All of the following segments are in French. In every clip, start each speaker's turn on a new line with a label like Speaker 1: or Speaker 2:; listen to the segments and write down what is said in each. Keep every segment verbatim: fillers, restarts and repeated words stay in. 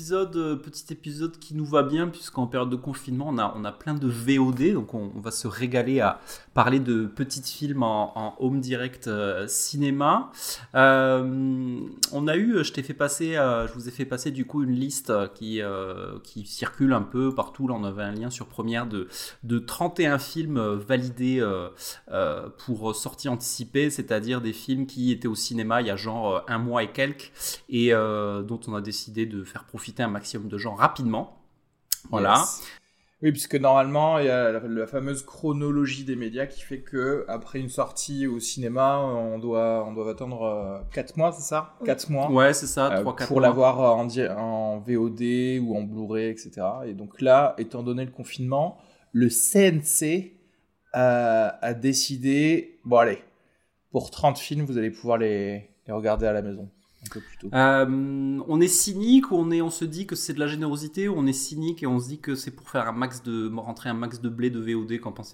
Speaker 1: épisode, euh, petit épisode qui nous va bien, puisqu'en période de confinement, on a, on a plein de V O D, donc on, on va se régaler à parler de petits films en, en home direct euh, cinéma. Euh, on a eu, je t'ai fait passer, euh, je vous ai fait passer du coup une liste qui, euh, qui circule un peu partout. Là, on avait un lien sur Première de, de trente et un films validés euh, euh, pour sortie anticipée, c'est-à-dire des films qui étaient au cinéma il y a genre un mois et quelques, et euh, dont on a décidé de faire profiter un maximum de gens rapidement. Voilà.
Speaker 2: Yes. Oui, puisque normalement, il y a la, la fameuse chronologie des médias qui fait que après une sortie au cinéma, on doit, on doit attendre euh, quatre mois, c'est ça ? quatre mois.
Speaker 1: Ouais, c'est ça,
Speaker 2: euh,
Speaker 1: trois quatre
Speaker 2: pour
Speaker 1: mois.
Speaker 2: l'avoir en, di- en V O D ou en Blu-ray, et cetera. Et donc là, étant donné le confinement, le C N C a, a décidé, bon allez, pour trente films, vous allez pouvoir les, les regarder à la maison. Un peu plus tôt.
Speaker 1: Euh, on est cynique ou on, est, on se dit que c'est de la générosité, ou on est cynique et on se dit que c'est pour faire un max de, rentrer un max de blé de V O D, qu'en pensez-vous ?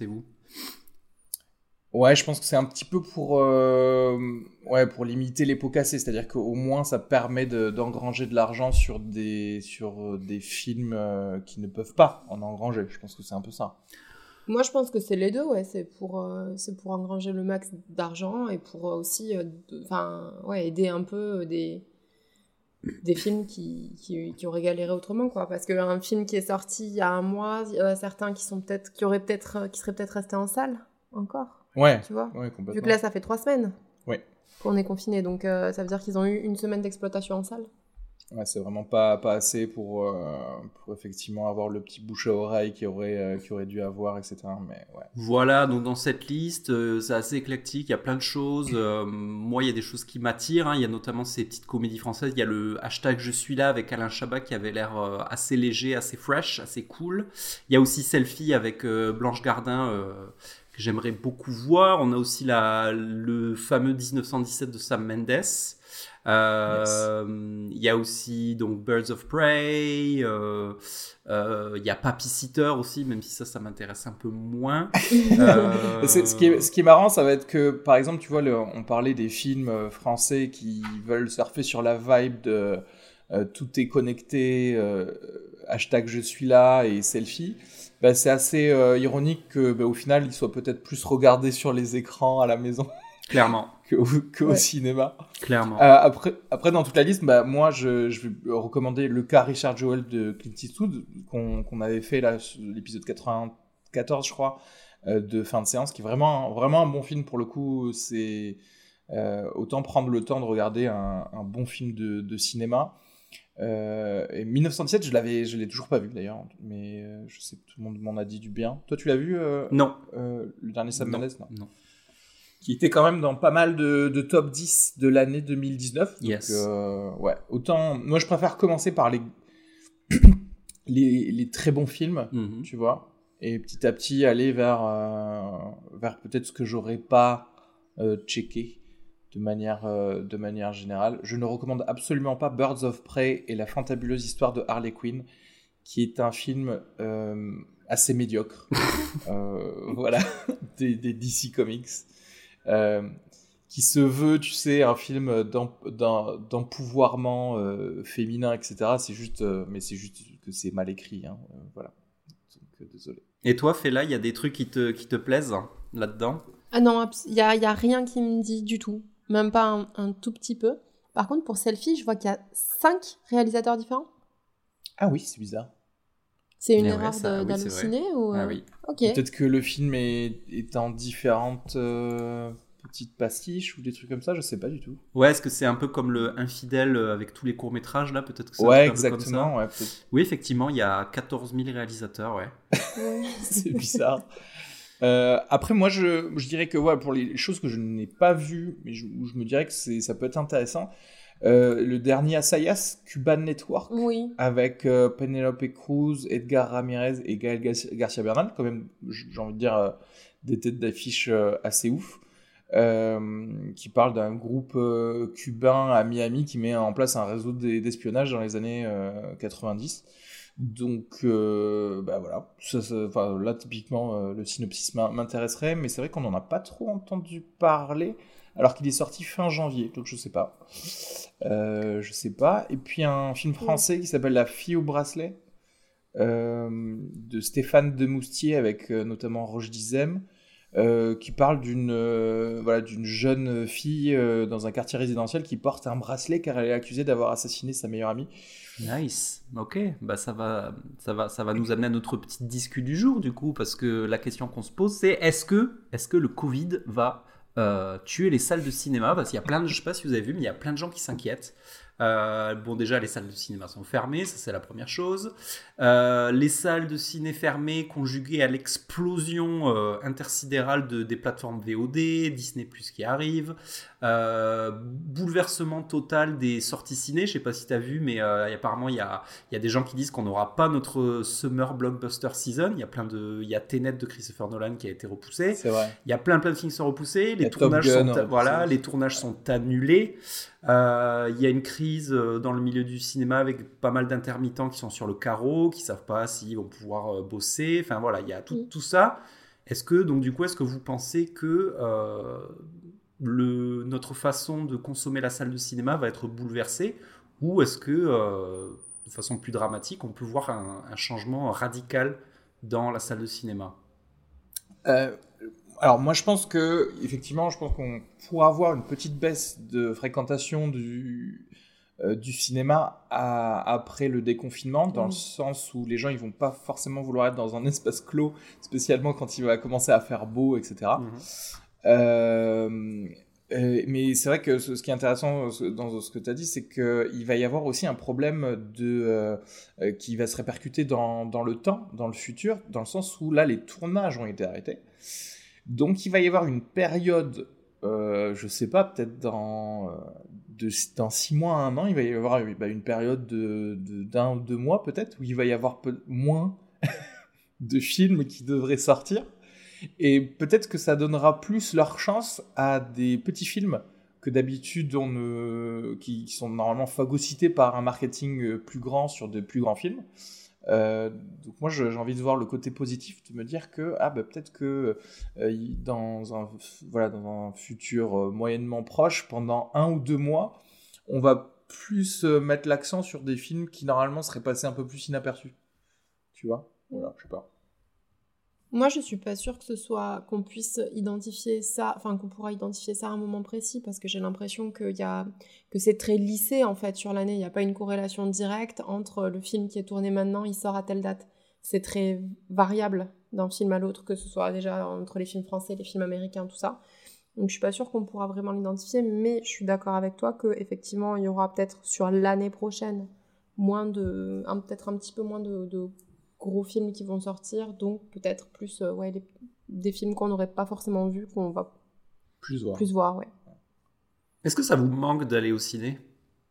Speaker 2: Ouais, je pense que c'est un petit peu pour, euh, ouais, pour limiter les pots cassés, c'est-à-dire qu'au moins ça permet de, d'engranger de l'argent sur des, sur des films euh, qui ne peuvent pas en engranger. Je pense que c'est un peu ça.
Speaker 3: Moi, je pense que c'est les deux, ouais. C'est pour, euh, c'est pour engranger le max d'argent et pour euh, aussi euh, de, ouais, aider un peu des, des films qui, qui, qui auraient galéré autrement, quoi. Parce qu'un film qui est sorti il y a un mois, il y a certains qui, sont peut-être, qui, auraient peut-être, qui seraient peut-être restés en salle encore.
Speaker 2: Ouais,
Speaker 3: tu vois,
Speaker 2: ouais, complètement.
Speaker 3: Vu que là, ça fait trois semaines
Speaker 2: ouais.
Speaker 3: qu'on est confinés. Donc, euh, ça veut dire qu'ils ont eu une semaine d'exploitation en salle.
Speaker 2: Ouais, c'est vraiment pas, pas assez pour, euh, pour effectivement avoir le petit bouche à oreille qu'il aurait, euh, qu'il aurait dû avoir, et cetera. Mais ouais.
Speaker 1: Voilà, donc dans cette liste, euh, c'est assez éclectique, il y a plein de choses. Euh, moi, il y a des choses qui m'attirent, hein. Il y a notamment ces petites comédies françaises. Il y a le hashtag Je suis là avec Alain Chabat qui avait l'air euh, assez léger, assez fresh, assez cool. Il y a aussi Selfie avec euh, Blanche Gardin euh, que j'aimerais beaucoup voir. On a aussi la, le fameux dix-neuf cent dix-sept de Sam Mendes. Euh, il yes. y a aussi donc Birds of Prey, euh, euh, il y a Papy Sitter aussi, même si ça, ça m'intéresse un peu moins.
Speaker 2: euh... c'est, ce, qui est, ce qui est marrant, ça va être que, par exemple, tu vois, le, on parlait des films français qui veulent surfer sur la vibe de euh, tout est connecté, euh, hashtag je suis là et selfie. Bah, c'est assez euh, ironique que, bah, au final, ils soient peut-être plus regardés sur les écrans à la maison.
Speaker 1: Clairement.
Speaker 2: que, que
Speaker 3: ouais.
Speaker 2: au cinéma.
Speaker 1: Clairement.
Speaker 2: Euh, après, après, dans toute la liste, bah, moi, je, je vais recommander Le cas Richard Jewell de Clint Eastwood, qu'on, qu'on avait fait là, l'épisode quatre-vingt-quatorze, je crois, euh, de fin de séance, qui est vraiment, vraiment un bon film pour le coup. C'est euh, autant prendre le temps de regarder un, un bon film de, de cinéma. Euh, et dix-neuf cent dix-sept, je l'avais, je l'ai toujours pas vu d'ailleurs, mais euh, je sais que tout le monde m'en a dit du bien. Toi, tu l'as vu euh,
Speaker 1: Non.
Speaker 2: Euh, le dernier Sam Mendes, non.
Speaker 1: Non.
Speaker 2: Qui était quand même dans pas mal de, de top dix de l'année deux mille dix-neuf. Donc,
Speaker 1: yes.
Speaker 2: euh, ouais, autant. Moi, je préfère commencer par les, les, les très bons films, mm-hmm. tu vois, et petit à petit aller vers, euh, vers peut-être ce que j'aurais pas euh, checké de manière, euh, de manière générale. Je ne recommande absolument pas Birds of Prey et la fantabuleuse histoire de Harley Quinn, qui est un film euh, assez médiocre. euh, voilà, des, des D C Comics. Euh, qui se veut, tu sais, un film d'em- d'em- d'empouvoirment euh, féminin, et cetera. C'est juste, euh, mais c'est juste que c'est mal écrit, hein. euh, voilà. Donc, euh, désolé.
Speaker 1: Et toi, Fela, il y a des trucs qui te, qui te plaisent là-dedans ?
Speaker 3: Ah non, il y a, y a rien qui me dit du tout, même pas un, un tout petit peu. Par contre, pour Selfie, je vois qu'il y a cinq réalisateurs différents.
Speaker 2: Ah oui, c'est bizarre.
Speaker 3: C'est une
Speaker 1: Mais
Speaker 3: erreur
Speaker 1: ouais, ça,
Speaker 3: de,
Speaker 1: oui,
Speaker 3: d'halluciner ou
Speaker 1: Ah oui.
Speaker 3: Ok.
Speaker 2: Peut-être que le film est, est en différentes euh, petites pastiches ou des trucs comme ça, je sais pas du tout.
Speaker 1: Ouais, est-ce que c'est un peu comme le Infidèle avec tous les courts-métrages là ? Peut-être que c'est
Speaker 2: ouais,
Speaker 1: un peu
Speaker 2: exactement,
Speaker 1: comme ça.
Speaker 2: ouais, peut-être.
Speaker 1: Oui, effectivement, il y a quatorze mille réalisateurs, ouais.
Speaker 2: C'est bizarre. Euh, après, moi, je, je dirais que ouais, pour les choses que je n'ai pas vues, mais je, je me dirais que c'est, ça peut être intéressant. Euh, le dernier Assayas, Cuban Network,
Speaker 3: oui.
Speaker 2: avec euh, Penelope Cruz, Edgar Ramirez et Gaël Garcia Bernal, quand même, j'ai envie de dire, euh, des têtes d'affiche euh, assez ouf, euh, qui parle d'un groupe euh, cubain à Miami qui met en place un réseau d'espionnage dans les années euh, quatre-vingt-dix. Donc, euh, bah voilà. Ça, ça, là, typiquement, euh, le synopsis m'intéresserait, mais c'est vrai qu'on n'en a pas trop entendu parler, alors qu'il est sorti fin janvier, donc je sais pas. Euh, je sais pas. Et puis un film français qui s'appelle La fille au bracelet, euh, de Stéphane Demoustier, avec euh, notamment Roche Dizem, euh, qui parle d'une euh, voilà, d'une jeune fille euh, dans un quartier résidentiel qui porte un bracelet car elle est accusée d'avoir assassiné sa meilleure amie.
Speaker 1: Nice, ok, bah ça va, ça va, ça va nous amener à notre petite discussion du jour du coup, parce que la question qu'on se pose c'est est-ce que, est-ce que le Covid va euh, tuer les salles de cinéma? Parce qu'il y a plein de, je sais pas si vous avez vu, mais il y a plein de gens qui s'inquiètent. Euh, bon, déjà les salles de cinéma sont fermées, ça c'est la première chose. Euh, les salles de ciné fermées conjuguées à l'explosion euh, intersidérale de, des plateformes V O D, Disney plus qui arrive, euh, bouleversement total des sorties ciné. Je sais pas si tu as vu, mais euh, apparemment il y a, y a des gens qui disent qu'on n'aura pas notre Summer Blockbuster Season. Il y a plein de, il y a Tenet de Christopher Nolan qui a été repoussé.
Speaker 2: C'est vrai.
Speaker 1: Il y a plein plein de films qui sont repoussés. Les tournages sont, a, voilà, les tournages sont annulés. Euh, il y a une crise dans le milieu du cinéma avec pas mal d'intermittents qui sont sur le carreau, qui savent pas s'ils vont pouvoir euh, bosser. Enfin voilà, il y a tout, tout ça. Est-ce que donc du coup, est-ce que vous pensez que euh, le, notre façon de consommer la salle de cinéma va être bouleversée, ou est-ce que euh, de façon plus dramatique, on peut voir un, un changement radical dans la salle de cinéma?
Speaker 2: euh... Alors moi je pense que effectivement je pense qu'on pourra avoir une petite baisse de fréquentation du euh, du cinéma à, après le déconfinement, dans mmh. le sens où les gens ils vont pas forcément vouloir être dans un espace clos, spécialement quand il va commencer à faire beau, et cetera. Mmh. Euh, euh, mais c'est vrai que ce, ce qui est intéressant dans ce que tu as dit, c'est qu'il va y avoir aussi un problème de, euh, qui va se répercuter dans, dans le temps, dans le futur, dans le sens où là les tournages ont été arrêtés. Donc, il va y avoir une période, euh, je sais pas, peut-être dans, euh, de, dans six mois à un an, il va y avoir bah, une période de, de, d'un ou deux mois peut-être, où il va y avoir peu, moins de films qui devraient sortir. Et peut-être que ça donnera plus leur chance à des petits films que d'habitude, on ne, qui sont normalement phagocytés par un marketing plus grand sur de plus grands films. Euh, donc moi j'ai envie de voir le côté positif, de me dire que ah bah peut-être que euh, dans un voilà dans un futur euh, moyennement proche, pendant un ou deux mois, on va plus euh, mettre l'accent sur des films qui normalement seraient passés un peu plus inaperçus. Tu vois, voilà, je sais pas.
Speaker 3: Moi, je suis pas sûre que ce soit qu'on puisse identifier ça, enfin qu'on pourra identifier ça à un moment précis, parce que j'ai l'impression qu'il y a, que c'est très lissé en fait sur l'année. Il n'y a pas une corrélation directe entre le film qui est tourné maintenant, il sort à telle date. C'est très variable d'un film à l'autre, que ce soit déjà entre les films français, les films américains, tout ça. Donc je suis pas sûre qu'on pourra vraiment l'identifier, mais je suis d'accord avec toi que effectivement il y aura peut-être sur l'année prochaine moins de, un, peut-être un petit peu moins de, de gros films qui vont sortir, donc peut-être plus euh, ouais, les, des films qu'on n'aurait pas forcément vus, qu'on va
Speaker 2: plus voir.
Speaker 3: Plus voir ouais.
Speaker 1: Est-ce que ça vous manque d'aller au ciné?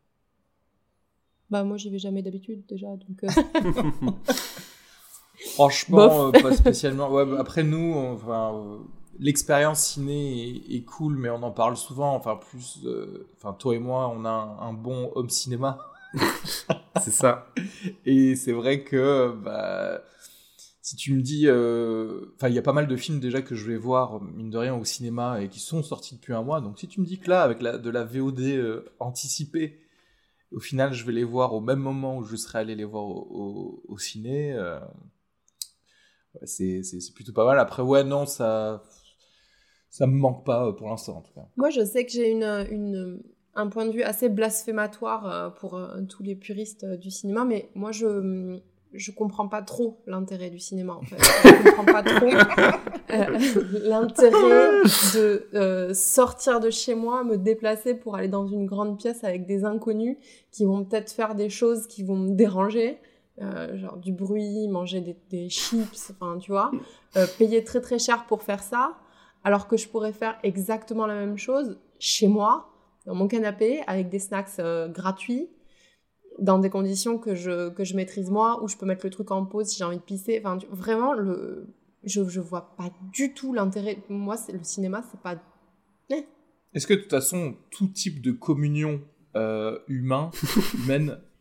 Speaker 3: Bah moi j'y vais jamais d'habitude déjà, donc... Euh...
Speaker 2: Franchement, euh, pas spécialement. Ouais, bah, après nous, enfin, euh, l'expérience ciné est, est cool, mais on en parle souvent. Enfin, plus, euh, enfin, toi et moi, on a un, un bon home cinéma.
Speaker 1: C'est ça.
Speaker 2: Et c'est vrai que bah, si tu me dis, enfin, euh, il y a pas mal de films déjà que je vais voir mine de rien au cinéma et qui sont sortis depuis un mois. Donc si tu me dis que là, avec la, de la V O D euh, anticipée, au final, je vais les voir au même moment où je serais allé les voir au, au, au ciné. Euh, ouais, c'est, c'est, c'est plutôt pas mal. Après, ouais, non, ça, ça me manque pas pour l'instant en tout cas.
Speaker 3: Moi, je sais que j'ai une, une un point de vue assez blasphématoire pour tous les puristes du cinéma, mais moi je je comprends pas trop l'intérêt du cinéma en fait. Je comprends pas trop euh, l'intérêt de euh, sortir de chez moi, me déplacer pour aller dans une grande pièce avec des inconnus qui vont peut-être faire des choses qui vont me déranger, euh, genre du bruit, manger des, des chips, enfin tu vois, euh, payer très très cher pour faire ça, alors que je pourrais faire exactement la même chose chez moi, dans mon canapé, avec des snacks euh, gratuits, dans des conditions que je, que je maîtrise moi, où je peux mettre le truc en pause si j'ai envie de pisser. Enfin, tu, vraiment, le, je ne vois pas du tout l'intérêt. Moi, c'est, le cinéma, c'est pas... Eh.
Speaker 2: Est-ce que, de toute façon, tout type de communion euh, humain, humaine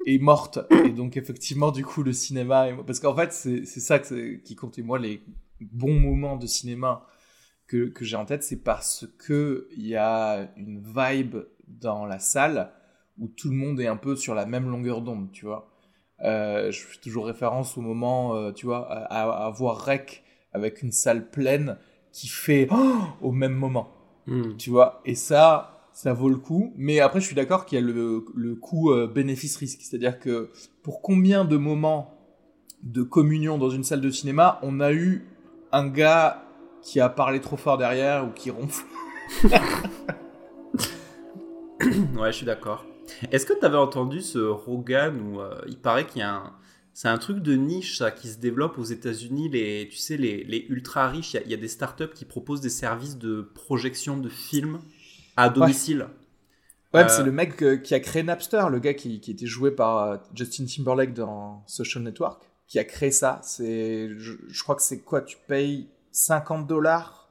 Speaker 2: est morte. Et donc, effectivement, du coup, le cinéma... Est... Parce qu'en fait, c'est, c'est ça que c'est... qui compte. Et moi, les bons moments de cinéma que, que j'ai en tête, c'est parce qu'il y a une vibe dans la salle où tout le monde est un peu sur la même longueur d'onde, tu vois. Euh, je fais toujours référence au moment, euh, tu vois, à, à voir Rec avec une salle pleine qui fait oh au même moment, mmh. tu vois. Et ça, ça vaut le coup. Mais après, je suis d'accord qu'il y a le, le coût euh, bénéfice-risque. C'est-à-dire que pour combien de moments de communion dans une salle de cinéma, on a eu un gars qui a parlé trop fort derrière ou qui ronfle.
Speaker 1: Ouais, je suis d'accord. Est-ce que tu avais entendu ce Rogan où euh, il paraît qu'il y a un... C'est un truc de niche, ça, qui se développe aux États-Unis. Les, tu sais, les, les ultra riches, il y, y a des startups qui proposent des services de projection de films à domicile.
Speaker 2: Ouais, ouais euh... c'est le mec euh, qui a créé Napster, le gars qui, qui était joué par euh, Justin Timberlake dans Social Network, qui a créé ça. C'est, je, je crois que c'est quoi, tu payes cinquante dollars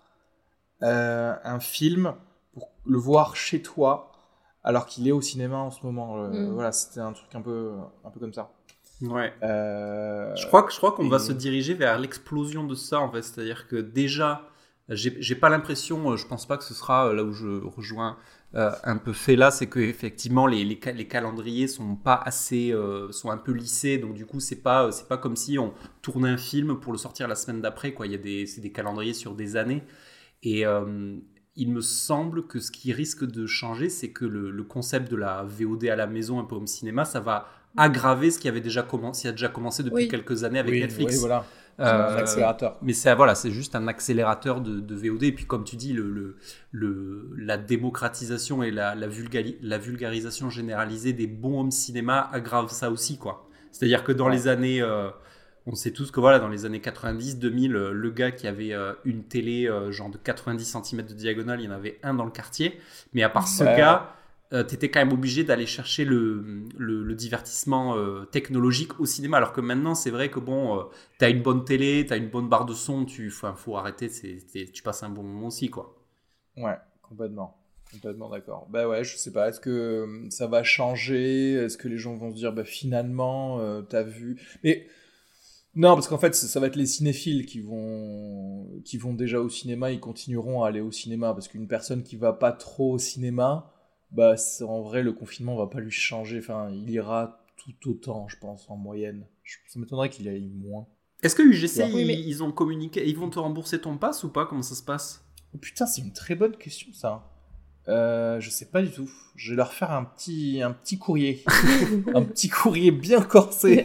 Speaker 2: euh, un film pour le voir chez toi, alors qu'il est au cinéma en ce moment. Euh, mm. Voilà, c'était un truc un peu, un peu comme ça.
Speaker 1: Ouais. Euh... Je crois que je crois qu'on et... va se diriger vers l'explosion de ça en fait, c'est-à-dire que déjà, j'ai, j'ai pas l'impression, je pense pas que ce sera là où je rejoins euh, un peu fait là, c'est que effectivement les, les les calendriers sont pas assez, euh, sont un peu lissés, donc du coup c'est pas c'est pas comme si on tournait un film pour le sortir la semaine d'après quoi. Il y a des c'est des calendriers sur des années et euh, il me semble que ce qui risque de changer, c'est que le, le concept de la V O D à la maison, un peu home cinéma, ça va aggraver ce qui avait déjà commencé, qui a déjà commencé depuis oui. quelques années avec
Speaker 2: oui,
Speaker 1: Netflix.
Speaker 2: Oui, voilà. C'est euh, un accélérateur.
Speaker 1: Mais c'est, voilà, c'est juste un accélérateur de, de V O D. Et puis, comme tu dis, le, le, le, la démocratisation et la, la, vulgali, la vulgarisation généralisée des bons home cinéma aggrave ça aussi, quoi. C'est-à-dire que dans ouais. les années... Euh, on sait tous que voilà, dans les années quatre-vingt-dix, deux mille, le gars qui avait euh, une télé euh, genre de quatre-vingt-dix centimètres de diagonale, il y en avait un dans le quartier. Mais à part ce ouais. gars, euh, tu étais quand même obligé d'aller chercher le, le, le divertissement euh, technologique au cinéma. Alors que maintenant, c'est vrai que bon, euh, tu as une bonne télé, tu as une bonne barre de son, tu faut arrêter, c'est, c'est, tu passes un bon moment aussi, quoi.
Speaker 2: Ouais, complètement. Complètement d'accord. Bah ouais, je sais pas, est-ce que ça va changer ? Est-ce que les gens vont se dire, bah finalement, euh, t'as vu... Mais... Non, parce qu'en fait, ça va être les cinéphiles qui vont, qui vont déjà au cinéma, ils continueront à aller au cinéma, parce qu'une personne qui va pas trop au cinéma, bah, c'est, en vrai, le confinement va pas lui changer, enfin, il ira tout autant, je pense, en moyenne. Je, ça m'étonnerait qu'il y aille moins.
Speaker 1: Est-ce que U G C, ouais. ils, oui, mais... ils ont communiqué, ils vont te rembourser ton pass ou pas ? Comment ça se passe ?
Speaker 2: Oh, putain, c'est une très bonne question, ça. Euh, je sais pas du tout. Je vais leur faire un petit, un petit courrier. un petit courrier bien corsé.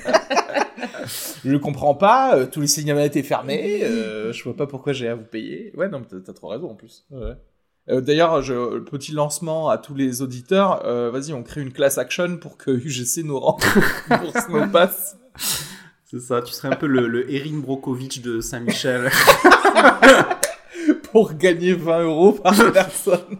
Speaker 2: Je comprends pas, euh, tous les cinémas étaient fermés, euh, je vois pas pourquoi j'ai à vous payer. Ouais, non, mais t'as, t'as trop raison en plus. Ouais. Euh, d'ailleurs, je, petit lancement à tous les auditeurs, euh, vas-y, on crée une class action pour que U G C nous rembourse nos passes.
Speaker 1: C'est ça, tu serais un peu le, le Erin Brockovich de Saint-Michel.
Speaker 2: Pour gagner vingt euros par personne.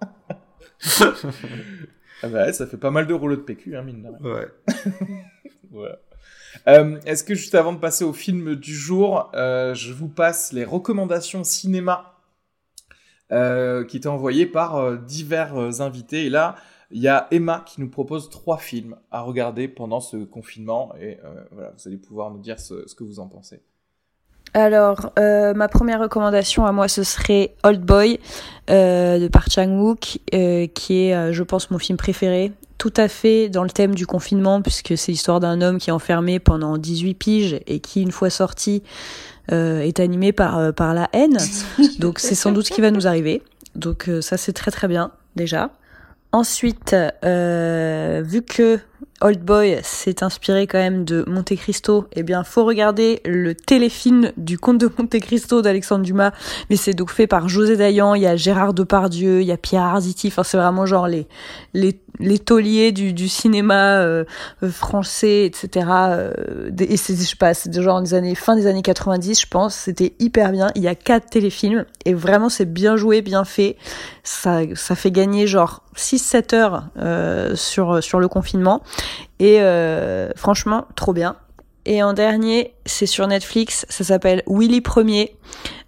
Speaker 2: Ah bah ouais, ça fait pas mal de rouleaux de P Q, hein, mine de rien.
Speaker 1: Ouais.
Speaker 2: Voilà. Euh, est-ce que juste avant de passer au film du jour, euh, je vous passe les recommandations cinéma euh, qui étaient envoyées par euh, divers euh, invités. Et là, il y a Emma qui nous propose trois films à regarder pendant ce confinement. Et euh, voilà, vous allez pouvoir nous dire ce, ce que vous en pensez.
Speaker 4: Alors, euh, ma première recommandation à moi, ce serait Old Boy euh, de Park Chan-wook, euh, qui est, euh, je pense, mon film préféré. Tout à fait dans le thème du confinement, puisque c'est l'histoire d'un homme qui est enfermé pendant dix-huit piges et qui, une fois sorti, euh, est animé par, euh, par la haine. Donc, c'est sans doute ce qui va nous arriver. Donc, euh, ça, c'est très très bien, déjà. Ensuite, euh, vu que Old Boy s'est inspiré quand même de Monte Cristo, eh bien, faut regarder le téléfilm du Comte de Monte Cristo d'Alexandre Dumas, mais c'est donc fait par José Dayan, il y a Gérard Depardieu, il y a Pierre Arditi, enfin, c'est vraiment genre les, les, les tauliers du, du cinéma, euh, français, et cetera. Euh, et c'est, je sais pas, c'est genre des années, fin des années quatre-vingt-dix, je pense, c'était hyper bien. Il y a quatre téléfilms, et vraiment, c'est bien joué, bien fait. Ça, ça fait gagner genre six sept heures, euh, sur, sur le confinement. Et euh, franchement, trop bien. Et en dernier, c'est sur Netflix, ça s'appelle Willy Premier.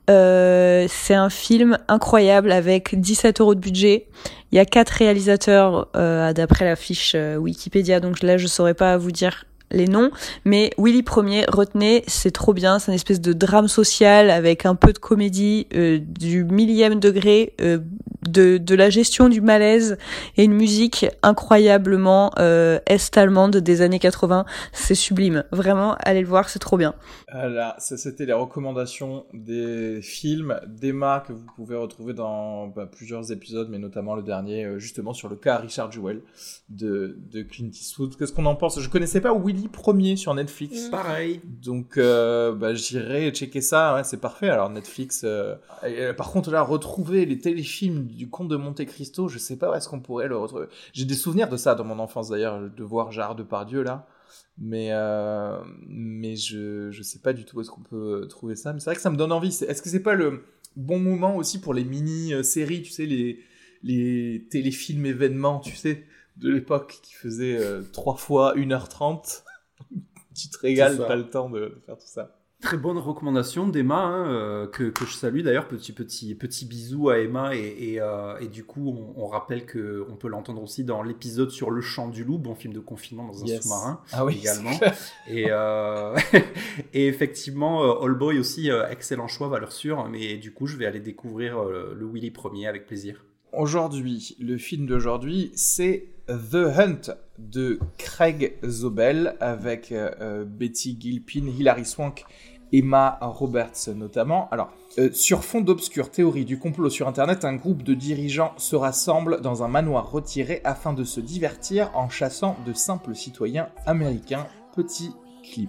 Speaker 4: Euh, c'est un film incroyable avec dix-sept euros de budget. Il y a quatre réalisateurs euh, d'après la fiche euh, Wikipédia, donc là je saurais pas vous dire les noms, mais Willy Premier, retenez, c'est trop bien, c'est une espèce de drame social avec un peu de comédie, euh, du millième degré, euh, de, de la gestion du malaise et une musique incroyablement euh, est-allemande des années quatre-vingts, c'est sublime, vraiment, allez le voir, c'est trop bien.
Speaker 2: Voilà, ça c'était les recommandations des films d'Emma que vous pouvez retrouver dans bah, plusieurs épisodes, mais notamment le dernier, euh, justement sur le cas Richard Jewell de, de Clint Eastwood. Qu'est-ce qu'on en pense ? Je connaissais pas Willy Premier sur Netflix.
Speaker 1: Mmh. Pareil.
Speaker 2: Donc euh, bah, j'irai checker ça, ouais, c'est parfait. Alors Netflix, euh... Et, euh, par contre là, retrouver les téléfilms du Comte de Monte Cristo, je sais pas où est-ce qu'on pourrait le retrouver. J'ai des souvenirs de ça dans mon enfance d'ailleurs, de voir Gérard Depardieu là. Mais, euh, mais je, je sais pas du tout où est-ce qu'on peut trouver ça. Mais c'est vrai que ça me donne envie. C'est, est-ce que c'est pas le bon moment aussi pour les mini-séries, tu sais, les, les téléfilms événements, tu sais, de l'époque qui faisaient euh, trois fois une heure trente. Tu te régales, t'as le temps de, de faire tout ça.
Speaker 1: Très bonne recommandation d'Emma, hein, euh, que, que je salue d'ailleurs. Petit, petit, petit bisou à Emma. Et, et, euh, et du coup, on, on rappelle qu'on peut l'entendre aussi dans l'épisode sur Le Chant du Loup, bon film de confinement dans un yes. sous-marin
Speaker 2: ah oui,
Speaker 1: également. Et, euh, et effectivement, euh, All Boy aussi, euh, excellent choix, valeur sûre. Mais du coup, je vais aller découvrir euh, le Willy Premier avec plaisir.
Speaker 2: Aujourd'hui, le film d'aujourd'hui, c'est The Hunt de Craig Zobel avec euh, Betty Gilpin, Hilary Swank, Emma Roberts notamment. Alors, euh, sur fond d'obscures théories du complot sur Internet, un groupe de dirigeants se rassemble dans un manoir retiré afin de se divertir en chassant de simples citoyens américains. Petit clip.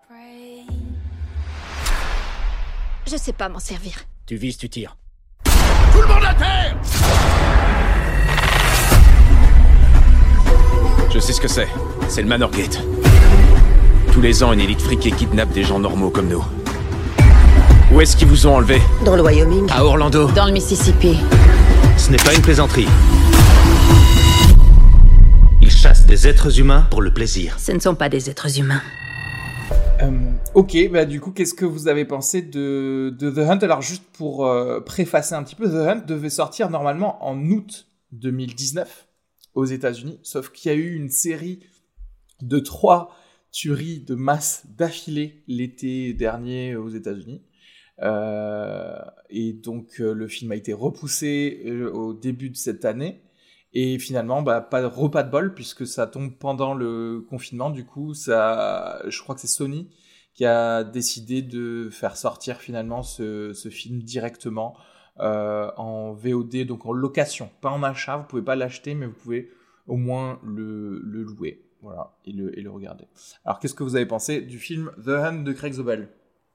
Speaker 5: Je sais pas m'en servir.
Speaker 6: Tu vises, tu tires. Tout le monde à terre! Je sais ce que c'est. C'est le Manor Gate. Tous les ans, une élite friquée kidnappe des gens normaux comme nous. Où est-ce qu'ils vous ont enlevé ?
Speaker 5: Dans le Wyoming.
Speaker 6: À Orlando.
Speaker 5: Dans le Mississippi.
Speaker 6: Ce n'est pas une plaisanterie. Ils chassent des êtres humains pour le plaisir.
Speaker 5: Ce ne sont pas des êtres humains.
Speaker 2: Euh, ok, bah du coup, qu'est-ce que vous avez pensé de, de The Hunt ? Alors, juste pour euh, préfacer un petit peu, The Hunt devait sortir normalement en août deux mille dix-neuf aux États-Unis, sauf qu'il y a eu une série de trois tueries de masse d'affilée l'été dernier aux États-Unis. Euh, et donc, euh, le film a été repoussé euh, au début de cette année. Et finalement, bah, pas de repas de bol, puisque ça tombe pendant le confinement. Du coup, ça, je crois que c'est Sony qui a décidé de faire sortir finalement ce, ce film directement euh, en V O D, donc en location, pas en achat. Vous pouvez pas l'acheter, mais vous pouvez au moins le, le louer, voilà, et le, et le regarder. Alors, qu'est-ce que vous avez pensé du film The Hunt de Craig Zobel ?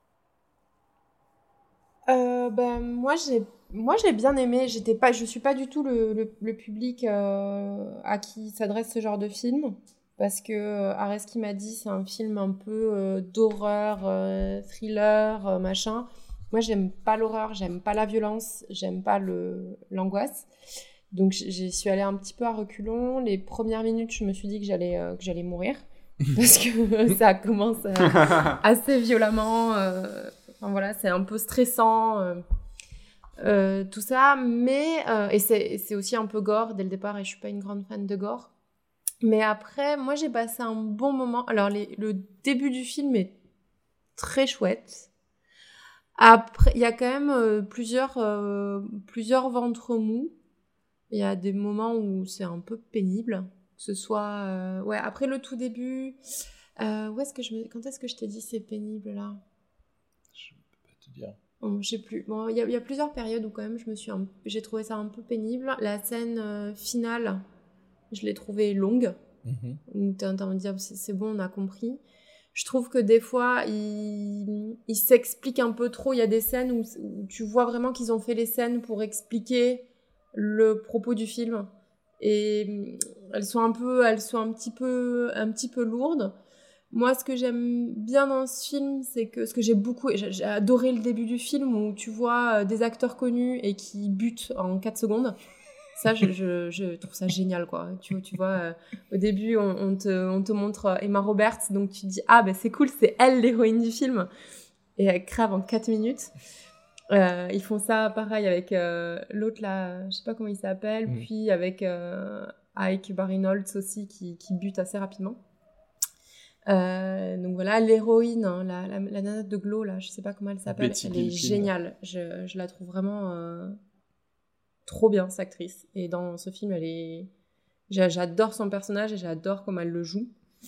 Speaker 3: Euh, ben, moi, j'ai, moi, j'ai bien aimé. J'étais pas, je suis pas du tout le, le, le public euh, à qui s'adresse ce genre de film. Parce que euh, Areski m'a dit, c'est un film un peu euh, d'horreur, euh, thriller, euh, machin. Moi, j'aime pas l'horreur, j'aime pas la violence, j'aime pas le, l'angoisse. Donc, j'y suis allée un petit peu à reculons. Les premières minutes, je me suis dit que j'allais, euh, que j'allais mourir. Parce que ça commence euh, assez violemment. Euh, Enfin, voilà, c'est un peu stressant, euh, euh, tout ça, mais euh, et c'est, c'est aussi un peu gore dès le départ, et je suis pas une grande fan de gore. Mais après, moi j'ai passé un bon moment. Alors les, le début du film est très chouette. Après, il y a quand même euh, plusieurs euh, plusieurs ventres mous. Il y a des moments où c'est un peu pénible, que ce soit euh, ouais. Après le tout début, euh, où est-ce que je me... quand est-ce que je t'ai dit c'est pénible là?
Speaker 2: Dire.
Speaker 3: Bon, je sais plus. Bon, il y, y a plusieurs périodes où quand même je me suis un... j'ai trouvé ça un peu pénible. La scène euh, finale, je l'ai trouvée longue. Mm-hmm. Où t'as envie de dire c'est, c'est bon, on a compris. Je trouve que des fois il, il s'explique un peu trop. Il y a des scènes où, où tu vois vraiment qu'ils ont fait les scènes pour expliquer le propos du film, et elles sont un peu, elles sont un petit peu, un petit peu lourdes. Moi, ce que j'aime bien dans ce film, c'est que ce que j'ai beaucoup, j'ai, j'ai adoré le début du film où tu vois des acteurs connus et qui butent en quatre secondes. Ça, je, je, je trouve ça génial, quoi. Tu, tu vois, euh, au début, on, on, te, on te montre Emma Roberts, donc tu te dis ah ben c'est cool, c'est elle l'héroïne du film, et elle crève en quatre minutes. Euh, ils font ça pareil avec euh, l'autre là, je sais pas comment il s'appelle, mmh. puis avec euh, Ike Barinholtz aussi qui, qui bute assez rapidement. Euh, donc voilà, l'héroïne, hein, la, la, la nana de Glow là, je sais pas comment elle s'appelle, Betty elle est Gilpin. Géniale. Je, je la trouve vraiment euh, trop bien cette actrice. Et dans ce film, elle est, j'adore son personnage et j'adore comment elle le joue.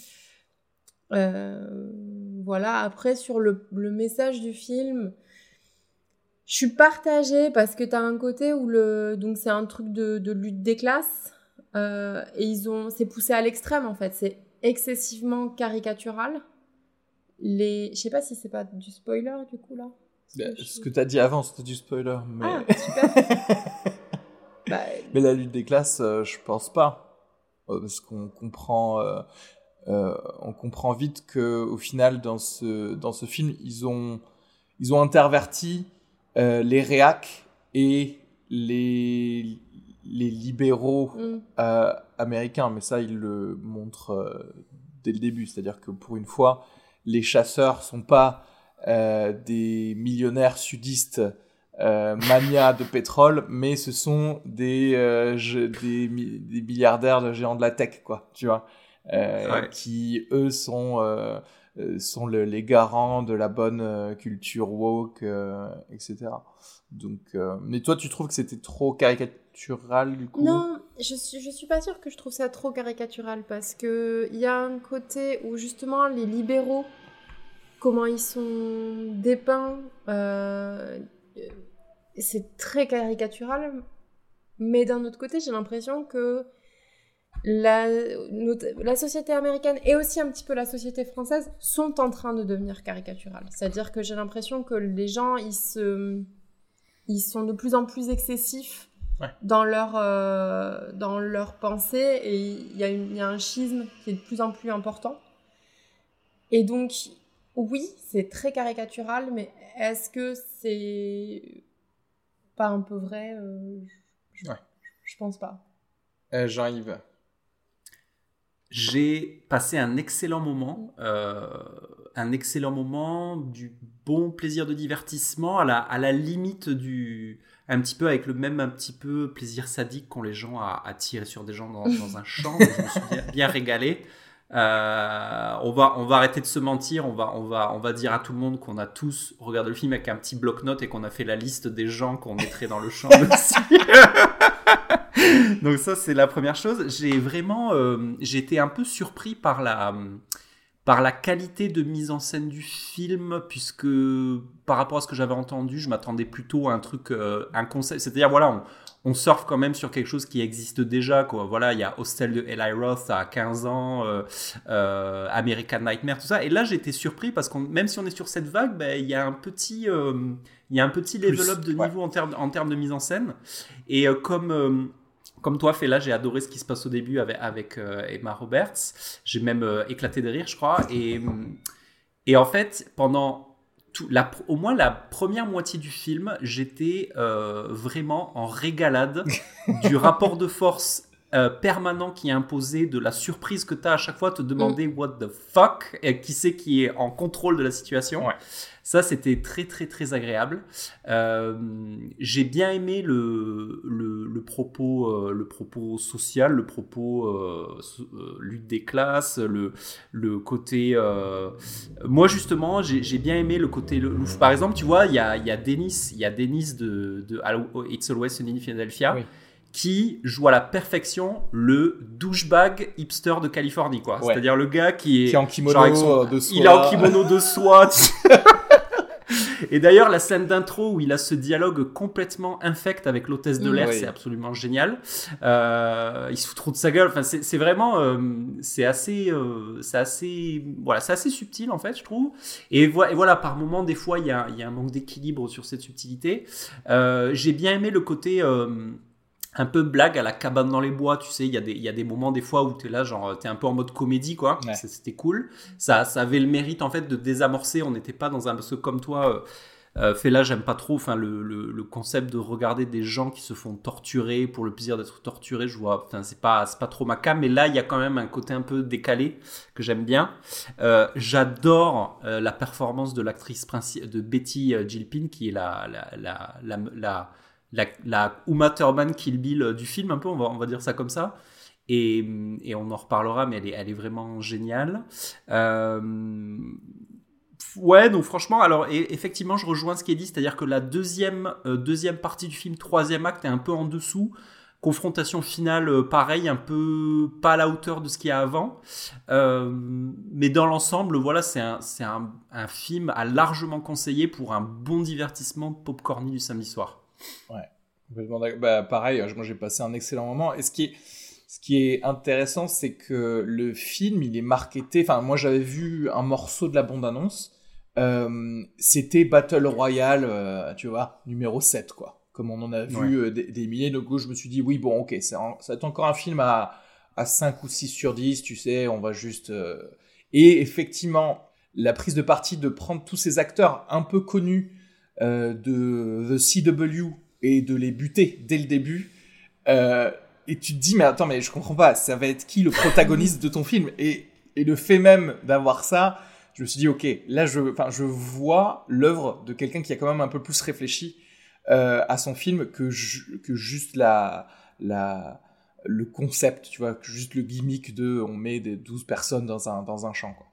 Speaker 3: Euh, voilà. Après sur le, le message du film. Je suis partagée parce que t'as un côté où le donc c'est un truc de, de lutte des classes euh, et ils ont c'est poussé à l'extrême en fait, c'est excessivement caricatural. Les je sais pas si c'est pas du spoiler du coup là.
Speaker 2: Bah, je... Ce que t'as dit avant c'était du spoiler mais
Speaker 3: ah, super. bah,
Speaker 2: mais la lutte des classes euh, je pense pas euh, parce qu'on comprend euh, euh, on comprend vite que au final dans ce dans ce film ils ont ils ont interverti Euh, les réacs et les, les libéraux mm. euh, américains, mais ça, ils le montrent euh, dès le début. C'est-à-dire que pour une fois, les chasseurs sont pas euh, des millionnaires sudistes euh, manias de pétrole, mais ce sont des, euh, je, des, des milliardaires de géants de la tech, quoi, tu vois, euh, ouais. qui, eux, sont... Euh, sont le, les garants de la bonne euh, culture woke, euh, et cetera. Donc, euh, mais toi, tu trouves que c'était trop caricatural du coup ?
Speaker 3: Non, je suis, je suis pas sûre que je trouve ça trop caricatural parce que il y a un côté où justement les libéraux, comment ils sont dépeints, euh, c'est très caricatural. Mais d'un autre côté, j'ai l'impression que La, la société américaine et aussi un petit peu la société française sont en train de devenir caricaturales. C'est-à-dire que j'ai l'impression que les gens, ils, se, ils sont de plus en plus excessifs ouais. dans, leur, euh, dans leur pensée et il y, a une, il y a un schisme qui est de plus en plus important. Et donc, oui, c'est très caricatural, mais est-ce que c'est pas un peu vrai ? euh, je, ouais. je pense pas.
Speaker 2: Euh, Jean-Yves.
Speaker 1: J'ai passé un excellent moment, euh, un excellent moment, du bon plaisir de divertissement, à la, à la limite du... un petit peu avec le même un petit peu plaisir sadique qu'ont les gens à, à tirer sur des gens dans, dans un champ. Je me suis bien, bien régalé. Euh, on, va, on va arrêter de se mentir, on va, on, va, on va dire à tout le monde qu'on a tous regardé le film avec un petit bloc-notes et qu'on a fait la liste des gens qu'on mettrait dans le champ aussi. Donc ça, c'est la première chose. J'ai vraiment, euh, j'ai été un peu surpris par la, par la qualité de mise en scène du film, puisque par rapport à ce que j'avais entendu, je m'attendais plutôt à un truc, euh, un concept. C'est-à-dire, voilà, on, on surfe quand même sur quelque chose qui existe déjà, quoi. Voilà, il y a Hostel de Eli Roth à quinze ans, euh, euh, American Nightmare, tout ça. Et là, j'ai été surpris parce que même si on est sur cette vague, ben, il y a un petit, euh, il y a un petit level Plus, up de niveau ouais. en termes, en termes de mise en scène. Et euh, comme euh, Comme toi, Fela, j'ai adoré ce qui se passe au début avec, avec euh, Emma Roberts. J'ai même euh, éclaté de rire, je crois. Et, et en fait, pendant tout, la, au moins la première moitié du film, j'étais euh, vraiment en régalade du rapport de force euh, permanent qui est imposé, de la surprise que tu as à chaque fois, te demander mm. what the fuck, et qui c'est qui est en contrôle de la situation. Ouais. Ça, c'était très, très, très agréable. Euh, j'ai bien aimé le, le, le, propos, euh, le propos social, le propos euh, euh, lutte des classes, le, le côté... Euh... Moi, justement, j'ai, j'ai bien aimé le côté... Le, le, par exemple, tu vois, il y a, y a Dennis, y a Dennis de, de It's Always Sunny in Philadelphia, oui. qui joue à la perfection le douchebag hipster de Californie, quoi. Ouais. C'est-à-dire le gars qui est...
Speaker 2: Qui est en kimono son, de soie.
Speaker 1: Il est en kimono de soie. Et d'ailleurs, la scène d'intro où il a ce dialogue complètement infect avec l'hôtesse de l'air, oui. c'est absolument génial. Euh, il se fout trop de sa gueule. Enfin, c'est, c'est vraiment... Euh, c'est assez... Euh, c'est assez... Voilà, c'est assez subtil, en fait, je trouve. Et, vo- et voilà, par moments, des fois, il y a, il y a un manque d'équilibre sur cette subtilité. Euh, j'ai bien aimé le côté... Euh, un peu blague à la cabane dans les bois, tu sais, il y a des, il y a des moments des fois où t'es là, genre, t'es un peu en mode comédie, quoi. Ouais. C'était cool. Ça, ça avait le mérite, en fait, de désamorcer. On n'était pas dans un, parce que comme toi, Euh, Fela, j'aime pas trop. Enfin, le, le, le concept de regarder des gens qui se font torturer pour le plaisir d'être torturés, je vois. Enfin, c'est pas, c'est pas trop ma came. Mais là, il y a quand même un côté un peu décalé que j'aime bien. Euh, j'adore euh, la performance de l'actrice principale, de Betty euh, Gilpin, qui est la la la la, la, la, la Uma Thurman Kill Bill du film, un peu. On va on va dire ça comme ça. Et, et on en reparlera, mais elle est, elle est vraiment géniale. Euh, ouais, donc franchement, alors et, effectivement, je rejoins ce qui est dit, c'est-à-dire que la deuxième, euh, deuxième partie du film, troisième acte, est un peu en dessous. Confrontation finale, euh, pareil, un peu pas à la hauteur de ce qu'il y a avant. Euh, mais dans l'ensemble, voilà, c'est, un, c'est un, un film à largement conseiller pour un bon divertissement popcorny du samedi soir.
Speaker 2: Ouais, bah, pareil, moi j'ai passé un excellent moment. Et ce qui est... Ce qui est intéressant, c'est que le film, il est marketé... Enfin, moi, j'avais vu un morceau de la bande-annonce. Euh, c'était Battle Royale, euh, tu vois, numéro sept, quoi. Comme on en a vu ouais. euh, des, des milliers. Donc, je me suis dit, oui, bon, ok, c'est un, ça va être encore un film à, à cinq ou six sur dix, tu sais, on va juste... Euh... Et effectivement, la prise de parti de prendre tous ces acteurs un peu connus euh, de The C W et de les buter dès le début... Euh, Et tu te dis, mais attends, mais je comprends pas, ça va être qui le protagoniste de ton film ? Et, et le fait même d'avoir ça, je me suis dit, ok, là, je, enfin, je vois l'œuvre de quelqu'un qui a quand même un peu plus réfléchi euh, à son film que, ju- que juste la, la, le concept, tu vois, que juste le gimmick de on met des douze personnes dans un, dans un champ, quoi.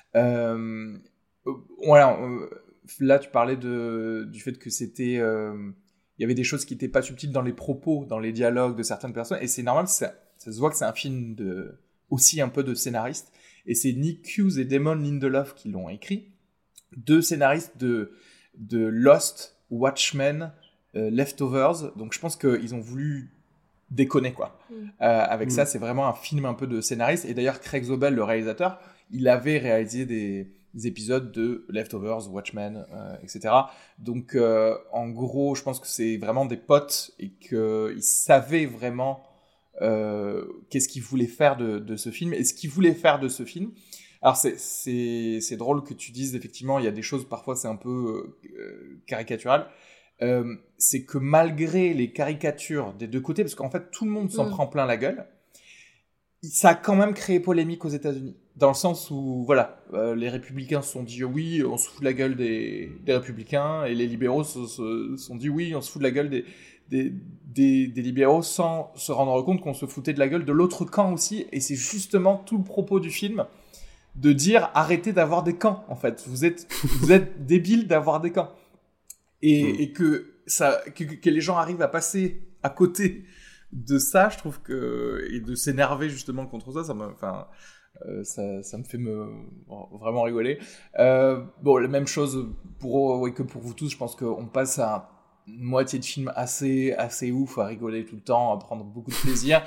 Speaker 2: Euh, voilà, euh, là, tu parlais de, du fait que c'était... Euh, il y avait des choses qui n'étaient pas subtiles dans les propos, dans les dialogues de certaines personnes, et c'est normal, ça, ça se voit que c'est un film de, aussi un peu de scénariste, et c'est Nick Hughes et Damon Lindelof qui l'ont écrit, deux scénaristes de, de Lost, Watchmen, euh, Leftovers, donc je pense qu'ils ont voulu déconner, quoi. Mm. Euh, avec mm. ça, c'est vraiment un film un peu de scénariste, et d'ailleurs Craig Zobel, le réalisateur, il avait réalisé des... des épisodes de Leftovers, Watchmen, euh, et cetera. Donc, euh, en gros, je pense que c'est vraiment des potes et qu'ils savaient vraiment euh, qu'est-ce qu'ils voulaient faire de, de ce film et ce qu'ils voulaient faire de ce film. Alors, c'est, c'est, c'est drôle que tu dises, effectivement, il y a des choses, parfois, c'est un peu euh, caricatural. Euh, c'est que malgré les caricatures des deux côtés, parce qu'en fait, tout le monde s'en mmh. prend plein la gueule, ça a quand même créé polémique aux États-Unis. Dans le sens où, voilà, euh, les républicains se sont dit oui, on se fout de la gueule des, des républicains, et les libéraux se, se sont dit oui, on se fout de la gueule des, des, des, des libéraux, sans se rendre compte qu'on se foutait de la gueule de l'autre camp aussi. Et c'est justement tout le propos du film, de dire arrêtez d'avoir des camps, en fait. Vous êtes, vous êtes débiles d'avoir des camps. Et, mmh. et que, ça, que, que les gens arrivent à passer à côté de ça, je trouve que... Et de s'énerver justement contre ça, ça me... Enfin, Euh, ça, ça me fait me vraiment rigoler. Euh, bon, la même chose pour ouais, que pour vous tous. Je pense qu'on passe à une moitié de film assez assez ouf, à rigoler tout le temps, à prendre beaucoup de plaisir.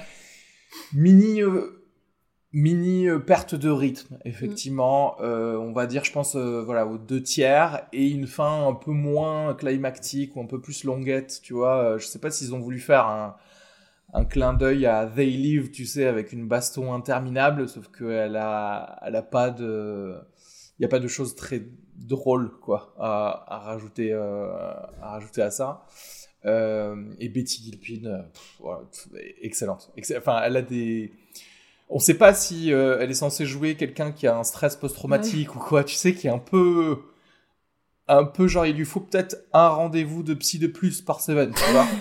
Speaker 2: mini euh, mini euh, perte de rythme, effectivement. Mmh. Euh, on va dire, je pense, euh, voilà, aux deux tiers et une fin un peu moins climactique ou un peu plus longuette. Tu vois, euh, je sais pas s'ils ont voulu faire un un clin d'œil à They Live, tu sais, avec une baston interminable, sauf qu'elle a, elle a pas de, il y a pas de choses très drôles, quoi, à, à rajouter, euh, à rajouter à ça. Euh, et Betty Gilpin, pff, voilà, pff, excellente. Excell- enfin, elle a des, on sait pas si euh, elle est censée jouer quelqu'un qui a un stress post-traumatique ouais. ou quoi, tu sais, qui est un peu, un peu genre, il lui faut peut-être un rendez-vous de psy de plus par semaine, tu vois.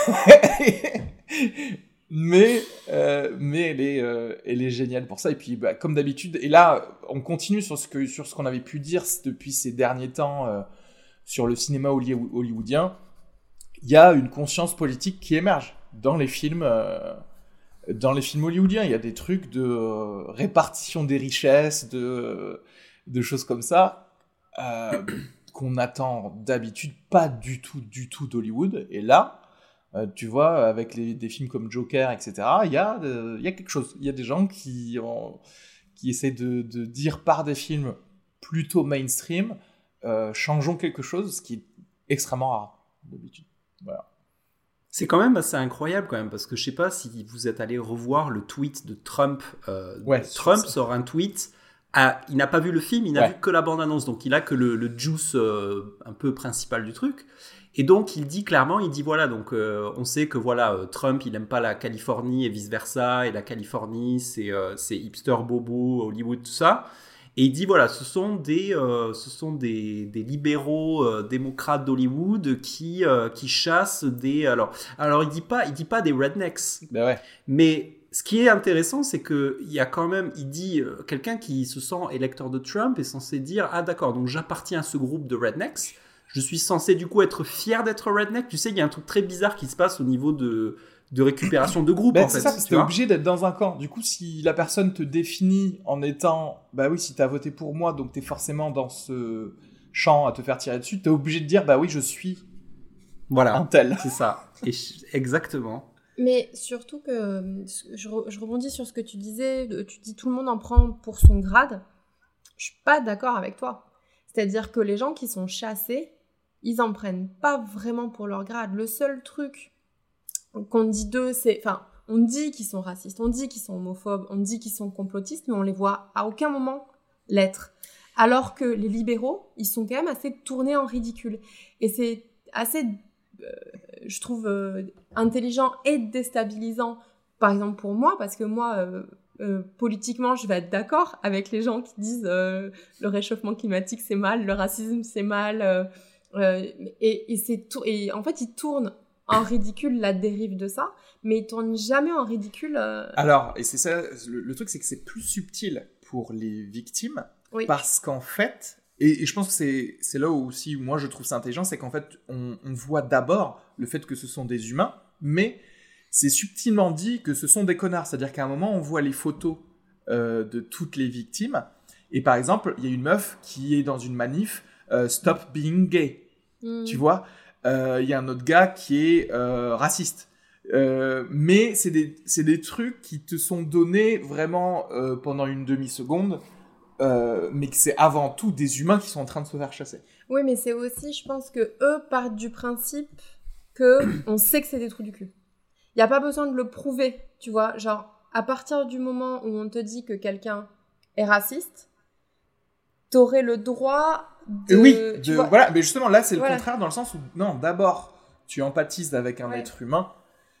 Speaker 2: mais euh, mais elle est euh, elle est géniale pour ça. Et puis bah, comme d'habitude, et là on continue sur ce que sur ce qu'on avait pu dire depuis ces derniers temps euh, sur le cinéma hollywoodien. Il y a une conscience politique qui émerge dans les films euh, dans les films hollywoodiens. Il y a des trucs de euh, répartition des richesses, de de choses comme ça euh, qu'on attend d'habitude pas du tout du tout d'Hollywood. Et là Euh, tu vois, avec les, des films comme Joker, et cetera, il y a, euh, y a quelque chose. Il y a des gens qui, ont, qui essaient de, de dire par des films plutôt mainstream, euh, changeons quelque chose, ce qui est extrêmement rare, d'habitude. Voilà.
Speaker 1: C'est quand même assez incroyable, quand même, parce que je sais pas si vous êtes allé revoir le tweet de Trump. Euh,
Speaker 2: ouais,
Speaker 1: Trump sort un tweet a, il n'a pas vu le film, il n'a
Speaker 2: ouais.
Speaker 1: vu que la bande-annonce, donc il a que le, le juice euh, un peu principal du truc. Et donc il dit clairement, il dit voilà, donc euh, on sait que voilà, euh, Trump il aime pas la Californie et vice versa, et la Californie c'est euh, c'est hipster bobo, Hollywood tout ça. Et il dit voilà, ce sont des euh, ce sont des, des libéraux euh, démocrates d'Hollywood qui euh, qui chassent des alors alors il dit pas il dit pas des rednecks,
Speaker 2: ben ouais.
Speaker 1: mais ce qui est intéressant, c'est que il y a quand même, il dit euh, quelqu'un qui se sent électeur de Trump est censé dire ah d'accord, donc j'appartiens à ce groupe de rednecks. Je suis censé du coup être fier d'être redneck. Tu sais, il y a un truc très bizarre qui se passe au niveau de, de récupération de groupe.
Speaker 2: Ben,
Speaker 1: en
Speaker 2: c'est
Speaker 1: fait,
Speaker 2: ça, parce que t'es obligé d'être dans un camp. Du coup, si la personne te définit en étant, bah oui, si t'as voté pour moi, donc t'es forcément dans ce champ à te faire tirer dessus, t'es obligé de dire, bah oui, je suis
Speaker 1: voilà,
Speaker 2: un tel.
Speaker 1: C'est ça. Et je... Exactement.
Speaker 3: Mais surtout que, je, re, je rebondis sur ce que tu disais, tu dis tout le monde en prend pour son grade. Je suis pas d'accord avec toi. C'est-à-dire que les gens qui sont chassés, ils en prennent pas vraiment pour leur grade. Le seul truc qu'on dit d'eux, c'est... Enfin, on dit qu'ils sont racistes, on dit qu'ils sont homophobes, on dit qu'ils sont complotistes, mais on les voit à aucun moment l'être. Alors que les libéraux, ils sont quand même assez tournés en ridicule. Et c'est assez, euh, je trouve, euh, intelligent et déstabilisant, par exemple pour moi, parce que moi... Euh, Euh, politiquement, je vais être d'accord avec les gens qui disent euh, le réchauffement climatique c'est mal, le racisme c'est mal, euh, euh, et, et, c'est tou- et en fait ils tournent en ridicule la dérive de ça, mais ils tournent jamais en ridicule. Euh...
Speaker 2: Alors, et c'est ça, le, le truc c'est que c'est plus subtil pour les victimes, oui. Parce qu'en fait, et, et je pense que c'est, c'est là où aussi moi je trouve ça intelligent, c'est qu'en fait on, on voit d'abord le fait que ce sont des humains, mais c'est subtilement dit que ce sont des connards. C'est-à-dire qu'à un moment, on voit les photos euh, de toutes les victimes. Et par exemple, il y a une meuf qui est dans une manif euh, « Stop being gay mmh. ». Tu vois, il euh, y a un autre gars qui est euh, raciste. Euh, mais c'est des, c'est des trucs qui te sont donnés vraiment euh, pendant une demi-seconde. Euh, mais que c'est avant tout des humains qui sont en train de se faire chasser.
Speaker 3: Oui, mais c'est aussi, je pense que eux partent du principe qu'on sait que c'est des trous du cul. Il n'y a pas besoin de le prouver, tu vois. Genre, à partir du moment où on te dit que quelqu'un est raciste, t'aurais le droit de...
Speaker 2: Oui, de, voilà. Mais justement, là, c'est le
Speaker 3: voilà.
Speaker 2: contraire dans le sens où, non, d'abord, tu empathises avec un
Speaker 3: ouais.
Speaker 2: être humain.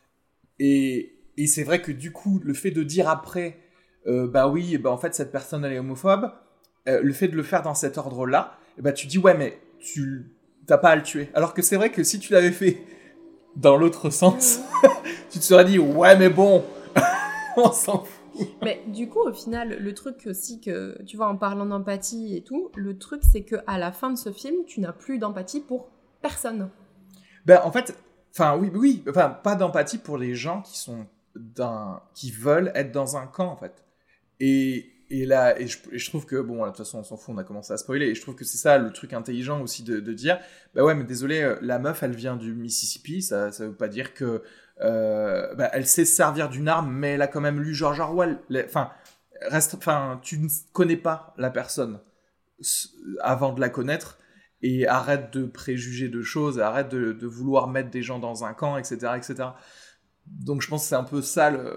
Speaker 2: Et, et c'est vrai que du coup, le fait de dire après, euh, bah oui, bah en fait, cette personne, elle est homophobe, euh, le fait de le faire dans cet ordre-là, bah tu dis, ouais, mais tu t'as pas à le tuer. Alors que c'est vrai que si tu l'avais fait dans l'autre sens, tu te serais dit, ouais, mais bon, on s'en fout.
Speaker 3: Mais du coup, au final, le truc aussi que, tu vois, en parlant d'empathie et tout, le truc, c'est qu'à la fin de ce film, tu n'as plus d'empathie pour personne.
Speaker 2: Ben, en fait, enfin, oui, oui, enfin, pas d'empathie pour les gens qui sont d'un, qui veulent être dans un camp, en fait. Et, et là, et je, et je trouve que, bon, de toute façon, on s'en fout, on a commencé à spoiler, et je trouve que c'est ça le truc intelligent aussi de, de dire, bah ouais, mais désolé, la meuf, elle vient du Mississippi, ça, ça veut pas dire que, euh, bah, elle sait se servir d'une arme, mais elle a quand même lu George Orwell. Enfin, reste, enfin, tu ne connais pas la personne avant de la connaître, et arrête de préjuger de choses, arrête de, de vouloir mettre des gens dans un camp, et cetera, et cetera. Donc je pense que c'est un peu ça le...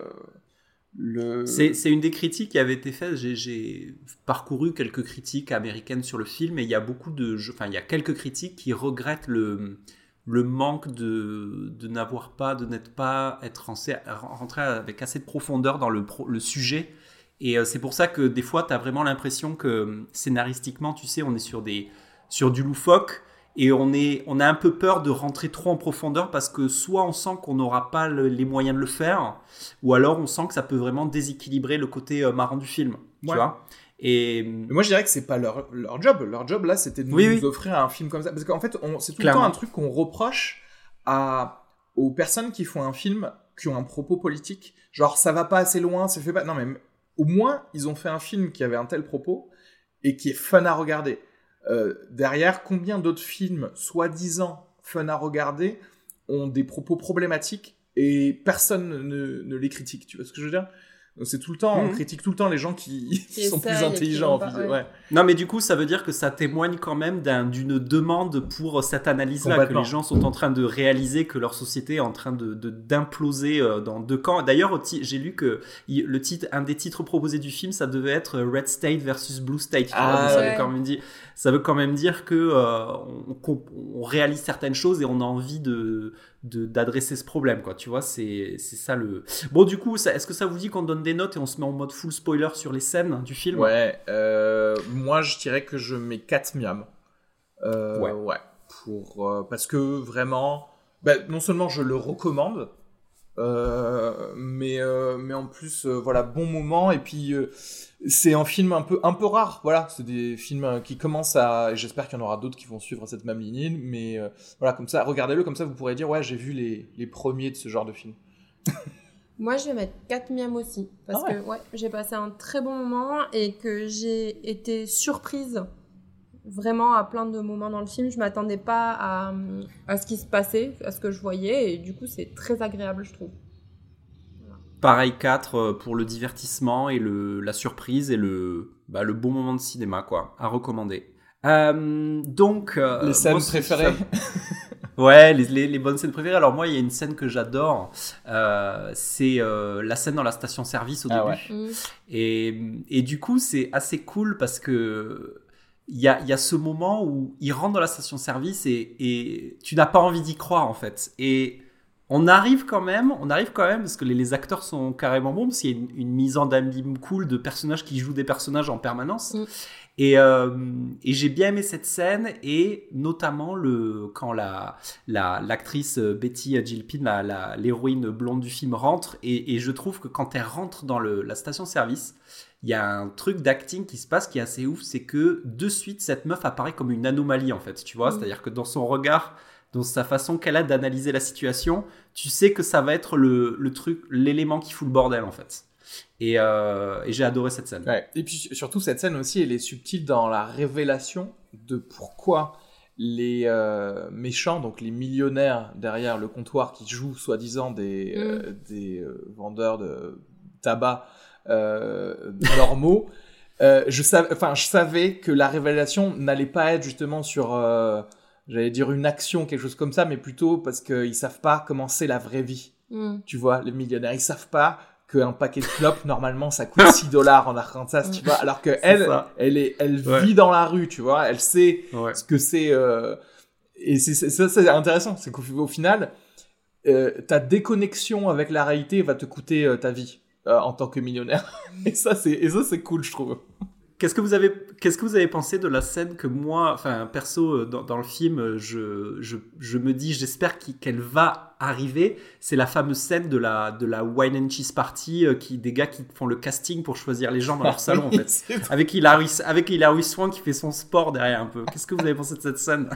Speaker 2: le...
Speaker 1: C'est, c'est une des critiques qui avait été faite. J'ai, j'ai parcouru quelques critiques américaines sur le film, et il y a beaucoup de... Enfin, il y a quelques critiques qui regrettent le, le manque de, de n'avoir pas, de n'être pas être rentré, rentré avec assez de profondeur dans le, pro, le sujet. Et euh, c'est pour ça que des fois, tu as vraiment l'impression que scénaristiquement, tu sais, on est sur des... sur du loufoque, et on, est, on a un peu peur de rentrer trop en profondeur parce que soit on sent qu'on n'aura pas le, les moyens de le faire, ou alors on sent que ça peut vraiment déséquilibrer le côté euh, marrant du film, tu ouais. vois. Et...
Speaker 2: Mais moi je dirais que c'est pas leur, leur job, leur job là c'était de nous, oui, oui. nous offrir un film comme ça, parce qu'en fait on, c'est tout Clairement. le temps un truc qu'on reproche à, aux personnes qui font un film qui ont un propos politique, genre ça va pas assez loin, ça fait pas... Non mais au moins ils ont fait un film qui avait un tel propos et qui est fun à regarder. Euh, derrière, combien d'autres films, soi-disant fun à regarder, ont des propos problématiques et personne ne, ne les critique, tu vois ce que je veux dire ? Donc c'est tout le temps, mmh. on critique tout le temps les gens qui, qui sont plus intelligents. Pas, ouais. Ouais.
Speaker 1: Non, mais du coup, ça veut dire que ça témoigne quand même d'un, d'une demande pour cette analyse-là, que les gens sont en train de réaliser que leur société est en train de, de, d'imploser dans deux camps. D'ailleurs, j'ai lu que le titre, un des titres proposés du film, ça devait être Red State versus Blue State.
Speaker 2: Ah,
Speaker 1: ça,
Speaker 2: ouais.
Speaker 1: veut quand même dire, ça veut quand même dire que euh, on, on réalise certaines choses et on a envie de... De, d'adresser ce problème, quoi, tu vois, c'est, c'est ça le... Bon, du coup, ça, est-ce que ça vous dit qu'on donne des notes et on se met en mode full spoiler sur les scènes du film ?
Speaker 2: Ouais, euh, moi je dirais que je mets quatre miams. Euh, ouais. ouais. Pour, euh, parce que vraiment, bah, non seulement je le recommande, euh, mais, euh, mais en plus, euh, voilà, bon moment, et puis euh, c'est un film un peu, un peu rare, voilà, c'est des films qui commencent à, et j'espère qu'il y en aura d'autres qui vont suivre cette même ligne, mais euh, voilà, comme ça, regardez-le, comme ça vous pourrez dire, ouais, j'ai vu les, les premiers de ce genre de film.
Speaker 3: Moi, je vais mettre quatre miams aussi, parce ah ouais. que ouais, j'ai passé un très bon moment et que j'ai été surprise vraiment à plein de moments dans le film. Je m'attendais pas à, à ce qui se passait, à ce que je voyais, et du coup, c'est très agréable, je trouve.
Speaker 1: Pareil, quatre pour le divertissement et le, la surprise et le, bah, le bon moment de cinéma, quoi, à recommander. Euh, donc... Euh,
Speaker 2: les scènes moi, préférées
Speaker 1: Ouais, les, les, les bonnes scènes préférées. Alors moi, il y a une scène que j'adore, euh, c'est euh, la scène dans la station-service au
Speaker 2: ah
Speaker 1: début.
Speaker 3: Ouais.
Speaker 1: Et, et du coup, c'est assez cool parce que il y a, y a ce moment où il rentre dans la station-service et, et tu n'as pas envie d'y croire, en fait. Et on arrive quand même, on arrive quand même, parce que les, les acteurs sont carrément bons, parce qu'il y a une, une mise en abîme cool de personnages qui jouent des personnages en permanence. Mm. Et, euh, et j'ai bien aimé cette scène, et notamment le, quand la, la, l'actrice Betty Gilpin, la, la, l'héroïne blonde du film, rentre, et, et je trouve que quand elle rentre dans le, la station-service, il y a un truc d'acting qui se passe qui est assez ouf, c'est que de suite, cette meuf apparaît comme une anomalie, en fait, tu vois, mmh. c'est-à-dire que dans son regard, dans sa façon qu'elle a d'analyser la situation, tu sais que ça va être le, le truc, l'élément qui fout le bordel, en fait. Et, euh, et j'ai adoré cette scène.
Speaker 2: Ouais. Et puis surtout, cette scène aussi, elle est subtile dans la révélation de pourquoi les euh, méchants, donc les millionnaires derrière le comptoir qui jouent soi-disant des, mmh. euh, des euh, vendeurs de tabac euh, normaux, euh, je, sav- enfin, je savais que la révélation n'allait pas être justement sur, euh, j'allais dire une action, quelque chose comme ça, mais plutôt parce qu'ils savent pas comment c'est la vraie vie. Mmh. Tu vois, les millionnaires, ils savent pas qu'un paquet de clopes, normalement, ça coûte six dollars en Arkansas, tu vois, alors que elle, elle, est, elle ouais. vit dans la rue, tu vois, elle sait ouais. ce que c'est, euh, et c'est, c'est, ça, c'est intéressant, c'est qu'au au final, euh, ta déconnexion avec la réalité va te coûter euh, ta vie, euh, en tant que millionnaire, et ça, c'est, et ça, c'est cool, je trouve.
Speaker 1: Qu'est-ce que vous avez, qu'est-ce que vous avez pensé de la scène que moi, enfin perso dans, dans le film, je, je, je me dis, j'espère qu'elle va arriver. C'est la fameuse scène de la de la wine and cheese party, euh, qui des gars qui font le casting pour choisir les gens dans leur salon, en fait, avec Hilary, avec Hilary Swank qui fait son sport derrière un peu. Qu'est-ce que vous avez pensé de cette scène?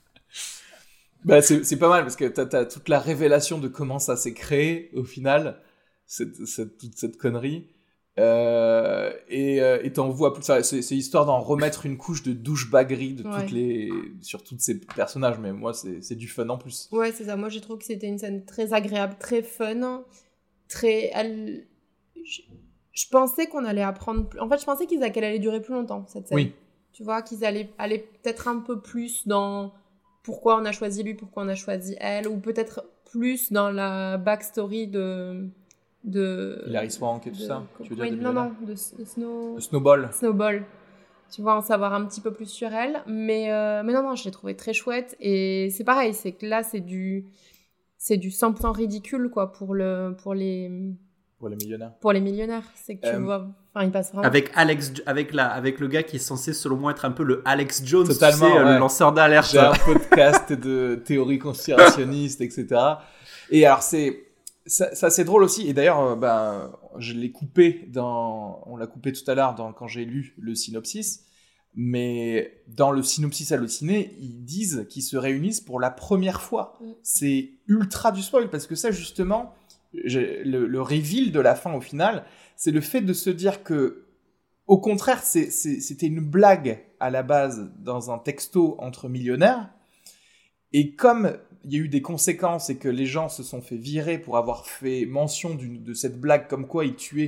Speaker 2: Bah c'est c'est pas mal parce que t'as t'as toute la révélation de comment ça s'est créé au final, cette cette toute cette connerie. Euh, et euh, et t'en vois plus, c'est, c'est histoire d'en remettre une couche de douchebaguerie de ouais. toutes les, sur tous ces personnages, mais moi c'est, c'est du fun en plus.
Speaker 3: Ouais, c'est ça, moi j'ai trouvé que c'était une scène très agréable, très fun, très... Elle... Je, je pensais qu'on allait apprendre... En fait, je pensais qu'ils, qu'elle allait durer plus longtemps, cette scène.
Speaker 2: Oui.
Speaker 3: Tu vois, qu'ils allaient aller peut-être un peu plus dans pourquoi on a choisi lui, pourquoi on a choisi elle, ou peut-être plus dans la backstory de... de
Speaker 2: Hilary Swank et tout
Speaker 3: de,
Speaker 2: ça
Speaker 3: de,
Speaker 2: tu veux
Speaker 3: oui,
Speaker 2: dire de
Speaker 3: non non de, de Snow
Speaker 2: de Snowball
Speaker 3: Snowball tu vois, en savoir un petit peu plus sur elle, mais euh, mais non non je l'ai trouvé très chouette, et c'est pareil, c'est que là c'est du c'est du cent pour cent ridicule, quoi, pour le pour les
Speaker 2: pour les millionnaires
Speaker 3: pour les millionnaires c'est que tu euh, vois, enfin il passe vraiment
Speaker 1: avec Alex, avec la avec le gars qui est censé selon moi être un peu le Alex Jones,
Speaker 2: totalement,
Speaker 1: tu sais,
Speaker 2: ouais.
Speaker 1: le lanceur d'alerte.
Speaker 2: J'ai un podcast de théorie conspirationniste, etc. Et alors c'est Ça, ça c'est drôle aussi, et d'ailleurs euh, ben, je l'ai coupé dans, on l'a coupé tout à l'heure dans, quand j'ai lu le synopsis, mais dans le synopsis halluciné, ils disent qu'ils se réunissent pour la première fois. Mm. C'est ultra du spoil, parce que ça justement, le, le reveal de la fin au final, c'est le fait de se dire que, au contraire, c'est, c'est, c'était une blague à la base dans un texto entre millionnaires, et comme il y a eu des conséquences et que les gens se sont fait virer pour avoir fait mention d'une, de cette blague comme quoi ils tuaient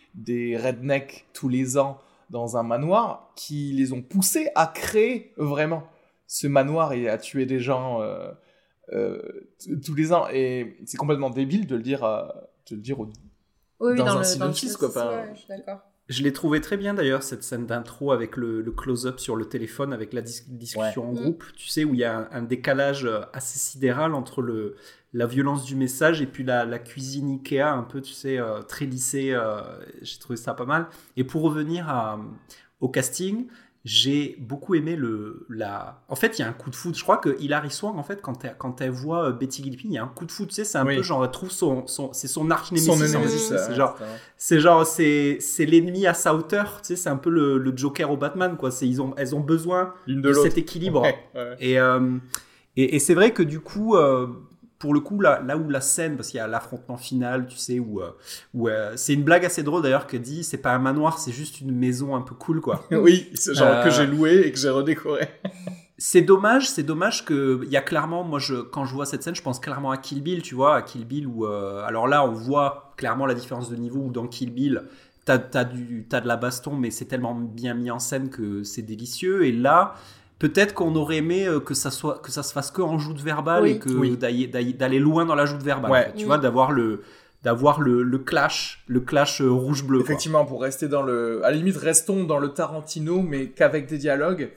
Speaker 2: des rednecks tous les ans dans un manoir qui les ont poussés à créer vraiment ce manoir et à tuer des gens euh, euh, t- tous les ans. Et c'est complètement débile de le dire, euh, de le dire au,
Speaker 3: Oui,
Speaker 2: dans,
Speaker 3: dans,
Speaker 2: un
Speaker 3: le,
Speaker 2: synopsis,
Speaker 3: dans le synopsis,
Speaker 2: quoi. Enfin,
Speaker 3: ouais, je suis d'accord.
Speaker 1: Je l'ai trouvé très bien d'ailleurs, cette scène d'intro avec le, le close-up sur le téléphone, avec la dis- discussion
Speaker 2: Ouais.
Speaker 1: en
Speaker 3: Mm.
Speaker 1: groupe, tu sais, où il y a un, un décalage assez sidéral entre le, la violence du message et puis la, la cuisine Ikea, un peu, tu sais, euh, très lissée. Euh, j'ai trouvé ça pas mal. Et pour revenir à, au casting, j'ai beaucoup aimé le... La... En fait, il y a un coup de foudre. Je crois que Hilary Swank, en fait, quand elle, quand elle voit Betty Gilpin, il y a un coup de foudre, tu sais, c'est un
Speaker 2: Oui.
Speaker 1: peu genre, elle trouve son... son c'est son arch-némésis.
Speaker 2: son
Speaker 1: en fait,
Speaker 2: némésis,
Speaker 1: tu sais,
Speaker 2: ouais,
Speaker 1: c'est genre...
Speaker 2: c'est vrai.
Speaker 1: C'est genre, c'est, c'est l'ennemi à sa hauteur, tu sais, c'est un peu le, le Joker au Batman, quoi. C'est, ils ont, elles ont besoin
Speaker 2: L'une
Speaker 1: de,
Speaker 2: de l'autre.
Speaker 1: cet équilibre.
Speaker 2: Ouais, ouais.
Speaker 1: Et, euh, et, et c'est vrai que du coup, euh, pour le coup, là, là où la scène, parce qu'il y a l'affrontement final, tu sais, où, euh, où euh, c'est une blague assez drôle d'ailleurs, que dit, c'est pas un manoir, c'est juste une maison un peu cool, quoi.
Speaker 2: Oui, c'est genre
Speaker 1: Euh,
Speaker 2: que j'ai loué et que j'ai redécoré.
Speaker 1: C'est dommage, c'est dommage que il y a clairement, moi je, quand je vois cette scène, je pense clairement à Kill Bill, tu vois, à Kill Bill où, euh, alors là on voit clairement la différence de niveau où dans Kill Bill, t'as, t'as, du, t'as de la baston, mais c'est tellement bien mis en scène que c'est délicieux. Et là, peut-être qu'on aurait aimé euh, que ça soit, que ça se fasse que en joute verbale
Speaker 3: Oui.
Speaker 1: et que
Speaker 2: Oui.
Speaker 1: d'aller, d'aller, d'aller loin dans la joute verbale,
Speaker 2: Ouais.
Speaker 1: en fait, tu
Speaker 3: Oui.
Speaker 1: vois, d'avoir le, d'avoir le, le clash, le clash euh, rouge-bleu. Quoi.
Speaker 2: Effectivement, pour rester dans le... À la limite, restons dans le Tarantino, mais qu'avec des dialogues.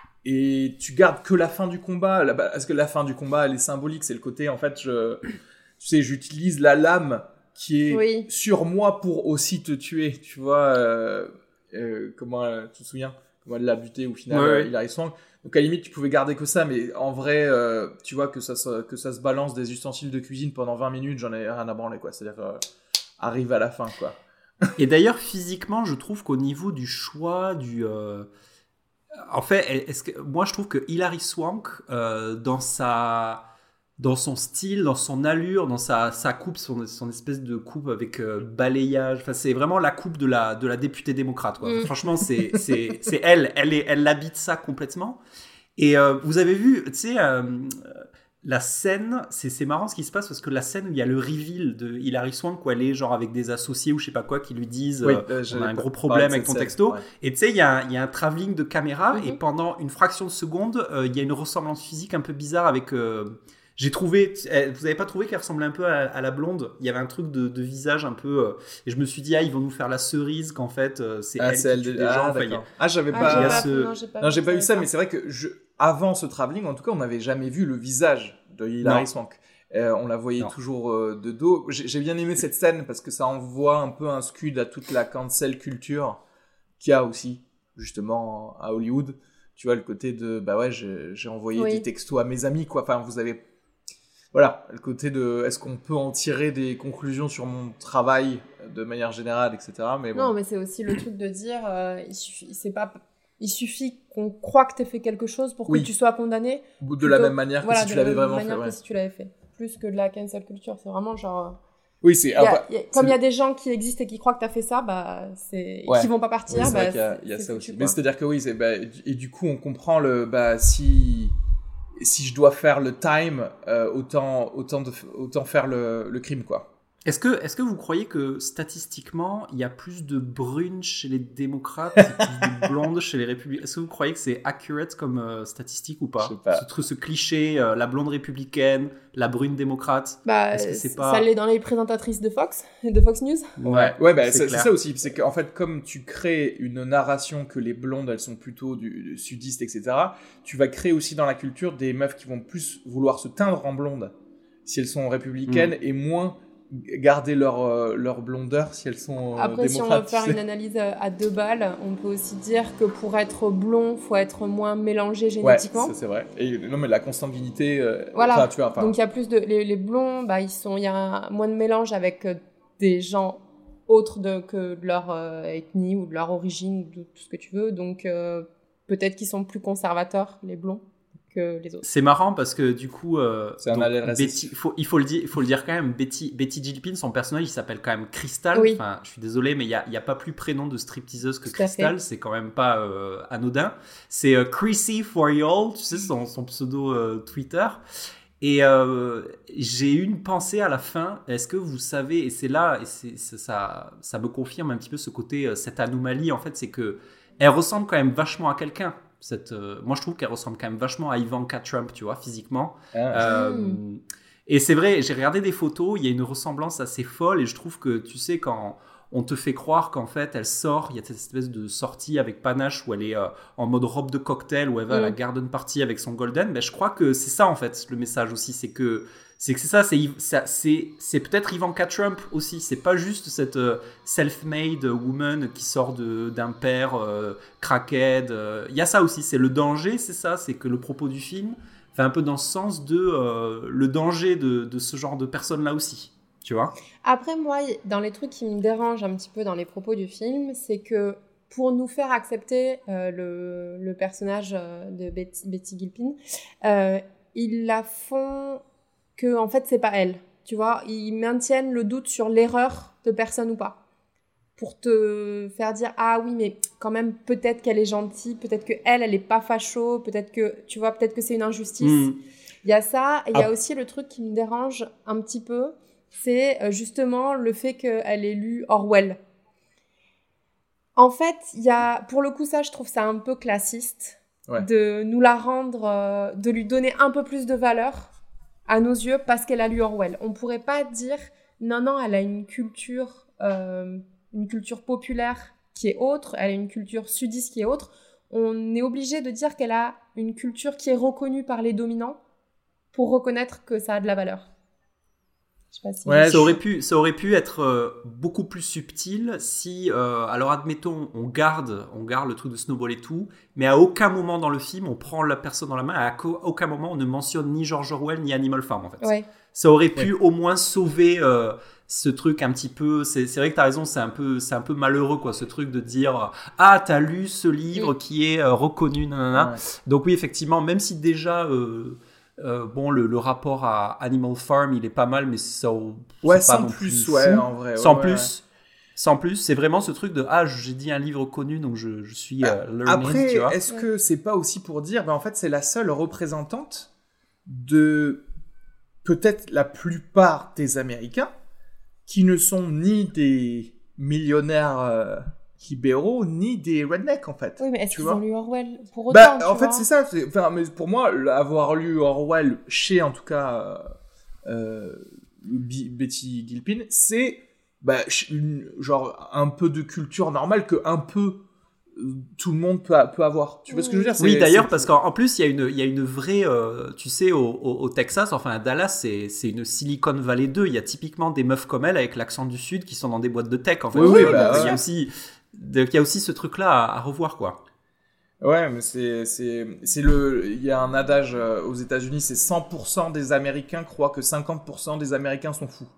Speaker 2: Et tu gardes que la fin du combat. là- Parce que la fin du combat, elle est symbolique. C'est le côté, en fait, je... tu sais, j'utilise la lame qui est
Speaker 3: Oui.
Speaker 2: sur moi pour aussi te tuer. Tu vois, euh, euh, comment, euh, tu te souviens comment elle l'a buté au final,
Speaker 1: Ouais,
Speaker 2: euh,
Speaker 1: ouais.
Speaker 2: Hilary Swank. Donc à la limite, tu pouvais garder que ça, mais en vrai, euh, tu vois que ça, se, que ça se balance des ustensiles de cuisine pendant vingt minutes, j'en ai rien à branler, quoi. C'est-à-dire, euh, arrive à la fin, quoi.
Speaker 1: Et d'ailleurs, physiquement, je trouve qu'au niveau du choix, du. euh, En fait, est-ce que... moi, je trouve que Hilary Swank, euh, dans sa. Dans son style, dans son allure, dans sa, sa coupe, son, son espèce de coupe avec euh, balayage, enfin, c'est vraiment la coupe de la, de la députée démocrate. Quoi.
Speaker 3: Mm.
Speaker 1: Franchement, c'est, c'est, c'est elle, elle, est, elle habite ça complètement. Et euh, vous avez vu, tu sais, euh, la scène, c'est, c'est marrant ce qui se passe parce que la scène où il y a le reveal de Hilary Swank, où elle est genre avec des associés ou je sais pas quoi qui lui disent
Speaker 2: Oui,
Speaker 1: euh,
Speaker 2: euh,
Speaker 1: on
Speaker 2: j'allais
Speaker 1: a un
Speaker 2: pas
Speaker 1: gros
Speaker 2: parler
Speaker 1: problème
Speaker 2: de
Speaker 1: avec ton
Speaker 2: cette
Speaker 1: texto.
Speaker 2: scène, ouais.
Speaker 1: Et tu sais, il y, a un- il y a un travelling de caméra
Speaker 3: Mhm.
Speaker 1: et pendant une fraction de seconde, euh, il y a une ressemblance physique un peu bizarre avec. euh, j'ai trouvé. eh, Vous avez pas trouvé qu'elle ressemblait un peu à, à la blonde? Il y avait un truc de, de visage un peu. euh, et je me suis dit, ah, ils vont nous faire la cerise, qu'en fait, euh, c'est
Speaker 2: Ah,
Speaker 1: elle
Speaker 2: c'est
Speaker 1: qui
Speaker 2: elle
Speaker 1: tue
Speaker 2: de-
Speaker 1: des
Speaker 2: ah,
Speaker 1: gens. Enfin, il y a-
Speaker 2: d'accord. Ah, j'avais
Speaker 3: Ah,
Speaker 2: pas...
Speaker 1: il y a
Speaker 3: j'ai pas,
Speaker 1: ce-
Speaker 3: non, j'ai pas,
Speaker 2: Non, j'ai pas vu ça,
Speaker 3: savais
Speaker 2: mais c'est vrai que je... avant ce travelling, en tout cas, on n'avait jamais vu le visage de Hilary
Speaker 1: Non.
Speaker 2: Swank. Euh, on la voyait
Speaker 1: Non.
Speaker 2: toujours euh, de dos. J'ai j'ai bien aimé cette scène parce que ça envoie un peu un scud à toute la cancel culture qu'il y a aussi, justement, à Hollywood. Tu vois, le côté de, bah ouais, j'ai j'ai envoyé
Speaker 3: Oui.
Speaker 2: des textos à mes amis, quoi. Enfin, vous avez... Voilà, le côté de, est-ce qu'on peut en tirer des conclusions sur mon travail de manière générale, et cetera. Mais bon.
Speaker 3: Non, mais c'est aussi le truc de dire, euh, il suffit, c'est pas, il suffit qu'on croit que t'aies fait quelque chose pour
Speaker 2: Oui.
Speaker 3: que tu sois condamné.
Speaker 2: de la
Speaker 3: plutôt-
Speaker 2: même manière
Speaker 3: voilà,
Speaker 2: que si
Speaker 3: de
Speaker 2: tu
Speaker 3: la
Speaker 2: l'avais
Speaker 3: même
Speaker 2: vraiment fait.
Speaker 3: manière
Speaker 2: Ouais.
Speaker 3: que si tu l'avais fait. Plus que de la cancel culture, c'est vraiment genre. euh,
Speaker 2: Oui, c'est...
Speaker 3: il y a-
Speaker 2: ah, bah,
Speaker 3: il y a- comme il y
Speaker 2: c'est-
Speaker 3: a des gens qui existent et qui croient que t'as fait ça, bah, c'est,
Speaker 2: Ouais.
Speaker 3: qui vont pas partir,
Speaker 2: Oui, c'est
Speaker 3: bah,
Speaker 2: vrai qu'il y a,
Speaker 3: c'est-
Speaker 2: il y a
Speaker 3: c'est
Speaker 2: ça
Speaker 3: foutu,
Speaker 2: aussi.
Speaker 3: quoi.
Speaker 2: Mais c'est-à-dire que oui, c'est, bah, et du coup, on comprend le, bah, si, si je dois faire le time, euh, autant, autant, de, autant faire le, le crime, quoi.
Speaker 1: Est-ce que, est-ce que vous croyez que statistiquement, il y a plus de brunes chez les démocrates et plus de blondes chez les républicains? Est-ce que vous croyez que c'est accurate comme euh, statistique ou pas?
Speaker 2: Je sais pas.
Speaker 1: Ce, truc- ce cliché, euh, la blonde républicaine, la brune démocrate.
Speaker 3: Bah,
Speaker 1: Est-ce que c'est
Speaker 3: c-
Speaker 1: pas-
Speaker 3: ça l'est dans les présentatrices de Fox, de Fox News.
Speaker 2: Ouais, ouais, bah,
Speaker 1: c'est
Speaker 2: c'est, c'est
Speaker 1: clair.
Speaker 2: ça aussi. C'est qu'en fait, comme tu crées une narration que les blondes, elles sont plutôt du, du sudiste, et cetera, tu vas créer aussi dans la culture des meufs qui vont plus vouloir se teindre en blonde si elles sont républicaines
Speaker 1: Mm.
Speaker 2: et moins garder leur, euh, leur blondeur si elles sont euh,
Speaker 3: Après, si on veut
Speaker 2: démocrates.
Speaker 3: faire
Speaker 2: tu sais.
Speaker 3: une analyse à à deux balles, on peut aussi dire que pour être blond, faut être moins mélangé
Speaker 2: Ouais,
Speaker 3: génétiquement.
Speaker 2: ça c'est vrai. Et non, mais la consanguinité, euh,
Speaker 3: Voilà.
Speaker 2: enfin, tu vois, enfin,
Speaker 3: Donc il y a plus de les, les blonds, bah ils sont, il y a un- moins de mélange avec euh, des gens autres de, que de leur euh, ethnie ou de leur origine, ou de tout ce que tu veux. Donc euh, peut-être qu'ils sont plus conservateurs les blonds que les autres.
Speaker 1: C'est marrant parce que du coup, euh,
Speaker 2: C'est un
Speaker 1: donc,
Speaker 2: allèle
Speaker 1: Betty,
Speaker 2: récessif.
Speaker 1: faut, il faut le dire, il faut le dire quand même. Betty, Betty Gilpin, son personnage, il s'appelle quand même Crystal.
Speaker 3: Oui.
Speaker 1: Enfin, je suis désolé, mais il y a, il y a pas plus prénom de stripteaseuse que
Speaker 3: Tout à
Speaker 1: Crystal.
Speaker 3: fait.
Speaker 1: C'est quand même pas euh, anodin. C'est euh, Chrissy for y'all, tu sais son, son pseudo euh, Twitter. Et euh, j'ai eu une pensée à la fin. Est-ce que vous savez, et c'est là, et c'est, c'est, ça, ça me confirme un petit peu ce côté, cette anomalie, en fait, c'est que elle ressemble quand même vachement à quelqu'un. Cette, euh, moi, je trouve qu'elle ressemble quand même vachement à Ivanka Trump, tu vois, physiquement. Ah. Euh, mmh. Et c'est vrai, j'ai regardé des photos, il y a une ressemblance assez folle, et je trouve que, tu sais, quand on te fait croire qu'en fait, elle sort, il y a cette espèce de sortie avec panache où elle est euh, en mode robe de cocktail, où elle va mmh. à la garden party avec son golden, ben, je crois que c'est ça, en fait, le message aussi, c'est que c'est que c'est ça, c'est, c'est, c'est peut-être Ivanka Trump aussi, c'est pas juste cette euh, self-made woman qui sort de, d'un père euh, crackhead, il euh, y a ça aussi, c'est le danger, c'est ça, c'est que le propos du film fait un peu dans ce sens de euh, le danger de, de ce genre de personnes-là aussi. Tu vois ?
Speaker 3: Après, moi, dans les trucs qui me dérangent un petit peu dans les propos du film, c'est que pour nous faire accepter euh, le, le personnage de Betty, Betty Gilpin, euh, ils la font que, en fait, c'est pas elle. Tu vois ? Ils maintiennent le doute sur l'erreur de personne ou pas. Pour te faire dire, ah oui, mais quand même, peut-être qu'elle est gentille, peut-être qu'elle, elle est pas facho, peut-être que, tu vois, peut-être que c'est une injustice. Mmh. Il y a ça, et il ah. y a aussi le truc qui me dérange un petit peu, c'est justement le fait qu'elle ait lu Orwell. En fait, il y a, pour le coup, ça, je trouve ça un peu classiste, ouais. de nous la rendre, euh, de lui donner un peu plus de valeur à nos yeux parce qu'elle a lu Orwell. On pourrait pas dire, non, non, elle a une culture, euh, une culture populaire qui est autre, elle a une culture sudiste qui est autre. On est obligé de dire qu'elle a une culture qui est reconnue par les dominants pour reconnaître que ça a de la valeur.
Speaker 1: Je sais pas si ouais, ça, aurait pu, ça aurait pu être euh, beaucoup plus subtil si, euh, alors admettons, on garde, on garde le truc de Snowball et tout, mais à aucun moment dans le film, on prend la personne dans la main, à aucun moment, on ne mentionne ni George Orwell ni Animal Farm, en fait.
Speaker 3: Ouais.
Speaker 1: Ça aurait pu ouais. au moins sauver euh, ce truc un petit peu, c'est, c'est vrai que t'as raison, c'est un peu, c'est un peu malheureux, quoi, ce truc de dire, ah, t'as lu ce livre oui. qui est euh, reconnu, nanana. Ouais. Donc oui, effectivement, même si déjà... Euh, Euh, bon, le, le rapport à Animal Farm, il est pas mal, mais ça, c'est
Speaker 2: ouais,
Speaker 1: pas
Speaker 2: sans
Speaker 1: non
Speaker 2: plus,
Speaker 1: plus
Speaker 2: ouais,
Speaker 1: fou.
Speaker 2: en vrai.
Speaker 1: Sans
Speaker 2: ouais,
Speaker 1: plus,
Speaker 2: ouais.
Speaker 1: sans plus, c'est vraiment ce truc de ah, j'ai dit un livre connu, donc je, je suis euh, learning.
Speaker 2: Après,
Speaker 1: tu vois.
Speaker 2: est-ce que c'est pas aussi pour dire, ben en fait, c'est la seule représentante de peut-être la plupart des Américains qui ne sont ni des millionnaires. Euh... libéraux ni des rednecks en fait.
Speaker 3: Oui, mais est-ce
Speaker 2: tu
Speaker 3: qu'ils
Speaker 2: vois
Speaker 3: ont lu Orwell pour autant
Speaker 2: bah,
Speaker 3: tu
Speaker 2: en
Speaker 3: vois
Speaker 2: fait, c'est ça. C'est, enfin, mais pour moi, avoir lu Orwell chez, en tout cas, euh, Betty Gilpin, c'est bah, une, genre un peu de culture normale que un peu tout le monde peut, peut avoir. Tu vois ce que je veux dire ?
Speaker 1: Oui,
Speaker 2: c'est,
Speaker 1: d'ailleurs,
Speaker 2: c'est...
Speaker 1: parce qu'en plus, il y a une, il y a une vraie... Euh, tu sais, au, au, au Texas, enfin à Dallas, c'est, c'est une Silicon Valley deux. Il y a typiquement des meufs comme elle, avec l'accent du Sud, qui sont dans des boîtes de tech, en fait.
Speaker 2: Oui, oui, bah,
Speaker 1: il, y
Speaker 2: ouais.
Speaker 1: a aussi, il y a aussi ce truc-là à, à revoir, quoi.
Speaker 2: Ouais, mais c'est, c'est, c'est le... Il y a un adage aux États-Unis, c'est cent pour cent des Américains croient que cinquante pour cent des Américains sont fous.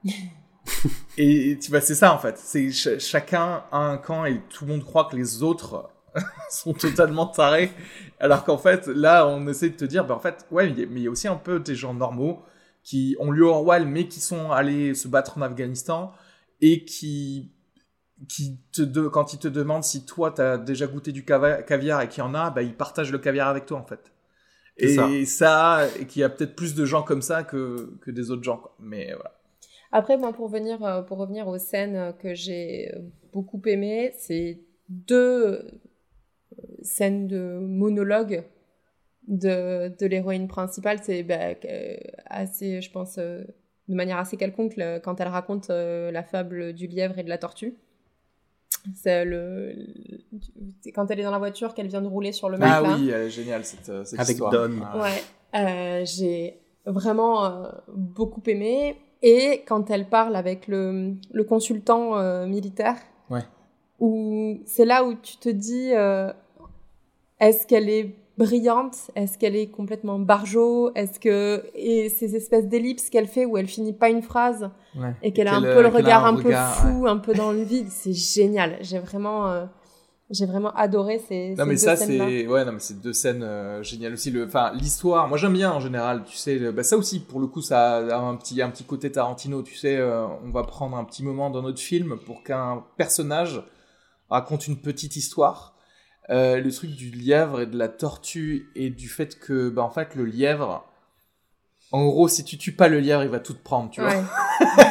Speaker 2: Et tu vois, c'est ça, en fait. C'est ch- chacun a un camp et tout le monde croit que les autres... sont totalement tarés, alors qu'en fait là on essaie de te dire bah en fait ouais mais il y a aussi un peu des gens normaux qui ont lu Orwell mais qui sont allés se battre en Afghanistan et qui qui te de, quand ils te demandent si toi t'as déjà goûté du cava- caviar et qu'il y en a bah ils partagent le caviar avec toi en fait. C'est et ça, ça et qu'il y a peut-être plus de gens comme ça que que des autres gens quoi. Mais voilà.
Speaker 3: Après moi pour venir pour revenir aux scènes que j'ai beaucoup aimées, c'est deux scène de monologue de, de l'héroïne principale, c'est bah, assez, je pense, euh, de manière assez quelconque le, quand elle raconte euh, la fable du lièvre et de la tortue. C'est le, c'est quand elle est dans la voiture, qu'elle vient de rouler sur le mec
Speaker 2: ah
Speaker 3: là.
Speaker 2: Ah oui, elle est géniale cette, cette
Speaker 1: avec
Speaker 2: histoire.
Speaker 1: Don.
Speaker 3: Ouais, euh, j'ai vraiment euh, beaucoup aimé. Et quand elle parle avec le, le consultant euh, militaire,
Speaker 2: ouais.
Speaker 3: où c'est là où tu te dis euh, est-ce qu'elle est brillante, est-ce qu'elle est complètement barjot, est-ce que et ces espèces d'ellipses qu'elle fait où elle finit pas une phrase
Speaker 2: ouais.
Speaker 3: et qu'elle
Speaker 2: et
Speaker 3: a un
Speaker 2: qu'elle,
Speaker 3: peu le regard un, un
Speaker 2: regard,
Speaker 3: peu fou,
Speaker 2: ouais.
Speaker 3: un peu dans le vide, c'est génial. J'ai vraiment euh, j'ai vraiment adoré ces,
Speaker 2: non,
Speaker 3: ces
Speaker 2: mais
Speaker 3: deux
Speaker 2: ça,
Speaker 3: scènes-là.
Speaker 2: c'est... Ouais, non, mais c'est deux scènes euh, géniales aussi. Le... Enfin, l'histoire, moi j'aime bien en général, tu sais. Le... Bah, ça aussi, pour le coup, ça a un petit, un petit côté Tarantino, tu sais. Euh, on va prendre un petit moment dans notre film pour qu'un personnage raconte une petite histoire. Euh, le truc du lièvre et de la tortue et du fait que, bah, en fait, le lièvre, En gros, si tu tues pas le lièvre, il va tout te prendre, tu
Speaker 3: Ouais.
Speaker 2: vois.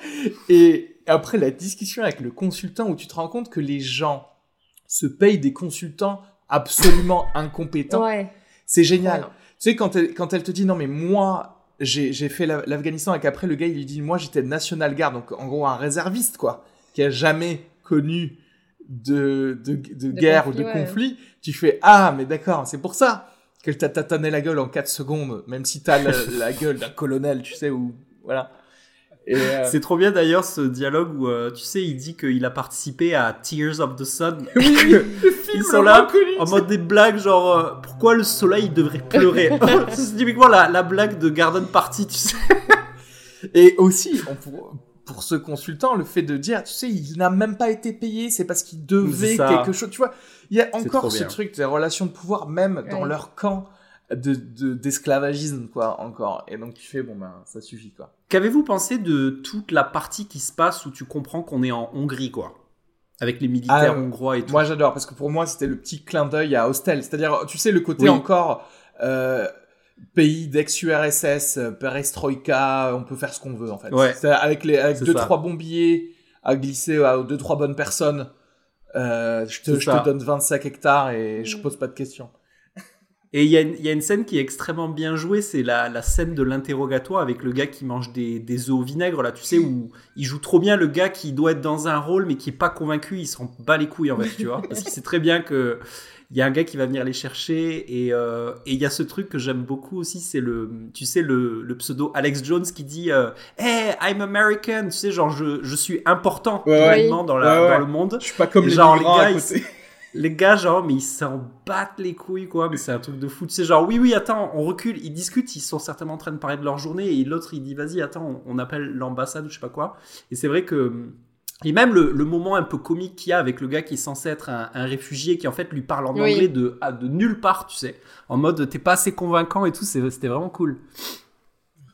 Speaker 2: Et après, la discussion avec le consultant où tu te rends compte que les gens se payent des consultants absolument incompétents.
Speaker 3: Ouais.
Speaker 2: C'est génial.
Speaker 3: Ouais.
Speaker 2: Tu sais, quand elle, quand elle te dit, non, mais moi, j'ai, j'ai fait la- l'Afghanistan, et qu'après, le gars, il lui dit, moi, j'étais National Guard, donc en gros, un réserviste, quoi, qui a jamais connu de, de, de,
Speaker 3: De
Speaker 2: guerre
Speaker 3: conflit,
Speaker 2: ou de
Speaker 3: ouais.
Speaker 2: conflit. Tu fais, ah, mais d'accord, c'est pour ça qu'elle t'a tatané la gueule en quatre secondes, même si t'as la, la gueule d'un colonel, tu sais, ou, voilà. Et, euh...
Speaker 1: C'est trop bien d'ailleurs ce dialogue où euh, tu sais il dit qu'il a participé à Tears of the Sun.
Speaker 2: Oui, oui, le film
Speaker 1: Ils sont là
Speaker 2: connu,
Speaker 1: en mode des blagues genre euh, pourquoi le soleil devrait pleurer. C'est typiquement la, la blague de Garden Party, tu sais.
Speaker 2: Et aussi, on pour, pour ce consultant, le fait de dire, tu sais, il n'a même pas été payé, c'est parce qu'il devait quelque chose, tu vois. Il y a encore ce bien. truc des relations de pouvoir, même ouais. dans leur camp de, de, d'esclavagisme, quoi, encore. Et donc tu fais, bon ben, ça suffit, quoi.
Speaker 1: Qu'avez-vous pensé de toute la partie qui se passe où tu comprends qu'on est en Hongrie, quoi, avec les militaires ah, hongrois et tout.
Speaker 2: Moi j'adore, parce que pour moi c'était le petit clin d'œil à Hostel, c'est-à-dire, tu sais, le côté oui. encore euh, pays d'ex-U R S S, perestroïka, on peut faire ce qu'on veut en fait.
Speaker 1: Ouais.
Speaker 2: C'est avec les avec
Speaker 1: c'est
Speaker 2: deux
Speaker 1: ça.
Speaker 2: trois bons billets à glisser à deux trois bonnes personnes. Euh, je te, je te donne vingt-cinq hectares et mmh. je pose pas de questions.
Speaker 1: Et il y, y a une scène qui est extrêmement bien jouée, c'est la, la scène de l'interrogatoire avec le gars qui mange des, des œufs au vinaigre, là, tu sais, où il joue trop bien le gars qui doit être dans un rôle mais qui est pas convaincu, il s'en bat les couilles en fait, tu vois, parce qu'il sait très bien que il y a un gars qui va venir les chercher et euh, et il y a ce truc que j'aime beaucoup aussi, c'est le, tu sais, le, le pseudo Alex Jones qui dit euh, Hey, I'm American, tu sais, genre je, je suis important
Speaker 2: ouais,
Speaker 1: ouais.
Speaker 2: ouais,
Speaker 1: dans, la,
Speaker 2: ouais.
Speaker 1: dans le monde.
Speaker 2: Je suis pas comme
Speaker 1: et
Speaker 2: les
Speaker 1: genre,
Speaker 2: migrants
Speaker 1: les gars,
Speaker 2: à côté.
Speaker 1: Ils, Les gars, genre, mais ils s'en battent les couilles, quoi. Mais c'est un truc de fou. Tu sais, genre, oui, oui, attends, on recule. Ils discutent. Ils sont certainement en train de parler de leur journée. Et l'autre, il dit, vas-y, attends, on appelle l'ambassade ou je sais pas quoi. Et c'est vrai que... Et même le, le moment un peu comique qu'il y a avec le gars qui est censé être un, un réfugié qui, en fait, lui parle en
Speaker 3: oui.
Speaker 1: anglais de, de nulle part, tu sais. En mode, t'es pas assez convaincant et tout. C'est, c'était vraiment cool.
Speaker 2: Euh...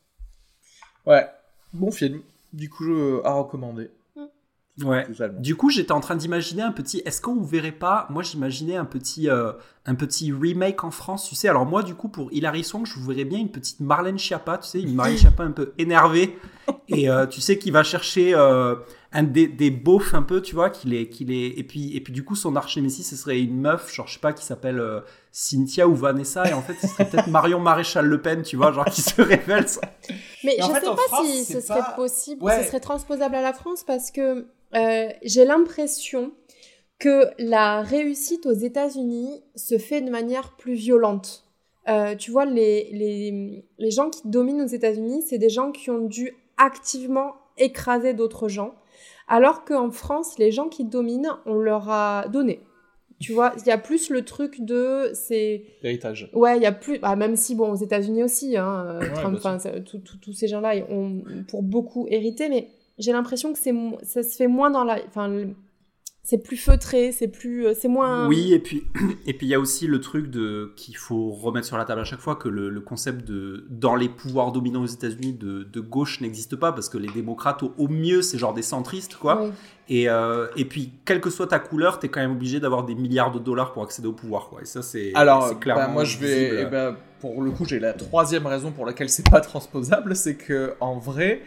Speaker 2: Ouais. Bon film. Du coup, je... à recommander.
Speaker 1: Ouais. Du coup, j'étais en train d'imaginer un petit. Est-ce qu'on verrait pas? Moi, j'imaginais un petit, euh, un petit remake en France, tu sais. Alors moi, du coup, pour Hilary Swank, je vous verrais bien une petite Marlène Schiappa, tu sais, une Marlène Schiappa un peu énervée et euh, tu sais qui va chercher euh, un des, des beaufs un peu, tu vois, qu'il est, qu'il est. Et puis, et puis du coup, son arch-némésis, ce serait une meuf, genre je sais pas, qui s'appelle euh, Cynthia ou Vanessa, et en fait, ce serait peut-être Marion Maréchal Le Pen, tu vois, genre qui se révèle. Ça.
Speaker 3: Mais, Mais je
Speaker 2: en
Speaker 3: sais
Speaker 2: fait,
Speaker 3: pas
Speaker 2: France,
Speaker 3: si ce serait
Speaker 2: pas...
Speaker 3: possible,
Speaker 2: ouais.
Speaker 3: ce serait transposable à la France parce que. Euh, j'ai l'impression que la réussite aux États-Unis se fait de manière plus violente. Euh, tu vois, les, les, les gens qui dominent aux États-Unis, c'est des gens qui ont dû activement écraser d'autres gens, alors qu'en France, les gens qui dominent, on leur a donné. Tu vois, il y a plus le truc de... c'est
Speaker 2: l'héritage.
Speaker 3: Ouais, il y a plus... Ah, même si, bon, aux États-Unis aussi, hein,
Speaker 2: ouais,
Speaker 3: Trump, enfin, tous ces gens-là ont pour beaucoup hérité, mais... J'ai l'impression que c'est ça se fait moins dans la enfin c'est plus feutré, c'est plus c'est moins
Speaker 1: Oui, et puis et puis il y a aussi le truc de qu'il faut remettre sur la table à chaque fois que le, le concept de dans les pouvoirs dominants aux États-Unis de, de gauche n'existe pas parce que les démocrates au, au mieux c'est genre des centristes quoi. Oui. Et euh, et puis quelle que soit ta couleur, t'es quand même obligé d'avoir des milliards de dollars pour accéder au pouvoir quoi. Et ça c'est
Speaker 2: alors
Speaker 1: c'est clairement
Speaker 2: bah, moi je vais eh ben, pour le coup, j'ai la troisième raison pour laquelle c'est pas transposable, c'est que en vrai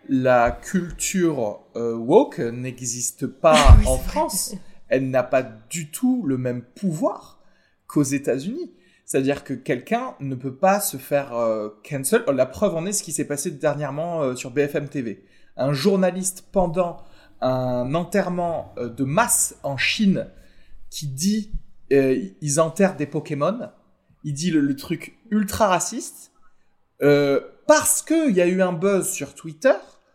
Speaker 2: la culture euh, woke n'existe pas oui, en France. Elle n'a pas du tout le même pouvoir qu'aux États-Unis. C'est-à-dire que quelqu'un ne peut pas se faire euh, cancel. La preuve en est ce qui s'est passé dernièrement euh, sur B F M T V. Un journaliste pendant un enterrement euh, de masse en Chine qui dit euh, ils enterrent des Pokémon. Il dit le, le truc ultra raciste. Euh, parce qu'il y a eu un buzz sur Twitter,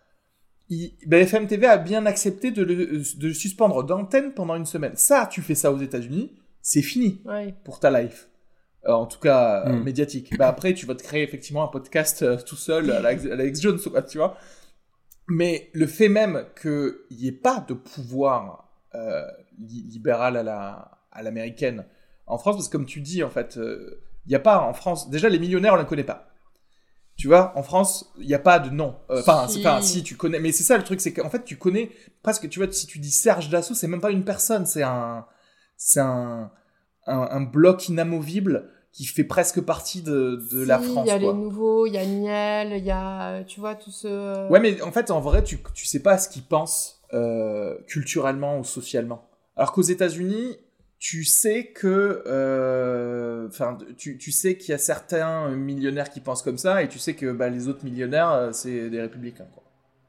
Speaker 2: il, B F M T V a bien accepté de le, de le suspendre d'antenne pendant une semaine. Ça, tu fais ça aux États-Unis, c'est fini
Speaker 3: ouais. pour
Speaker 2: ta life. Euh, en tout cas,
Speaker 1: mm.
Speaker 2: euh, médiatique. Bah, après, tu vas te créer effectivement un podcast euh, tout seul à Alex Jones, tu vois. Mais le fait même qu'il n'y ait pas de pouvoir euh, li- libéral à, la, à l'américaine en France, parce que comme tu dis, en fait, il euh, n'y a pas en France... Déjà, les millionnaires, on ne les connaît pas. Tu vois, en France, il n'y a pas de nom. Enfin, euh, si. c'est pas si tu connais. Mais c'est ça le truc, c'est qu'en fait, tu connais presque. Tu vois, si tu dis Serge Dassault, c'est même pas une personne, c'est un, c'est un, un, un bloc inamovible qui fait presque partie de, de si, la France.
Speaker 3: Il y a
Speaker 2: quoi.
Speaker 3: les nouveaux, il y a Niel, il y a, tu vois, tout ce...
Speaker 2: Ouais, mais en fait, en vrai, tu, tu sais pas ce qu'ils pensent euh, culturellement ou socialement. Alors qu'aux États-Unis, tu sais que... Enfin, euh, tu, tu sais qu'il y a certains millionnaires qui pensent comme ça, et tu sais que bah, les autres millionnaires, c'est des républicains, quoi.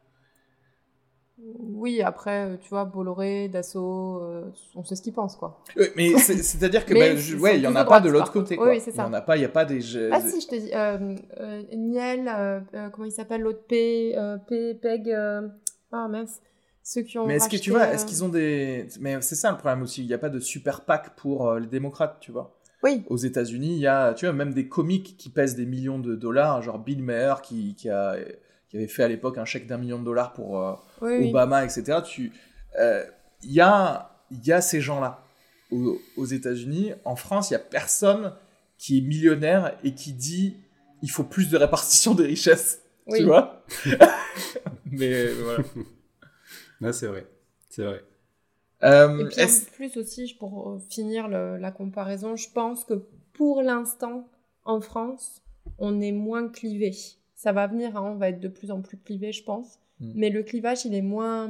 Speaker 3: Oui, après, tu vois, Bolloré, Dassault, euh, on sait ce qu'ils pensent, quoi.
Speaker 2: Euh, mais c'est, c'est-à-dire que, bah, je, ouais, il y en a pas de l'autre côté, quoi.
Speaker 3: Oui, c'est ça.
Speaker 2: Il y en a pas, il y a pas des... Je...
Speaker 3: Ah si, je te dis, euh, euh, Niel, euh, euh, comment il s'appelle, l'autre P, euh, P, Peg, euh... ah mince, ceux qui ont
Speaker 2: Mais est-ce
Speaker 3: racheté,
Speaker 2: que tu vois,
Speaker 3: euh...
Speaker 2: est-ce qu'ils ont des... Mais c'est ça le problème aussi, il n'y a pas de super PAC pour euh, les démocrates, tu vois.
Speaker 3: Oui.
Speaker 2: Aux États-Unis, il y a, tu vois, même des comiques qui pèsent des millions de dollars, genre Bill Maher qui, qui a... qui avait fait à l'époque un chèque d'un million de dollars pour euh, oui, Obama, oui. et cetera. Il euh, y, a, y a ces gens-là aux, aux États-Unis. En France, il n'y a personne qui est millionnaire et qui dit il faut plus de répartition des richesses. Oui. Tu vois. Mais voilà.
Speaker 1: Là, c'est vrai. C'est vrai.
Speaker 3: Euh, et puis en plus aussi, pour finir le, la comparaison, je pense que pour l'instant, en France, on est moins clivé. Ça va venir, hein, on va être de plus en plus clivé, je pense. Mmh. Mais le clivage, il est moins...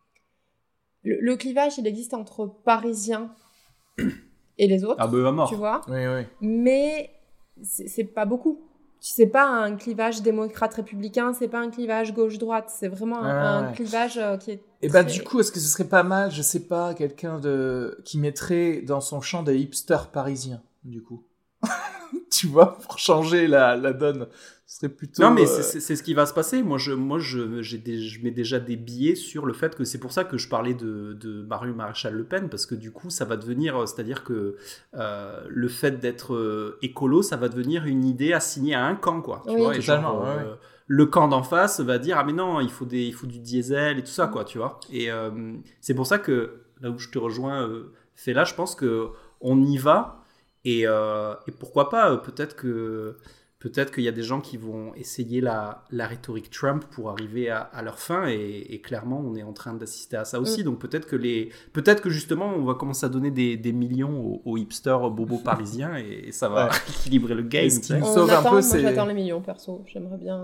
Speaker 3: Le, le clivage, il existe entre Parisiens et les autres,
Speaker 1: ah ben, à mort.
Speaker 3: Tu vois.
Speaker 2: Oui, oui.
Speaker 3: Mais c'est, c'est pas beaucoup. C'est pas un clivage démocrate-républicain, c'est pas un clivage gauche-droite. C'est vraiment un, ah, un ouais. clivage euh, qui est
Speaker 2: Et
Speaker 3: très...
Speaker 2: bah du coup, est-ce que ce serait pas mal, je sais pas, quelqu'un de qui mettrait dans son champ des hipsters parisiens, du coup tu vois, pour changer la, la donne. Ce serait plutôt...
Speaker 1: Non, mais
Speaker 2: euh...
Speaker 1: c'est, c'est ce qui va se passer. Moi, je, moi je, j'ai des, je mets déjà des billets sur le fait que c'est pour ça que je parlais de, de Marion Maréchal Le Pen, parce que du coup, ça va devenir... C'est-à-dire que euh, le fait d'être euh, écolo, ça va devenir une idée assignée à un camp, quoi. Tu
Speaker 2: oui,
Speaker 1: vois,
Speaker 2: totalement,
Speaker 1: et genre,
Speaker 2: ouais.
Speaker 1: euh, le camp d'en face va dire « Ah, mais non, il faut, des, il faut du diesel et tout ça, quoi. » Tu vois. Et euh, c'est pour ça que, là où je te rejoins, euh, Fela, je pense qu'on y va. Et, euh, et pourquoi pas, peut-être que peut-être qu'il y a des gens qui vont essayer la, la rhétorique Trump pour arriver à, à leur fin, et, et clairement on est en train d'assister à ça aussi. Mm. Donc peut-être que les peut-être que justement on va commencer à donner des, des millions aux, aux hipsters aux bobos parisiens, et, et ça va ouais. équilibrer le game.
Speaker 2: Ce qui nous
Speaker 3: on
Speaker 2: sauve
Speaker 3: attend,
Speaker 2: un peu,
Speaker 3: moi
Speaker 2: c'est...
Speaker 3: j'attends les millions perso, j'aimerais bien.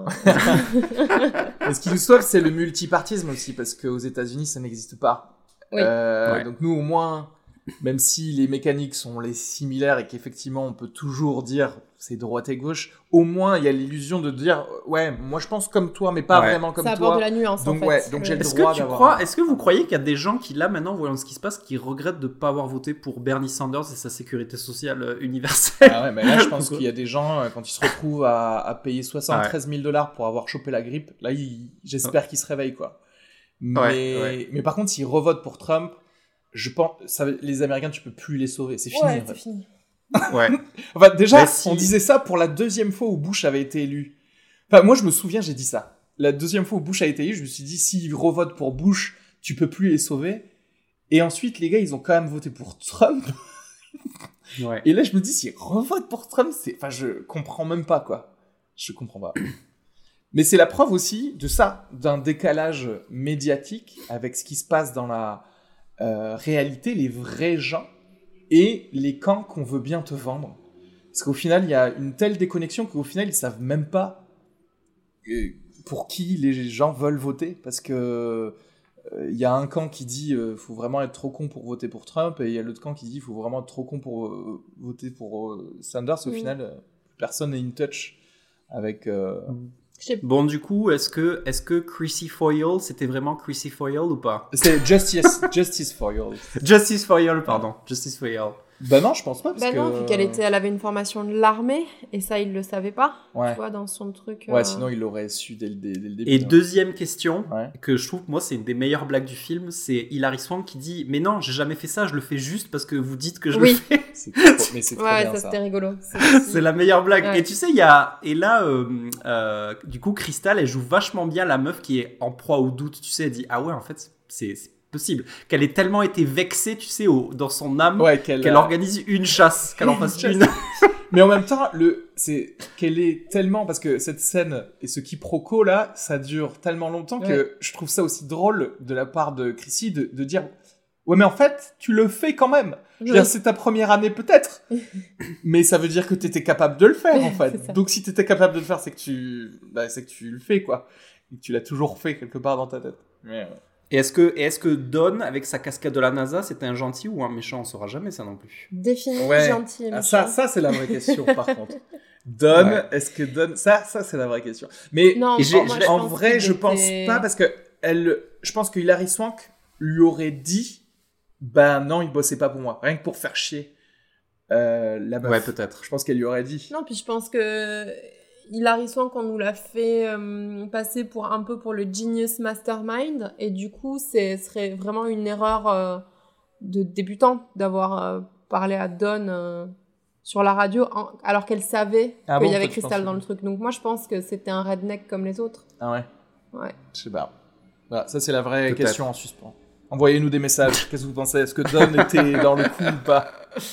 Speaker 2: Et ce qui nous sauve, c'est le multipartisme aussi, parce qu'aux États-Unis ça n'existe pas.
Speaker 3: Oui.
Speaker 2: Euh,
Speaker 3: ouais.
Speaker 2: Donc nous au moins, même si les mécaniques sont les similaires et qu'effectivement on peut toujours dire c'est droite et gauche, au moins il y a l'illusion de dire ouais, moi je pense comme toi mais pas ouais. vraiment comme
Speaker 3: ça
Speaker 2: toi.
Speaker 3: Ça apporte de la nuance
Speaker 2: donc,
Speaker 3: en fait.
Speaker 2: Ouais, donc j'ai
Speaker 1: est-ce
Speaker 2: le droit
Speaker 1: que tu
Speaker 2: d'avoir...
Speaker 1: crois, est-ce que vous croyez qu'il y a des gens qui là maintenant voyant ce qui se passe qui regrettent de ne pas avoir voté pour Bernie Sanders et sa sécurité sociale universelle?
Speaker 2: Ah ouais, mais là je pense qu'il y a des gens quand ils se retrouvent à, à payer soixante-treize mille dollars pour avoir chopé la grippe, là ils... j'espère ouais. qu'ils se réveillent quoi. Mais, ouais, ouais. mais par contre s'ils revotent pour Trump, je pense, ça, les Américains, tu peux plus les sauver, c'est fini.
Speaker 3: Ouais,
Speaker 2: en fait.
Speaker 3: c'est fini.
Speaker 1: Ouais.
Speaker 2: Enfin, déjà,
Speaker 1: si...
Speaker 2: on disait ça pour la deuxième fois où Bush avait été élu. Enfin, moi, je me souviens, j'ai dit ça. La deuxième fois où Bush a été élu, je me suis dit, s'ils revotent pour Bush, tu peux plus les sauver. Et ensuite, les gars, ils ont quand même voté pour Trump.
Speaker 1: Ouais.
Speaker 2: Et là, je me dis, s'ils revotent pour Trump, c'est, enfin, je comprends même pas, quoi. Je comprends pas. Mais c'est la preuve aussi de ça, d'un décalage médiatique avec ce qui se passe dans la Euh, réalité, les vrais gens et les camps qu'on veut bien te vendre. Parce qu'au final, il y a une telle déconnexion qu'au final, ils savent même pas euh, pour qui les gens veulent voter. Parce que il euh, y a un camp qui dit euh, faut vraiment être trop con pour voter pour Trump, et il y a l'autre camp qui dit faut vraiment être trop con pour euh, voter pour euh, Sanders. Au mmh. final, euh, personne n'est in touch avec... Euh, mmh.
Speaker 1: Bon, du coup, est-ce que, est-ce que Chrissy Foyle, c'était vraiment Chrissy Foyle ou pas?
Speaker 2: C'est Justice, Justice Foyle.
Speaker 1: Justice Foyle, pardon. Justice Foyle.
Speaker 2: Bah non, je pense pas. Parce
Speaker 3: bah
Speaker 2: que...
Speaker 3: non, vu qu'elle était, elle avait une formation de l'armée, et ça, il le savait pas.
Speaker 2: Ouais.
Speaker 3: Tu vois, dans son truc.
Speaker 2: Ouais,
Speaker 3: euh...
Speaker 2: sinon il l'aurait su dès le, dès, dès le début.
Speaker 1: Et
Speaker 2: hein.
Speaker 1: deuxième question,
Speaker 2: ouais.
Speaker 1: que je trouve que moi, c'est une des meilleures blagues du film, c'est Hilary Swank qui dit « Mais non, j'ai jamais fait ça, je le fais juste parce que vous dites que je
Speaker 3: oui.
Speaker 1: le fais. »
Speaker 2: C'est trop, mais c'est trop
Speaker 3: ouais,
Speaker 2: bien,
Speaker 3: ça,
Speaker 2: ça.
Speaker 3: c'était rigolo.
Speaker 1: C'est, c'est la meilleure blague. Ouais. Et tu sais, il y a... Et là, euh, euh, du coup, Crystal, elle joue vachement bien la meuf qui est en proie au doute. Tu sais, elle dit « Ah ouais, en fait, c'est... c'est... possible, qu'elle ait tellement été vexée, tu sais, au, dans son âme,
Speaker 2: ouais, qu'elle,
Speaker 1: qu'elle
Speaker 2: a...
Speaker 1: organise une chasse, qu'elle en fasse une.
Speaker 2: Mais en même temps, le, c'est qu'elle est tellement, parce que cette scène et ce quiproquo là, ça dure tellement longtemps ouais. que je trouve ça aussi drôle de la part de Chrissy de, de dire, Ouais, mais en fait, tu le fais quand même. Je veux
Speaker 3: Oui.
Speaker 2: dire, c'est ta première année peut-être, mais ça veut dire que t'étais capable de le faire en
Speaker 3: C'est
Speaker 2: fait.
Speaker 3: ça.
Speaker 2: Donc si t'étais capable de le faire, c'est que tu, bah, c'est que tu le fais quoi. Et que tu l'as toujours fait quelque part dans ta tête. Mais, euh,
Speaker 1: Et est-ce que, et est-ce que Don, avec sa casquette de la NASA, c'était un gentil ou un méchant? On saura jamais ça non plus.
Speaker 3: Défini,
Speaker 2: Ouais.
Speaker 3: gentil et
Speaker 2: Ah,
Speaker 3: méchant.
Speaker 2: ça, ça c'est la vraie question par contre. Don,
Speaker 1: Ouais.
Speaker 2: est-ce que Don, ça, ça c'est la vraie question. Mais
Speaker 3: Non,
Speaker 2: et j'ai-
Speaker 3: moi,
Speaker 2: j'ai-
Speaker 3: je
Speaker 2: en
Speaker 3: pense
Speaker 2: vrai,
Speaker 3: qu'il
Speaker 2: je pense
Speaker 3: était-
Speaker 2: pas parce que elle, je pense que Hilary Swank lui aurait dit, bah non, il bossait pas pour moi, rien que pour faire chier euh, la meuf.
Speaker 1: Ouais, peut-être.
Speaker 2: Je pense qu'elle lui aurait dit.
Speaker 3: Non, puis je pense que Hilary Swank, on nous l'a fait euh, passer pour un peu pour le genius mastermind, et du coup, ce serait vraiment une erreur euh, de débutant d'avoir euh, parlé à Dawn euh, sur la radio, en- alors qu'elle savait
Speaker 2: Ah
Speaker 3: qu'il
Speaker 2: bon,
Speaker 3: y avait
Speaker 2: toi, tu
Speaker 3: Crystal
Speaker 2: penses
Speaker 3: dans
Speaker 2: que-
Speaker 3: le truc. Donc moi, je pense que c'était un redneck comme les autres.
Speaker 2: Ah ouais.
Speaker 3: Ouais.
Speaker 2: Je sais pas. Voilà, ça c'est la vraie
Speaker 1: Peut-être.
Speaker 2: question en suspens. Envoyez-nous des messages. Qu'est-ce que vous pensez? Est-ce que Don était dans le coup ou pas?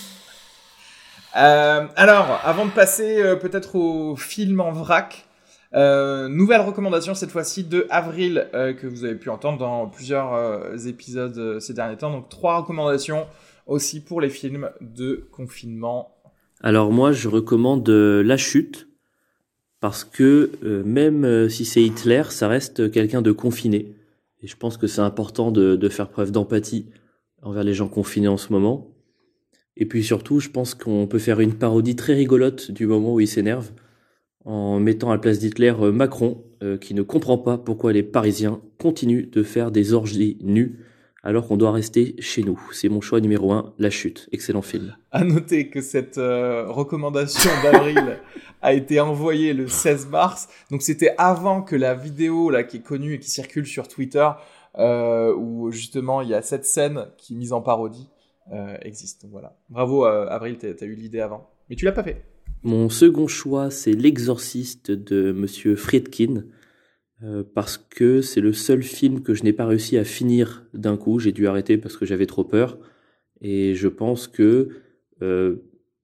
Speaker 2: Euh, alors, avant de passer euh, peut-être au film en vrac, euh, nouvelle recommandation cette fois-ci de Avril euh, que vous avez pu entendre dans plusieurs euh, épisodes euh, ces derniers temps. Donc trois recommandations aussi pour les films de confinement.
Speaker 7: Alors moi, je recommande euh, La Chute, parce que euh, même euh, si c'est Hitler, ça reste quelqu'un de confiné. Et je pense que c'est important de, de faire preuve d'empathie envers les gens confinés en ce moment. Et puis surtout, je pense qu'on peut faire une parodie très rigolote du moment où il s'énerve, en mettant à la place d'Hitler euh, Macron, euh, qui ne comprend pas pourquoi les Parisiens continuent de faire des orgies nues, alors qu'on doit rester chez nous. C'est mon choix numéro un, La Chute. Excellent film.
Speaker 2: À noter que cette euh, recommandation d'Avril a été envoyée le seize mars. Donc c'était avant que la vidéo là qui est connue et qui circule sur Twitter, euh, où justement il y a cette scène qui est mise en parodie, euh, existe. Donc voilà. Bravo euh, Avril, t'as, t'as eu l'idée avant. Mais tu l'as pas fait.
Speaker 7: Mon second choix, c'est L'Exorciste de Monsieur Friedkin, euh, parce que c'est le seul film que je n'ai pas réussi à finir d'un coup. J'ai dû arrêter parce que j'avais trop peur. Et je pense que euh,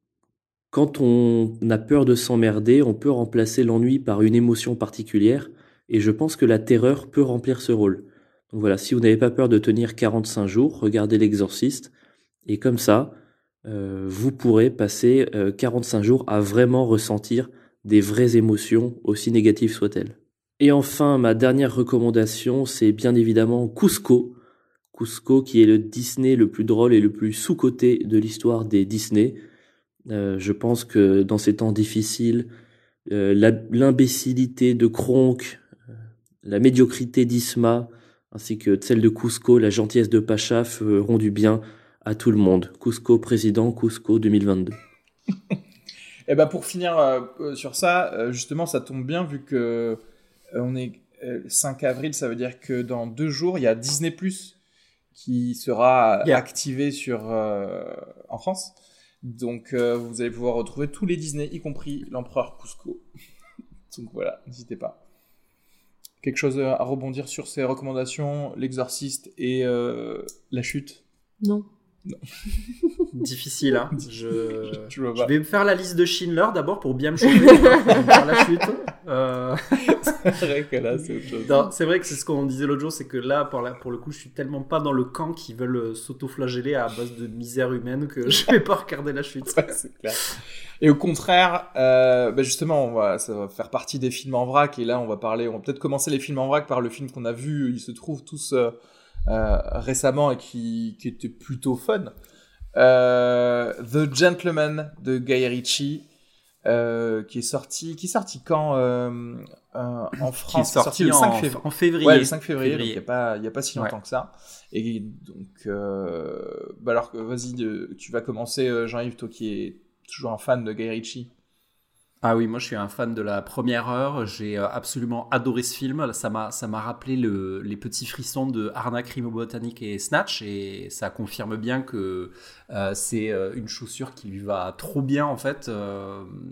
Speaker 7: quand on a peur de s'emmerder, on peut remplacer l'ennui par une émotion particulière. Et je pense que la terreur peut remplir ce rôle. Donc voilà, si vous n'avez pas peur de tenir quarante-cinq jours, regardez L'Exorciste. Et comme ça, euh, vous pourrez passer euh, quarante-cinq jours à vraiment ressentir des vraies émotions, aussi négatives soient-elles. Et enfin, ma dernière recommandation, c'est bien évidemment Cusco. Cusco, qui est le Disney le plus drôle et le plus sous-coté de l'histoire des Disney. Euh, je pense que dans ces temps difficiles, euh, la, l'imbécilité de Kronk, euh, la médiocrité d'Isma, ainsi que celle de Cusco, la gentillesse de Pacha feront du bien à tout le monde. Cusco président, Cusco deux mille vingt-deux.
Speaker 2: Et ben pour finir euh, sur ça, euh, justement, ça tombe bien vu que euh, on est euh, cinq avril, ça veut dire que dans deux jours, il y a Disney plus qui sera
Speaker 1: Yeah.
Speaker 2: activé sur euh, en France. Donc euh, vous allez pouvoir retrouver tous les Disney, y compris l'empereur Cusco. Donc voilà, n'hésitez pas. Quelque chose à rebondir sur ces recommandations, L'Exorciste et euh, La Chute?
Speaker 3: Non.
Speaker 1: Difficile, hein. Je...
Speaker 2: Tu vois
Speaker 1: je
Speaker 2: pas.
Speaker 1: vais me faire la liste de Schindler d'abord pour bien me chauffer. Je vais faire La Chute. Euh,
Speaker 2: C'est vrai que là, c'est autre chose.
Speaker 1: non, c'est vrai que c'est ce qu'on disait l'autre jour, c'est que là, pour, la- pour le coup, je suis tellement pas dans le camp qui veulent euh, s'auto-flageller à base de misère humaine que je vais pas regarder La Chute.
Speaker 2: Ouais, c'est clair. Et au contraire, euh, bah justement, on va, ça va faire partie des films en vrac. Et là, on va parler, on va peut-être commencer les films en vrac par le film qu'on a vu. Ils se trouvent tous euh, euh, récemment et qui, qui était plutôt fun. Euh, The Gentleman de Guy Ritchie, euh, qui est sorti, qui est sorti quand euh, euh, en France?
Speaker 1: Qui est sorti
Speaker 2: le cinq
Speaker 1: en,
Speaker 2: février.
Speaker 1: en février.
Speaker 2: Ouais, le cinq février,
Speaker 1: Février.
Speaker 2: donc il n'y a pas, il y a pas si longtemps
Speaker 1: Ouais.
Speaker 2: que ça. Et donc, euh, bah alors, vas-y, de- tu vas commencer, euh, Jean-Yves, toi qui es toujours un fan de Guy Ritchie.
Speaker 1: Ah oui, moi je suis un fan de la première heure. J'ai euh, absolument adoré ce film. Ça m'a, ça m'a rappelé le, les petits frissons de Arnaque, Crime Botanique et Snatch. Et ça confirme bien que euh, c'est euh, une chaussure qui lui va trop bien en fait. Euh,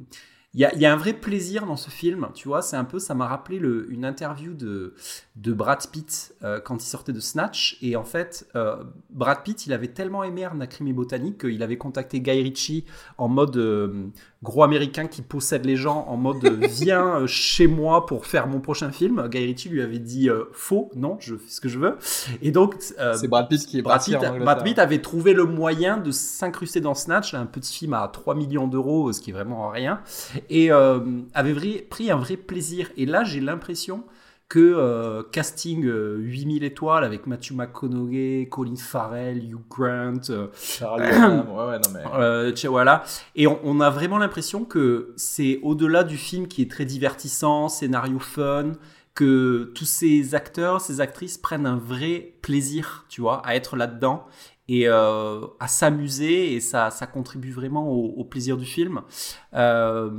Speaker 1: Il y a, il y a un vrai plaisir dans ce film, tu vois, c'est un peu, ça m'a rappelé le, une interview de, de Brad Pitt euh, quand il sortait de Snatch, et en fait, euh, Brad Pitt, il avait tellement aimé Anna Crime et Botanique qu'il avait contacté Guy Ritchie en mode euh, gros américain qui possède les gens, en mode euh, viens chez moi pour faire mon prochain film. Guy Ritchie lui avait dit euh, faux, non, je fais ce que je veux, et donc euh,
Speaker 2: c'est Brad Pitt qui est
Speaker 1: Brad
Speaker 2: parti
Speaker 1: Pitt,
Speaker 2: en Angleterre.
Speaker 1: Brad Pitt avait trouvé le moyen de s'incruster dans Snatch, un petit film à trois millions d'euros, ce qui est vraiment rien, et euh, avait vrai, pris un vrai plaisir. Et là, j'ai l'impression que euh, casting euh, huit mille étoiles avec Matthew McConaughey, Colin Farrell, Hugh Grant, euh,
Speaker 2: Charlie Hunnam, ouais, ouais, non mais...
Speaker 1: euh, voilà. Et on, on a vraiment l'impression que c'est au-delà du film qui est très divertissant, scénario fun, que tous ces acteurs, ces actrices prennent un vrai plaisir, tu vois, à être là-dedans et euh, à s'amuser, et ça, ça contribue vraiment au, au plaisir du film. Euh,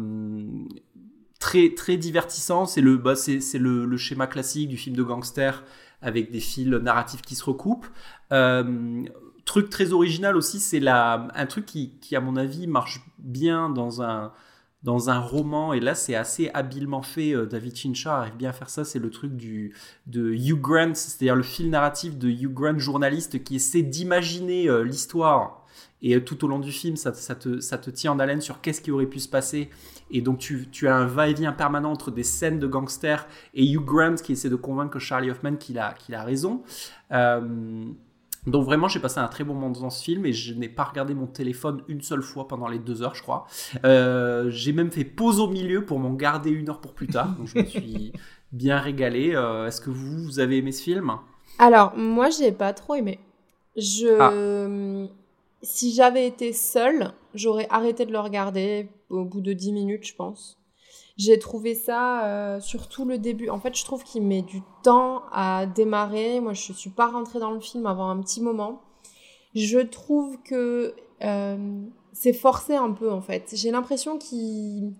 Speaker 1: très, très divertissant, c'est, le, bah, c'est, c'est le, le schéma classique du film de gangster avec des fils narratifs qui se recoupent. Euh, truc très original aussi, c'est la, un truc qui, qui, à mon avis, marche bien dans un... dans un roman, et là c'est assez habilement fait, euh, David Fincher arrive bien à faire ça, c'est le truc du, de Hugh Grant, c'est-à-dire le fil narratif de Hugh Grant, journaliste, qui essaie d'imaginer euh, l'histoire, et euh, tout au long du film ça, ça, te, ça te tient en haleine sur qu'est-ce qui aurait pu se passer, et donc tu, tu as un va-et-vient permanent entre des scènes de gangsters et Hugh Grant qui essaie de convaincre Charlie Hoffman qu'il a, qu'il a raison. euh, Donc vraiment, j'ai passé un très bon moment dans ce film, et je n'ai pas regardé mon téléphone une seule fois pendant les deux heures, je crois. Euh, j'ai même fait pause au milieu pour m'en garder une heure pour plus tard. Donc je me suis bien régalé. Euh, est-ce que vous, vous avez aimé ce film ?
Speaker 3: Alors, moi, j'ai pas trop aimé. Je... Ah. Si j'avais été seule, j'aurais arrêté de le regarder au bout de dix minutes, je pense. J'ai trouvé ça, euh, surtout le début. En fait, je trouve qu'il met du temps à démarrer. Moi, je ne suis pas rentrée dans le film avant un petit moment. Je trouve que euh, c'est forcé un peu, en fait. J'ai l'impression qu'il...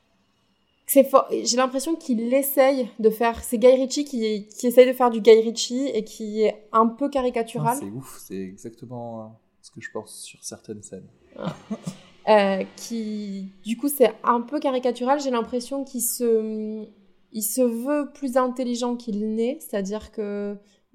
Speaker 3: C'est for... J'ai l'impression qu'il essaye de faire... C'est Guy Ritchie qui, qui essaye de faire du Guy Ritchie et qui est un peu caricatural.
Speaker 2: Ah, c'est ouf, c'est exactement ce que je pense sur certaines scènes.
Speaker 3: Ah. Euh, qui, du coup, c'est un peu caricatural. J'ai l'impression qu'il se, il se veut plus intelligent qu'il n'est. C'est-à-dire que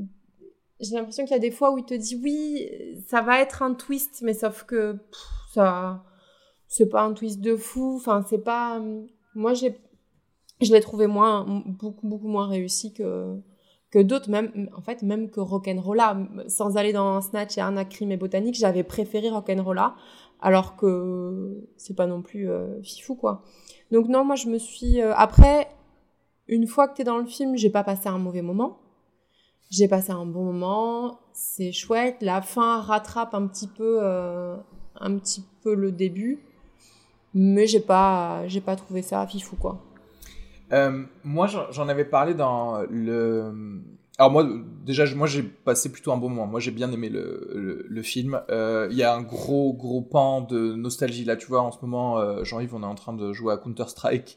Speaker 3: j'ai l'impression qu'il y a des fois où il te dit oui, ça va être un twist, mais sauf que pff, ça, c'est pas un twist de fou. Enfin, c'est pas. Moi, j'ai, je l'ai trouvé moins, beaucoup, beaucoup moins réussi que. que d'autres, même, en fait, même que Rock'n'Rolla. Sans aller dans Snatch et Anna Crime et Botanique, j'avais préféré Rock'n'Rolla, alors que c'est pas non plus euh, fifou, quoi. Donc non, moi, je me suis... Euh, après, une fois que t'es dans le film, j'ai pas passé un mauvais moment. J'ai passé un bon moment, c'est chouette. La fin rattrape un petit peu, euh, un petit peu le début, mais j'ai pas, j'ai pas trouvé ça fifou, quoi.
Speaker 2: Euh, moi, j'en avais parlé dans le... Alors moi, déjà, moi, j'ai passé plutôt un bon moment. Moi, j'ai bien aimé le, le, le film. Il euh, y a un gros, gros pan de nostalgie. Là, tu vois, en ce moment, euh, Jean-Yves, on est en train de jouer à Counter-Strike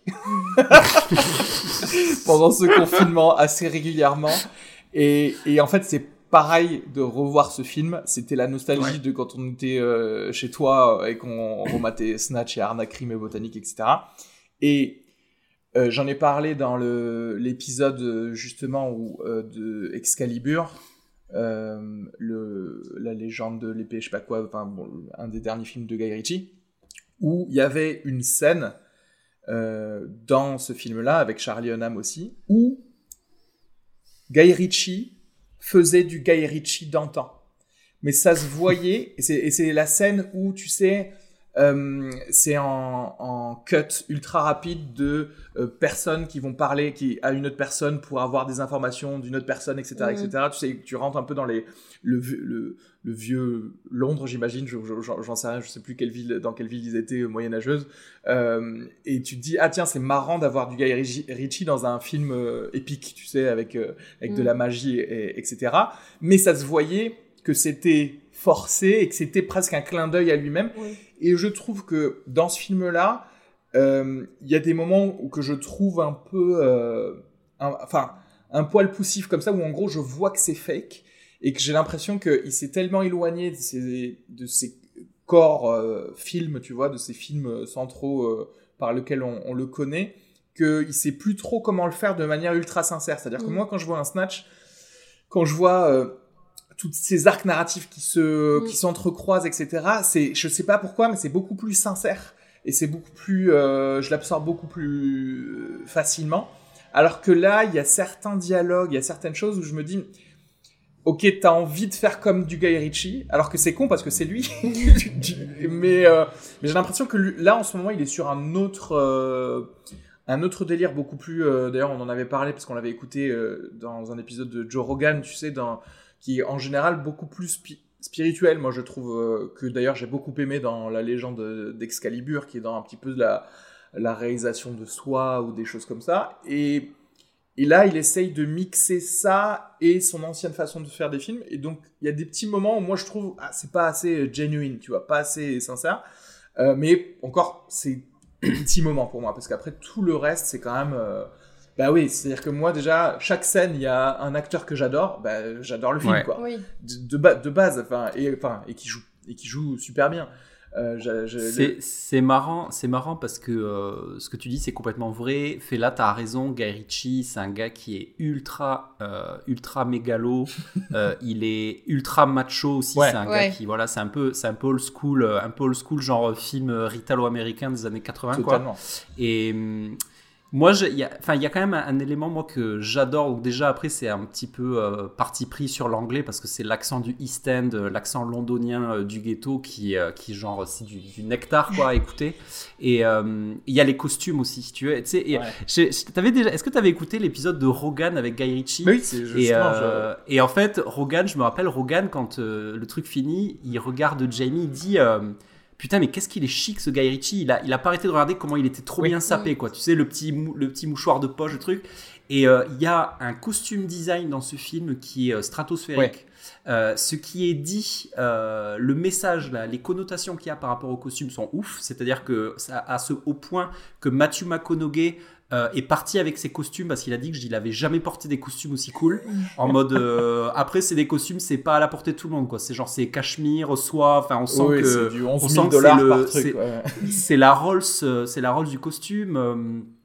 Speaker 2: pendant ce confinement assez régulièrement. Et, et en fait, c'est pareil de revoir ce film. C'était la nostalgie ouais. de quand on était euh, chez toi et qu'on rematait Snatch et Anna Crime et Botanique, et cetera. Et... Euh, j'en ai parlé dans le, l'épisode justement où, euh, de Excalibur, euh, le, la légende de l'épée, je sais pas quoi, enfin, bon, un des derniers films de Guy Ritchie, où il y avait une scène euh, dans ce film-là, avec Charlie Hunnam aussi, où Guy Ritchie faisait du Guy Ritchie d'antan. Mais ça se voyait, et c'est, et c'est la scène où, tu sais... Euh, c'est en, en cut ultra rapide de euh, personnes qui vont parler qui, à une autre personne pour avoir des informations d'une autre personne, et cetera, mmh. et cetera. Tu sais, tu rentres un peu dans les, le, le, le vieux Londres, j'imagine, je, je, j'en sais rien, je sais plus quelle ville, dans quelle ville ils étaient euh, moyenâgeuse. Euh, et tu te dis, ah tiens, c'est marrant d'avoir du Guy Ritchie dans un film euh, épique, tu sais, avec, euh, avec mmh. de la magie, et, etc. Mais ça se voyait que c'était forcé et que c'était presque un clin d'œil à lui-même. Oui. Et je trouve que dans ce film-là, il euh, y a des moments où que je trouve un peu, euh, un, enfin, un poil poussif comme ça, où en gros je vois que c'est fake et que j'ai l'impression qu'il s'est tellement éloigné de ces, de ces corps euh, films, tu vois, de ces films sans trop euh, par lequel on, on le connaît, qu'il sait plus trop comment le faire de manière ultra sincère. C'est-à-dire mmh. que moi, quand je vois un Snatch, quand je vois euh, tous ces arcs narratifs qui se, mmh. qui s'entrecroisent, et cetera, c'est, je sais pas pourquoi, mais c'est beaucoup plus sincère. Et c'est beaucoup plus, euh, je l'absorbe beaucoup plus facilement. Alors que là, il y a certains dialogues, il y a certaines choses où je me dis, ok, t'as envie de faire comme du Guy Ritchie, alors que c'est con parce que c'est lui. mais, euh, mais j'ai l'impression que lui, là, en ce moment, il est sur un autre, euh, un autre délire beaucoup plus. Euh, d'ailleurs, on en avait parlé parce qu'on l'avait écouté euh, dans un épisode de Joe Rogan, tu sais, dans, qui est en général beaucoup plus spi- spirituel. Moi, je trouve euh, que d'ailleurs, j'ai beaucoup aimé dans La Légende d'Excalibur, qui est dans un petit peu de la, la réalisation de soi ou des choses comme ça. Et Et là, il essaye de mixer ça et son ancienne façon de faire des films. Et donc, il y a des petits moments où moi, je trouve, ah, c'est pas assez genuine, tu vois, pas assez sincère. Euh, mais encore, c'est des petits moments pour moi. Parce qu'après, tout le reste, c'est quand même... Euh... Bah oui, c'est-à-dire que moi, déjà, chaque scène, il y a un acteur que j'adore. Bah, j'adore le film, ouais. quoi.
Speaker 3: Oui.
Speaker 2: De, de, ba- de base, enfin, et, enfin, et qui joue, et qui joue super bien. Euh, je, je,
Speaker 1: c'est,
Speaker 2: le...
Speaker 1: c'est marrant, c'est marrant parce que euh, ce que tu dis c'est complètement vrai. Fela, t'as raison. Guy Ritchie, c'est un gars qui est ultra, euh, ultra mégalo. euh, il est ultra macho aussi.
Speaker 2: Ouais.
Speaker 1: C'est un
Speaker 3: ouais.
Speaker 1: gars qui, voilà, c'est un peu, c'est un peu old school, un peu old school genre film italo-américain des années quatre-vingts,
Speaker 2: Totalement.
Speaker 1: quoi. Et hum, moi, il y a, enfin, il y a quand même un, un élément moi que j'adore. Donc déjà après, c'est un petit peu euh, parti pris sur l'anglais parce que c'est l'accent du East End, euh, l'accent londonien euh, du ghetto qui, euh, qui genre c'est du, du nectar quoi à écouter. Et il euh, y a les costumes aussi, si tu veux. Tu sais, et,
Speaker 2: Ouais.
Speaker 1: je, je, t'avais déjà, est-ce que tu avais écouté l'épisode de Rogan avec Guy Ritchie?
Speaker 2: Oui, c'est justement.
Speaker 1: Et, euh, je... et en fait, Rogan, je me rappelle Rogan quand euh, le truc finit, il regarde Jamie, il dit. Euh, Putain, mais qu'est-ce qu'il est chic ce Guy Ritchie. Il a, il a pas arrêté de regarder comment il était trop oui. bien sapé, quoi. Tu sais, le petit, mou, le petit mouchoir de poche, le truc. Et il euh, y a un costume design dans ce film qui est euh, stratosphérique. Ouais. Euh, ce qui est dit, euh, le message, là, les connotations qu'il y a par rapport au costume sont ouf. C'est-à-dire que ça, à ce, au point que Matthew McConaughey Euh, est parti avec ses costumes parce qu'il a dit qu'il n'avait jamais porté des costumes aussi cool. En mode, euh, après, c'est des costumes, c'est pas à la portée de tout le monde, quoi. C'est genre, c'est cachemire, soie, enfin, on sent
Speaker 2: oui,
Speaker 1: que.
Speaker 2: C'est du onze
Speaker 1: mille
Speaker 2: on sent dollars
Speaker 1: que c'est
Speaker 2: par
Speaker 1: le,
Speaker 2: truc.
Speaker 1: C'est,
Speaker 2: ouais.
Speaker 1: c'est la Rolls, c'est la Rolls du costume. Euh,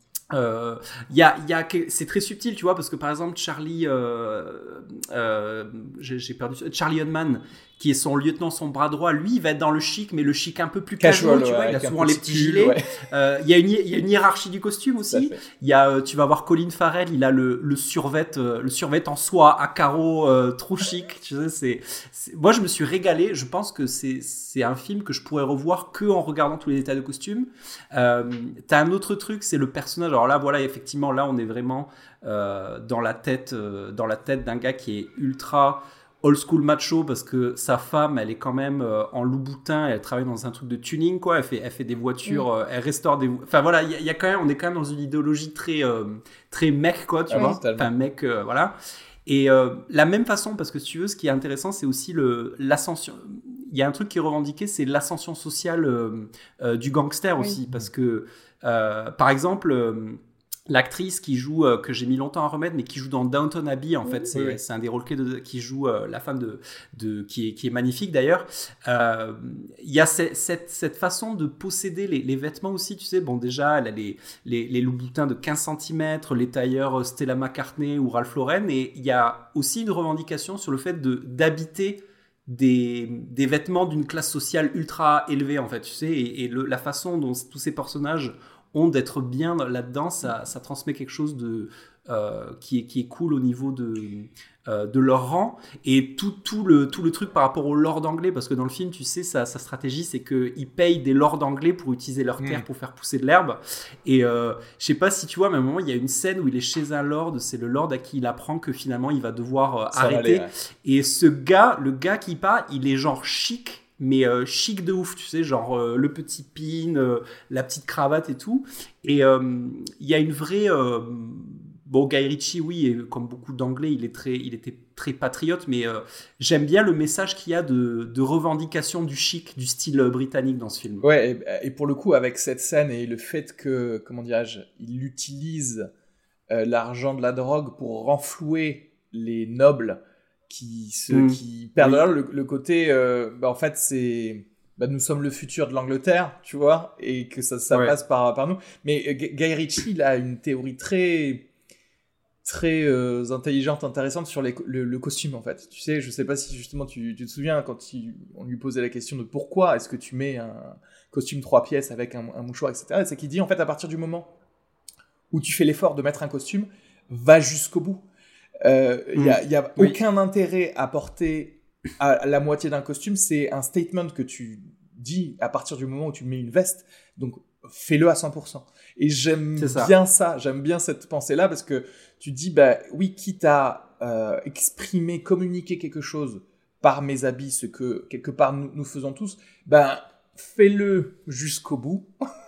Speaker 1: Euh, y a, y a, c'est très subtil, tu vois, parce que par exemple, Charlie, euh, euh, j'ai, j'ai perdu, Charlie Hunman, qui est son lieutenant, son bras droit, lui, il va être dans le chic, mais le chic un peu plus casual, casual tu ouais, vois, il a souvent les petits gilets. Ouais. Euh, il y a une, il y a une hiérarchie du costume aussi. Il y a, tu vas voir Colin Farrell, il a le, le survêt, euh, le survêt en soie à carreaux, euh, trop chic. Tu sais, c'est, c'est, moi, je me suis régalé. Je pense que c'est, c'est un film que je pourrais revoir que en regardant tous les détails de costume. Euh, t'as un autre truc, c'est le personnage. Alors là, voilà, effectivement, là, on est vraiment euh, dans la tête, euh, dans la tête d'un gars qui est ultra old school macho parce que sa femme, elle est quand même euh, en Louboutin, elle travaille dans un truc de tuning, quoi. Elle fait, elle fait des voitures, mmh. euh, elle restaure des. Enfin voilà, il y, y a quand même, on est quand même dans une idéologie très, euh, très mec, quoi, tu ah, vois. Oui, enfin mec, euh, voilà. Et euh, la même façon, parce que si tu veux, ce qui est intéressant, c'est aussi le l'ascension. Il y a un truc qui est revendiqué, c'est l'ascension sociale euh, euh, du gangster oui. aussi, parce que euh, par exemple. Euh, L'actrice qui joue, euh, que j'ai mis longtemps à remettre, mais qui joue dans Downton Abbey, en fait, c'est, oui. c'est un des rôles clés de, qui joue euh, la femme de, de qui, est, qui est magnifique d'ailleurs. Il euh, y a cette, cette, cette façon de posséder les, les vêtements aussi, tu sais. Bon, déjà, elle a les, les, les Louboutins de quinze centimètres, les tailleurs Stella McCartney ou Ralph Lauren, et il y a aussi une revendication sur le fait de, d'habiter Des, des vêtements d'une classe sociale ultra élevée, en fait, tu sais, et, et le, la façon dont tous ces personnages ont d'être bien là-dedans, ça, ça transmet quelque chose de, euh, qui, est, qui est cool au niveau de, euh, de leur rang. Et tout, tout, le, tout le truc par rapport aux lords anglais, parce que dans le film, tu sais, sa, sa stratégie, c'est qu'ils payent des lords anglais pour utiliser leur terre, mmh. pour faire pousser de l'herbe. Et euh, je sais pas si tu vois, mais à un moment, il y a une scène où il est chez un lord, c'est le lord à qui il apprend que finalement, il va devoir euh, arrêter. Aller, ouais. Et ce gars, le gars qui part, il est genre chic, mais euh, chic de ouf, tu sais, genre euh, le petit pin, euh, la petite cravate et tout. Et il euh, y a une vraie... Euh, bon, Guy Ritchie, oui, et comme beaucoup d'anglais, il, est très, il était très patriote, mais euh, j'aime bien le message qu'il y a de, de revendication du chic, du style britannique dans ce film.
Speaker 2: Ouais, et, et pour le coup, avec cette scène et le fait que, comment dirais-je, il utilise euh, l'argent de la drogue pour renflouer les nobles qui, se, mmh. qui perdent oui. le, le côté... Euh, bah, en fait, c'est... bah, nous sommes le futur de l'Angleterre, tu vois, et que ça, ça ouais. passe par, par nous. Mais euh, Guy Ritchie, il a une théorie très, très euh, intelligente, intéressante sur les, le, le costume, en fait. Tu sais, je sais pas si justement tu, tu te souviens quand il, on lui posait la question de pourquoi est-ce que tu mets un costume trois pièces avec un, un mouchoir, et cetera. C'est qu'il dit, en fait, à partir du moment où tu fais l'effort de mettre un costume, va jusqu'au bout. Il euh, n'y a, y a oui. aucun intérêt à porter à la moitié d'un costume. C'est un statement que tu dis à partir du moment où tu mets une veste. Donc, fais-le à cent pour cent. Et j'aime ça. bien ça. J'aime bien cette pensée-là parce que tu dis, bah, oui, quitte à euh, exprimer, communiquer quelque chose par mes habits, ce que quelque part nous, nous faisons tous, ben, fais-le jusqu'au bout.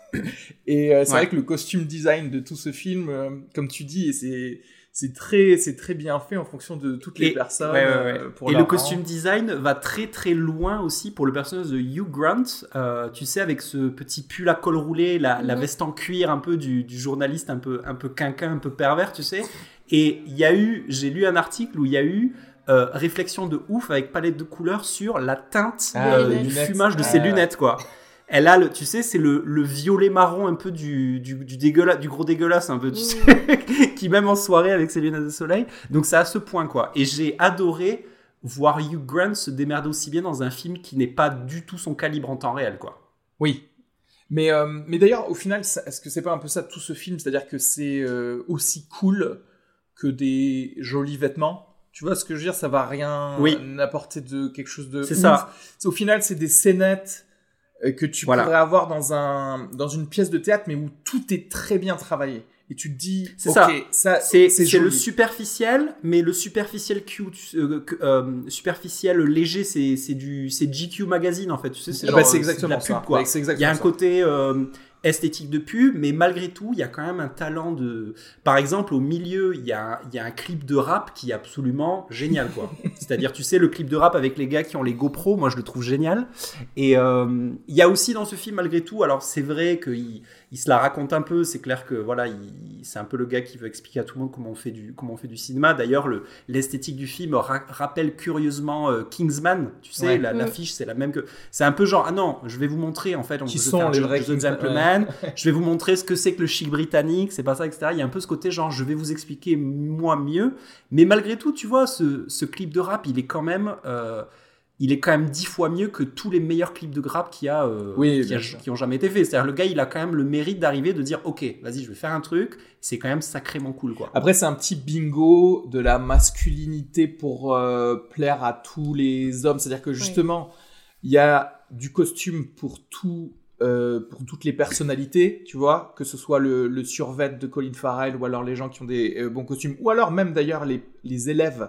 Speaker 2: Et euh, c'est ouais. vrai que le costume design de tout ce film, euh, comme tu dis, et c'est c'est très c'est très bien fait en fonction de toutes les et, personnes.
Speaker 1: Ouais, ouais, ouais. Euh, pour et le costume rang. design va très très loin aussi pour le personnage de Hugh Grant. Euh, tu sais, avec ce petit pull à col roulé, la, mmh. la veste en cuir un peu du, du journaliste un peu un peu quinquin, un peu pervers, tu sais. Et il y a eu, j'ai lu un article où il y a eu euh, réflexion de ouf avec palette de couleurs sur la teinte ah, euh, du lunettes. fumage de ah. ses lunettes, quoi. Elle a, le, tu sais, c'est le, le violet marron un peu du, du, du, dégueula, du gros dégueulasse, un peu, tu sais, qui même en soirée avec ses lunettes de soleil. Donc c'est à ce point, quoi. Et j'ai adoré voir Hugh Grant se démerder aussi bien dans un film qui n'est pas du tout son calibre en temps réel, quoi.
Speaker 2: Oui. Mais, euh, mais d'ailleurs, au final, est-ce que c'est pas un peu ça tout ce film ? C'est-à-dire que c'est euh, aussi cool que des jolis vêtements ? Tu vois ce que je veux dire ? Ça va rien oui. apporter de quelque chose de
Speaker 1: c'est
Speaker 2: ouf.
Speaker 1: Ça.
Speaker 2: C'est, au final, c'est des scénettes que tu voilà. pourrais avoir dans un dans une pièce de théâtre, mais où tout est très bien travaillé. Et tu te dis,
Speaker 1: c'est
Speaker 2: ok,
Speaker 1: ça,
Speaker 2: ça
Speaker 1: c'est, c'est, c'est le superficiel, mais le superficiel cute, euh, euh, superficiel léger, c'est c'est du c'est G Q magazine en fait. Tu sais, c'est, genre,
Speaker 2: bah, c'est exactement
Speaker 1: c'est de la
Speaker 2: pub,
Speaker 1: quoi.
Speaker 2: Ouais, c'est exactement
Speaker 1: il y a un
Speaker 2: ça.
Speaker 1: côté euh, esthétique de pub, mais malgré tout, il y a quand même un talent de. Par exemple, au milieu, il y a il y a un clip de rap qui est absolument génial, quoi. C'est-à-dire, tu sais, le clip de rap avec les gars qui ont les GoPro, moi je le trouve génial. Et euh, il y a aussi dans ce film, malgré tout, alors c'est vrai qu'il il se la raconte un peu. C'est clair que voilà, il, c'est un peu le gars qui veut expliquer à tout le monde comment on fait du comment on fait du cinéma. D'ailleurs, le l'esthétique du film ra- rappelle curieusement euh, Kingsman. Tu sais, ouais. la, l'affiche c'est la même que. C'est un peu genre ah non, je vais vous montrer en fait. On
Speaker 2: qui
Speaker 1: veut
Speaker 2: sont
Speaker 1: faire
Speaker 2: les vrais
Speaker 1: The Gentleman. Ouais. Je vais vous montrer ce que c'est que le chic britannique. C'est pas ça, et cetera. Il y a un peu ce côté genre je vais vous expliquer moi mieux. Mais malgré tout, tu vois, ce ce clip de rap, il est quand même euh, il est quand même dix fois mieux que tous les meilleurs clips de rap qu'il y a, euh,
Speaker 2: oui,
Speaker 1: qui, a qui ont jamais été faits. C'est-à-dire le gars, il a quand même le mérite d'arriver, de dire ok, vas-y, je vais faire un truc. C'est quand même sacrément cool, quoi.
Speaker 2: Après, c'est un petit bingo de la masculinité pour euh, plaire à tous les hommes. C'est-à-dire que justement, il oui. y a du costume pour tout. Euh, pour toutes les personnalités, tu vois, que ce soit le, le survêt de Colin Farrell ou alors les gens qui ont des euh, bons costumes, ou alors même d'ailleurs les, les élèves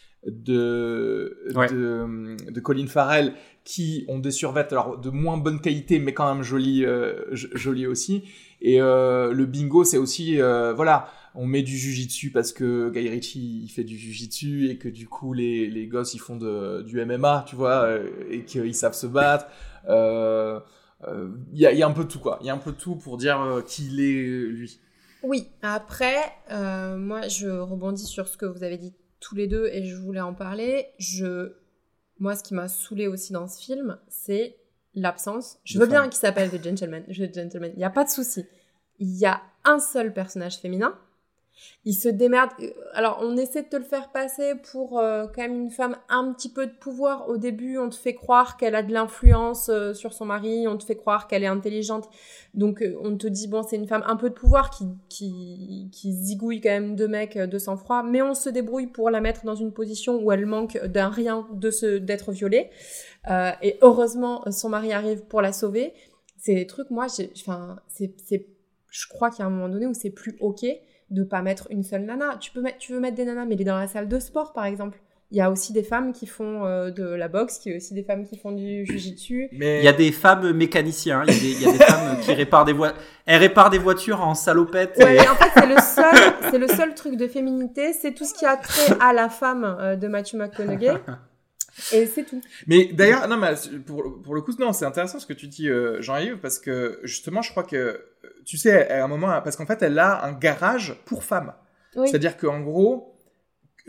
Speaker 2: de, ouais. de, de Colin Farrell qui ont des survêtements alors de moins bonne qualité mais quand même jolis euh, jolis aussi. Et euh, le bingo, c'est aussi euh, voilà, on met du jujitsu parce que Guy Ritchie il fait du jujitsu et que du coup les les gosses ils font de, du M M A, tu vois, euh, et qu'ils savent se battre. Euh, il euh, y, y a un peu de tout, quoi. Il y a un peu de tout pour dire euh, qui il est, lui.
Speaker 3: Oui, après, euh, moi, je rebondis sur ce que vous avez dit tous les deux et je voulais en parler. Je... Moi, ce qui m'a saoulée aussi dans ce film, c'est l'absence. Je veux bien qu'il s'appelle The Gentleman. The Gentleman. Il n'y a pas de souci. Il y a un seul personnage féminin. Il se démerde. Alors, on essaie de te le faire passer pour euh, quand même une femme un petit peu de pouvoir. Au début, on te fait croire qu'elle a de l'influence euh, sur son mari. On te fait croire qu'elle est intelligente. Donc, euh, on te dit, bon, c'est une femme un peu de pouvoir qui, qui, qui zigouille quand même deux mecs de sang-froid. Mais on se débrouille pour la mettre dans une position où elle manque d'un rien de se, d'être violée. Euh, et heureusement, son mari arrive pour la sauver. C'est des trucs, moi, j'ai, enfin, c'est, c'est, je crois qu'il y a un moment donné où c'est plus OK de pas mettre une seule nana. Tu peux mettre, tu veux mettre des nanas, mais les dans la salle de sport, par exemple. Il y a aussi des femmes qui font euh, de la boxe, il y a aussi des femmes qui font du jiu-jitsu.
Speaker 1: Mais il y a des femmes mécaniciens, il y a des, il y a des femmes qui réparent des voitures. Elles réparent des voitures en salopette.
Speaker 3: Ouais, et... en fait, c'est le seul, c'est le seul truc de féminité. C'est tout ce qui a trait à la femme euh, de Matthew McConaughey. Et c'est tout.
Speaker 2: Mais d'ailleurs, non, mais pour, pour le coup, non, c'est intéressant ce que tu dis, euh, Jean-Yves, parce que justement, je crois que, tu sais, à un moment, parce qu'en fait, elle a un garage pour femmes. Oui. C'est-à-dire qu'en gros,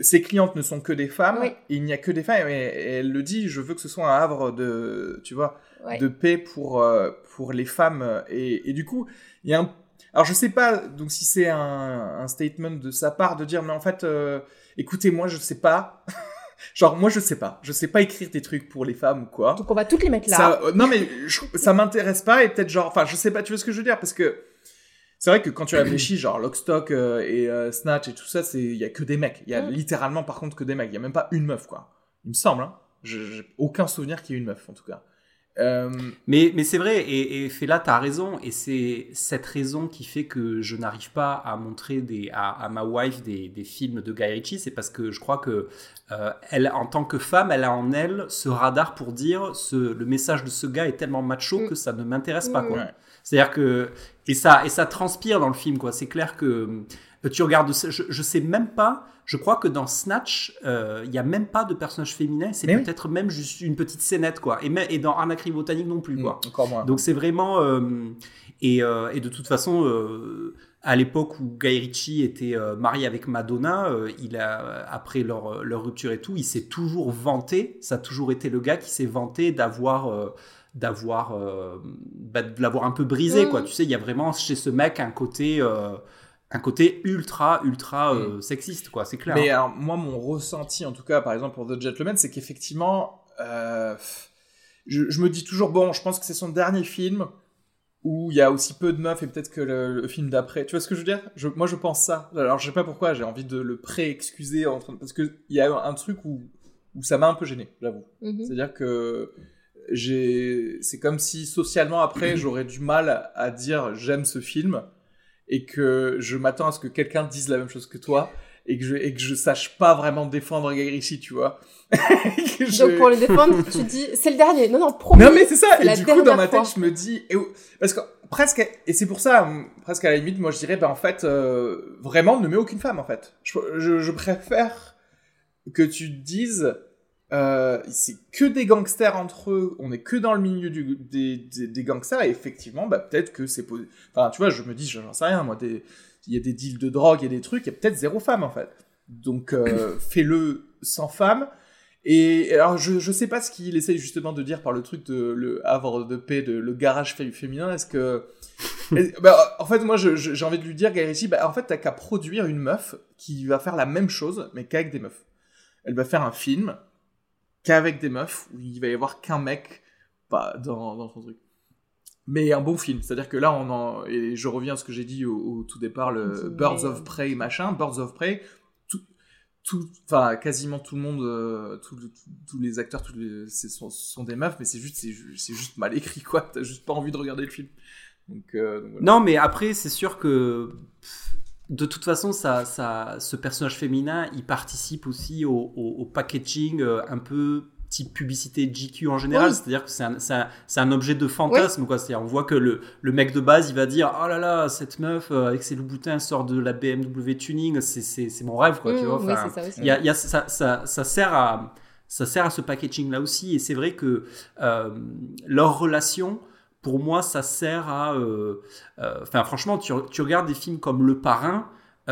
Speaker 2: ses clientes ne sont que des femmes,
Speaker 3: Oui.
Speaker 2: et il n'y a que des femmes, et, et elle le dit, je veux que ce soit un havre de, tu vois,
Speaker 3: Ouais.
Speaker 2: de paix pour, euh, pour les femmes, et, et du coup, il y a un, alors je sais pas, donc si c'est un, un statement de sa part de dire, mais en fait, euh, écoutez, moi je sais pas, genre moi je sais pas, je sais pas écrire des trucs pour les femmes ou quoi.
Speaker 3: Donc on va toutes les mettre là.
Speaker 2: Ça, euh, non mais je, ça m'intéresse pas, et peut-être genre, enfin je sais pas, tu vois ce que je veux dire, parce que c'est vrai que quand tu réfléchis, genre Lock, Stock euh, et euh, Snatch et tout ça, c'est il y a que des mecs. Il y a
Speaker 3: Mm.
Speaker 2: littéralement par contre que des mecs. Il y a même pas une meuf quoi. Il me semble. Hein. Je, j'ai aucun souvenir qu'il y ait une meuf en tout cas. Euh...
Speaker 1: Mais, mais c'est vrai, et, et Fela, t'as raison, et c'est cette raison qui fait que je n'arrive pas à montrer des, à, à ma wife des, des films de Guy Ritchie, c'est parce que je crois que euh, elle, en tant que femme, elle a en elle ce radar pour dire ce, le message de ce gars est tellement macho
Speaker 3: Mm.
Speaker 1: que ça ne m'intéresse pas, quoi.
Speaker 2: Ouais.
Speaker 1: C'est-à-dire que et ça et ça transpire dans le film, quoi. C'est clair que euh, tu regardes, je, je sais même pas. Je crois que dans Snatch, il euh, y a même pas de personnage féminin. C'est
Speaker 2: Mais
Speaker 1: peut-être oui. même juste une petite scénette, quoi. Et, même, et dans Anachree Botanique non plus, quoi.
Speaker 2: Mmh, encore moins.
Speaker 1: Donc c'est vraiment euh, et, euh, et de toute façon. Euh, à l'époque où Guy Ritchie était euh, marié avec Madonna, euh, il a, après leur, leur rupture et tout, il s'est toujours vanté, ça a toujours été le gars qui s'est vanté d'avoir, euh, d'avoir, euh, bah, de l'avoir un peu brisé, mmh. quoi. Tu sais, il y a vraiment chez ce mec un côté, euh, un côté ultra, ultra euh, mmh. sexiste, quoi, c'est clair.
Speaker 2: Mais
Speaker 1: hein.
Speaker 2: alors, moi, mon ressenti, en tout cas, par exemple, pour The Gentleman, c'est qu'effectivement, euh, je, je me dis toujours, bon, je pense que c'est son dernier film, où il y a aussi peu de meufs et peut-être que le, le film d'après. Tu vois ce que je veux dire ? je, Moi, je pense ça. Alors, je sais pas pourquoi, j'ai envie de le pré-excuser en train de... parce qu'il y a un truc où, où ça m'a un peu gêné, j'avoue. Mm-hmm. C'est-à-dire que j'ai... c'est comme si socialement, après, j'aurais du mal à, à dire j'aime ce film et que je m'attends à ce que quelqu'un dise la même chose que toi et que je, et que je sache pas vraiment défendre Guy Ritchie, tu vois.
Speaker 3: je... Donc pour le défendre, tu dis c'est le dernier. Non non, promis.
Speaker 2: Non mais c'est ça.
Speaker 3: C'est
Speaker 2: et du coup dans ma
Speaker 3: fois.
Speaker 2: tête, je me dis et, parce que presque et c'est pour ça presque à la limite, moi je dirais ben en fait euh, vraiment ne mets aucune femme en fait. Je, je, je préfère que tu te dises euh, c'est que des gangsters entre eux, on est que dans le milieu du, des, des, des gangsters et effectivement bah peut-être que c'est enfin tu vois je me dis j'en sais rien moi des il y a des deals de drogue et des trucs, il y a peut-être zéro femme en fait. Donc euh, fais-le sans femme. Et alors je je sais pas ce qu'il essaye justement de dire par le truc de le havre de paix, de le garage féminin. Est-ce que bah, en fait moi je, je, j'ai envie de lui dire Guy Ritchie, bah en fait t'as qu'à produire une meuf qui va faire la même chose mais qu'avec des meufs. Elle va faire un film qu'avec des meufs où il va y avoir qu'un mec pas dans dans son truc. Mais un bon film, c'est-à-dire que là on en et je reviens à ce que j'ai dit au, au tout départ le Birds of Prey machin, Birds of Prey tout, enfin quasiment tout le monde, euh, tout, tout, tous les acteurs, tous les, c'est, sont, sont des meufs, mais c'est juste, c'est, c'est juste mal écrit quoi. T'as juste pas envie de regarder le film. Donc, euh, donc voilà.
Speaker 1: Non, mais après c'est sûr que de toute façon, ça, ça, ce personnage féminin, il participe aussi au, au, au packaging euh, un peu type publicité G Q en général, oui. C'est-à-dire que c'est un, c'est, un, c'est un objet de fantasme, oui. quoi. C'est-à-dire, on voit que le, le mec de base, il va dire « Oh là là, cette meuf euh, avec ses loups-boutins sort de la B M W tuning, c'est, c'est, c'est mon rêve, quoi. Mmh, » tu vois,
Speaker 3: oui, c'est ça aussi.
Speaker 1: Y a, y a, ça, ça, ça, sert à, ça sert à ce packaging-là aussi, et c'est vrai que euh, leur relation, pour moi, ça sert à... Enfin, euh, euh, franchement, tu, tu regardes des films comme Le Parrain,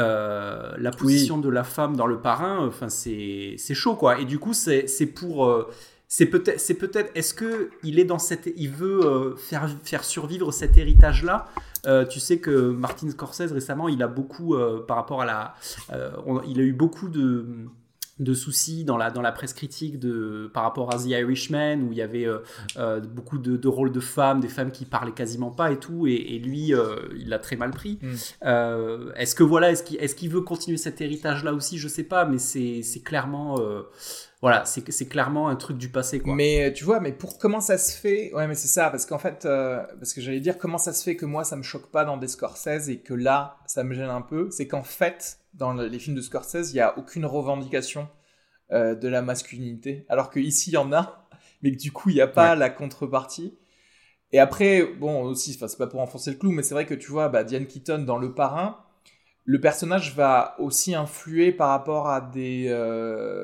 Speaker 1: Euh, la position oui. de la femme dans Le Parrain, enfin euh, c'est c'est chaud quoi. Et du coup c'est c'est pour euh, c'est peut-être c'est peut-être est-ce que il est dans cette il veut euh, faire faire survivre cet héritage là. Euh, tu sais que Martin Scorsese récemment il a beaucoup euh, par rapport à la euh, on, il a eu beaucoup de de soucis dans la, dans la presse critique de, par rapport à The Irishman où il y avait euh, euh, beaucoup de, de rôles de femmes, des femmes qui parlaient quasiment pas et tout, et, et lui euh, il l'a très mal pris. Mm. Euh, est-ce que voilà, est-ce qu'il, est-ce qu'il veut continuer cet héritage là aussi, je sais pas, mais c'est, c'est clairement euh, voilà, c'est, c'est clairement un truc du passé quoi.
Speaker 2: Mais tu vois, mais pour comment ça se fait, ouais mais c'est ça, parce qu'en fait euh, parce que j'allais dire comment ça se fait que moi ça me choque pas dans des Scorsese et que là ça me gêne un peu, c'est qu'en fait dans les films de Scorsese, il n'y a aucune revendication euh, de la masculinité, alors qu'ici, il y en a, mais que du coup, il n'y a pas ouais. la contrepartie. Et après, bon, aussi, c'est pas pour enfoncer le clou, mais c'est vrai que tu vois, bah, Diane Keaton, dans Le Parrain, le personnage va aussi influer par rapport à des euh,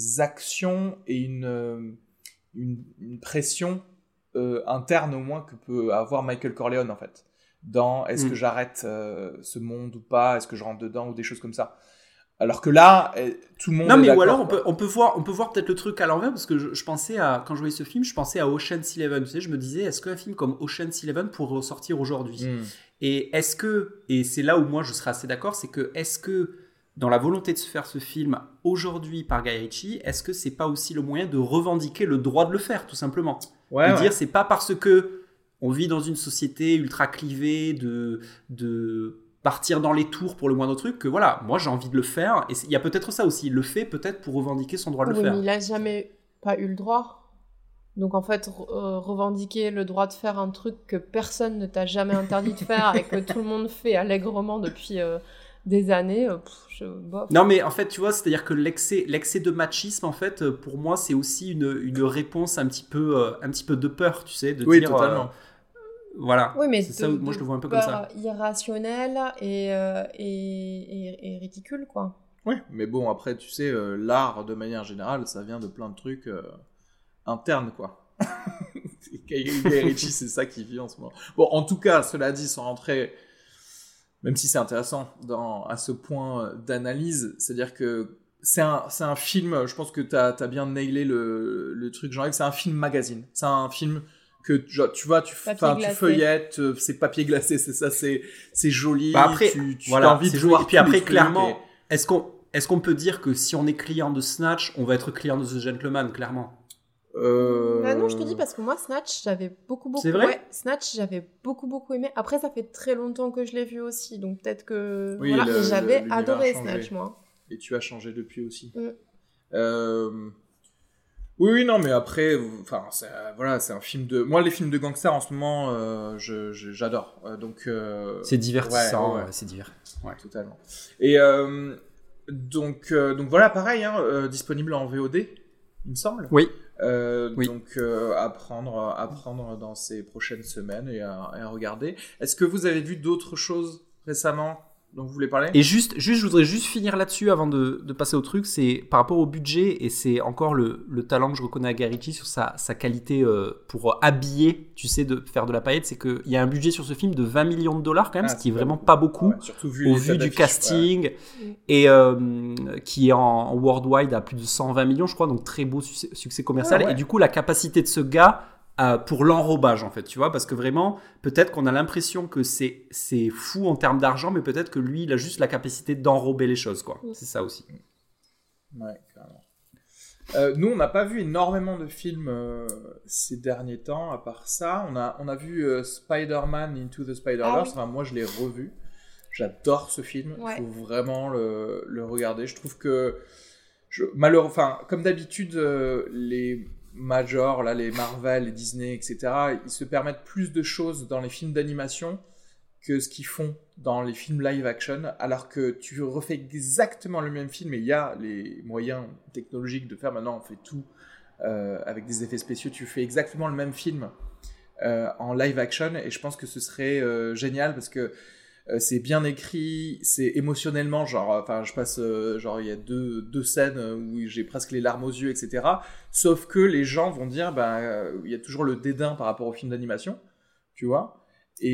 Speaker 2: actions et une, une, une pression euh, interne, au moins, que peut avoir Michael Corleone, en fait. Dans est-ce mmh. que j'arrête euh, ce monde ou pas, est-ce que je rentre dedans ou des choses comme ça. Alors que là, tout le monde
Speaker 1: non,
Speaker 2: est
Speaker 1: mais
Speaker 2: d'accord.
Speaker 1: Ou alors, on peut, on peut voir, on peut voir peut-être le truc à l'envers, parce que je, je pensais à, quand je voyais ce film, je pensais à Ocean's Eleven. Tu sais, je me disais, est-ce qu'un film comme Ocean's Eleven pourrait ressortir aujourd'hui ?
Speaker 2: Mm.
Speaker 1: Et est-ce que, et c'est là où moi je serais assez d'accord, c'est que est-ce que dans la volonté de se faire ce film aujourd'hui par Guy Ritchie, est-ce que c'est pas aussi le moyen de revendiquer le droit de le faire, tout simplement ?
Speaker 2: Ouais,
Speaker 1: de
Speaker 2: ouais.
Speaker 1: dire, c'est pas parce que on vit dans une société ultra clivée de, de partir dans les tours pour le moindre truc que voilà, moi j'ai envie de le faire. Et il y a peut-être ça aussi, il le fait peut-être pour revendiquer son droit de
Speaker 3: oui,
Speaker 1: le faire.
Speaker 3: Mais il a jamais pas eu le droit. Donc en fait, re- euh, revendiquer le droit de faire un truc que personne ne t'a jamais interdit de faire et que tout le monde fait allègrement depuis euh, des années, euh, pff, je, bof.
Speaker 1: Non mais en fait tu vois, c'est-à-dire que l'excès, l'excès de machisme en fait pour moi c'est aussi une, une réponse un petit peu, euh, un petit peu de peur, tu sais, de
Speaker 2: Oui,
Speaker 1: dire...
Speaker 2: totalement.
Speaker 1: Euh, voilà,
Speaker 3: Oui, mais
Speaker 1: c'est ça où moi je le vois un peu comme ça.
Speaker 3: Irrationnel et, euh, et, et, et ridicule, quoi.
Speaker 2: Oui, mais bon, après, tu sais, euh, l'art, de manière générale, ça vient de plein de trucs euh, internes, quoi. Guy Ritchie, c'est ça qui vit en ce moment. Bon, en tout cas, cela dit, sans rentrer, même si c'est intéressant dans, à ce point d'analyse, c'est-à-dire que c'est un, c'est un film, je pense que tu as bien nailé le, le truc, Jean-Yves, c'est un film magazine. C'est un film que genre, tu vois, tu, tu feuillettes, euh, c'est papier glacé, c'est ça, c'est, c'est joli,
Speaker 1: bah après,
Speaker 2: tu, tu
Speaker 1: voilà,
Speaker 2: as envie de voir.
Speaker 1: Et puis après, clairement,
Speaker 2: et...
Speaker 1: est-ce qu'on, est-ce qu'on peut dire que si on est client de Snatch, on va être client de The Gentleman, clairement?
Speaker 2: Euh...
Speaker 3: Bah non, je te dis parce que moi, Snatch, j'avais beaucoup, beaucoup...
Speaker 1: C'est vrai
Speaker 3: ouais, Snatch, j'avais beaucoup, beaucoup aimé. Après, ça fait très longtemps que je l'ai vu aussi, donc peut-être que...
Speaker 2: Oui,
Speaker 3: voilà.
Speaker 2: le,
Speaker 3: Et j'avais
Speaker 2: le,
Speaker 3: adoré Snatch, moi.
Speaker 2: Et tu as changé depuis aussi.
Speaker 3: Mm.
Speaker 2: Euh... Oui, oui, non, mais après, enfin, c'est, voilà, c'est un film de... Moi, les films de gangsters, en ce moment, euh, je, je, j'adore. Euh, donc... Euh...
Speaker 1: C'est divertissant,
Speaker 2: ouais, ouais,
Speaker 1: ouais, c'est divers.
Speaker 2: Ouais, totalement. Et euh, donc, euh, donc voilà, pareil, hein, euh, disponible en V O D, il me semble.
Speaker 1: Oui.
Speaker 2: Euh,
Speaker 1: oui.
Speaker 2: Donc, euh, à, prendre, à prendre dans ces prochaines semaines et à, et à regarder. Est-ce que vous avez vu d'autres choses récemment dont vous voulez parler ?
Speaker 1: Et juste, juste, je voudrais juste finir là-dessus avant de, de passer au truc, c'est par rapport au budget, et c'est encore le, le talent que je reconnais à Guy Ritchie sur sa, sa qualité euh, pour habiller, tu sais, de faire de la paillette, c'est qu'il y a un budget sur ce film de vingt millions de dollars quand même, ah, ce qui est vraiment beaucoup. Pas beaucoup,
Speaker 2: ouais, surtout vu
Speaker 1: au vu du casting, ouais. et euh, qui est en, en worldwide à plus de cent vingt millions, je crois, donc très beau succès, succès commercial, ah, ouais. Et du coup, la capacité de ce gars... Euh, pour l'enrobage en fait, tu vois, parce que vraiment peut-être qu'on a l'impression que c'est, c'est fou en termes d'argent, mais peut-être que lui il a juste la capacité d'enrober les choses, quoi. C'est ça aussi.
Speaker 2: Ouais, carrément. Euh, nous on n'a pas vu énormément de films euh, ces derniers temps, à part ça on a, on a vu euh, Spider-Man Into the Spider-Verse, ah, oui. Enfin moi je l'ai revu, j'adore ce film, il ouais. faut vraiment le, le regarder, je trouve que je, malheureux, enfin comme d'habitude euh, les majors, là, les Marvel, les Disney, et cetera, ils se permettent plus de choses dans les films d'animation que ce qu'ils font dans les films live action, alors que tu refais exactement le même film et il y a les moyens technologiques de faire, maintenant on fait tout euh, avec des effets spéciaux, tu fais exactement le même film euh, en live action et je pense que ce serait euh, génial parce que Euh, c'est bien écrit, c'est émotionnellement, genre, enfin, je passe, euh, genre, il y a deux, deux scènes où j'ai presque les larmes aux yeux, et cetera. Sauf que les gens vont dire, bah, il y a toujours le dédain par rapport aux films d'animation, tu vois.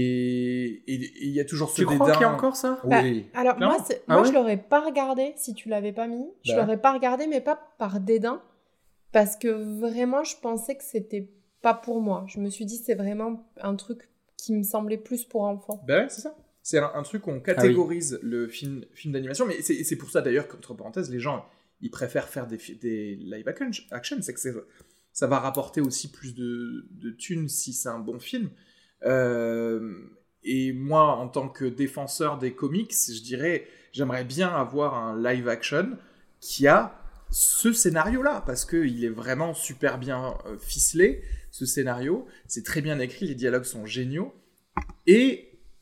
Speaker 2: Et il y a toujours ce
Speaker 1: tu
Speaker 2: dédain.
Speaker 1: Tu crois qu'il y a encore ça ?
Speaker 3: Bah,
Speaker 2: oui.
Speaker 3: Alors,
Speaker 2: Clairement.
Speaker 3: moi,
Speaker 2: ah
Speaker 3: moi
Speaker 2: ouais
Speaker 3: je l'aurais pas regardé si tu l'avais pas mis. Je
Speaker 2: bah.
Speaker 3: l'aurais pas regardé, mais pas par dédain. Parce que vraiment, je pensais que c'était pas pour moi. Je me suis dit, c'est vraiment un truc qui me semblait plus pour enfants.
Speaker 2: Ben ouais, c'est ça. C'est un, un truc où on catégorise ah oui. le film, film d'animation, mais c'est, c'est pour ça d'ailleurs qu'entre parenthèses, les gens ils préfèrent faire des, des live action, c'est que c'est, ça va rapporter aussi plus de, de thunes si c'est un bon film. Euh, et moi, en tant que défenseur des comics, je dirais, j'aimerais bien avoir un live action qui a ce scénario-là, parce qu'il est vraiment super bien euh, ficelé, ce scénario, c'est très bien écrit, les dialogues sont géniaux, et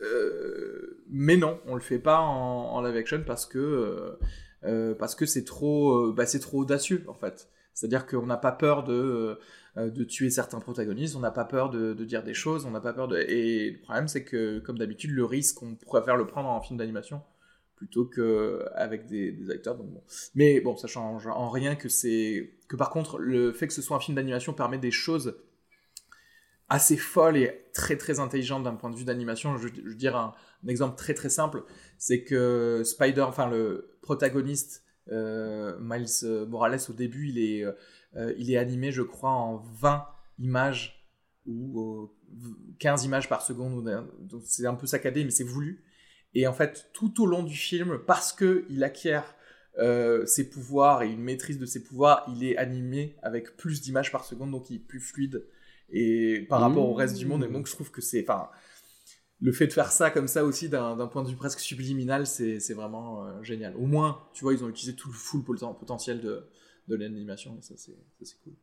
Speaker 2: Euh, mais non, on le fait pas en, en live action parce que euh, euh, parce que c'est trop euh, bah, c'est trop audacieux en fait. C'est-à-dire qu'on n'a pas peur de euh, de tuer certains protagonistes, on n'a pas peur de, de dire des choses, on n'a pas peur de et le problème c'est que comme d'habitude le risque on préfère le prendre en film d'animation plutôt que avec des, des acteurs. Donc bon. Mais bon, ça change en rien que c'est que par contre le fait que ce soit un film d'animation permet des choses assez folle et très très intelligente d'un point de vue d'animation. Je, je veux dire un, un exemple très très simple, c'est que Spider, enfin le protagoniste euh, Miles Morales au début, il est, euh, il est animé, je crois, en vingt images ou euh, quinze images par seconde. Donc c'est un peu saccadé, mais c'est voulu. Et en fait, tout au long du film, parce que il acquiert euh, ses pouvoirs et une maîtrise de ses pouvoirs, il est animé avec plus d'images par seconde, donc il est plus fluide. Et par rapport mmh. au reste du monde, et donc je trouve que c'est, enfin, le fait de faire ça comme ça aussi d'un, d'un point de vue presque subliminal, c'est, c'est vraiment euh, génial. Au moins, tu vois, ils ont utilisé tout le full potentiel de, de l'animation, et ça c'est, ça c'est cool.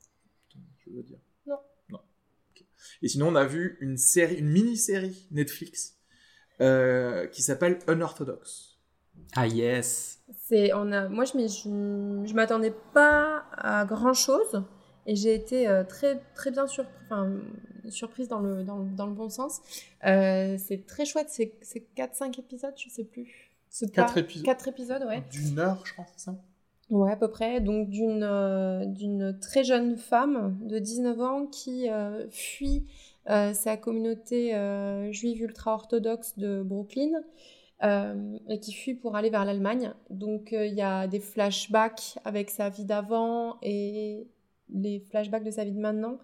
Speaker 2: Je veux dire.
Speaker 3: Non.
Speaker 2: Non. Okay. Et sinon, on a vu une série, une mini-série Netflix euh, qui s'appelle Unorthodox.
Speaker 1: Ah yes.
Speaker 3: C'est, on a, moi je, je, je m'attendais pas à grand chose. Et j'ai été euh, très, très bien surpris, enfin, surprise dans le, dans, dans le bon sens. Euh, c'est très chouette, c'est, c'est quatre cinq épisodes, je sais plus. C'est
Speaker 2: quatre
Speaker 3: pas...
Speaker 2: épisodes
Speaker 3: quatre épisodes, ouais.
Speaker 2: D'une heure, je crois, c'est ça ?
Speaker 3: Ouais, à peu près. Donc d'une, euh, d'une très jeune femme de dix-neuf ans qui euh, fuit euh, sa communauté euh, juive ultra-orthodoxe de Brooklyn. Euh, et qui fuit pour aller vers l'Allemagne. Donc il euh, y a des flashbacks avec sa vie d'avant et les flashbacks de sa vie de maintenant.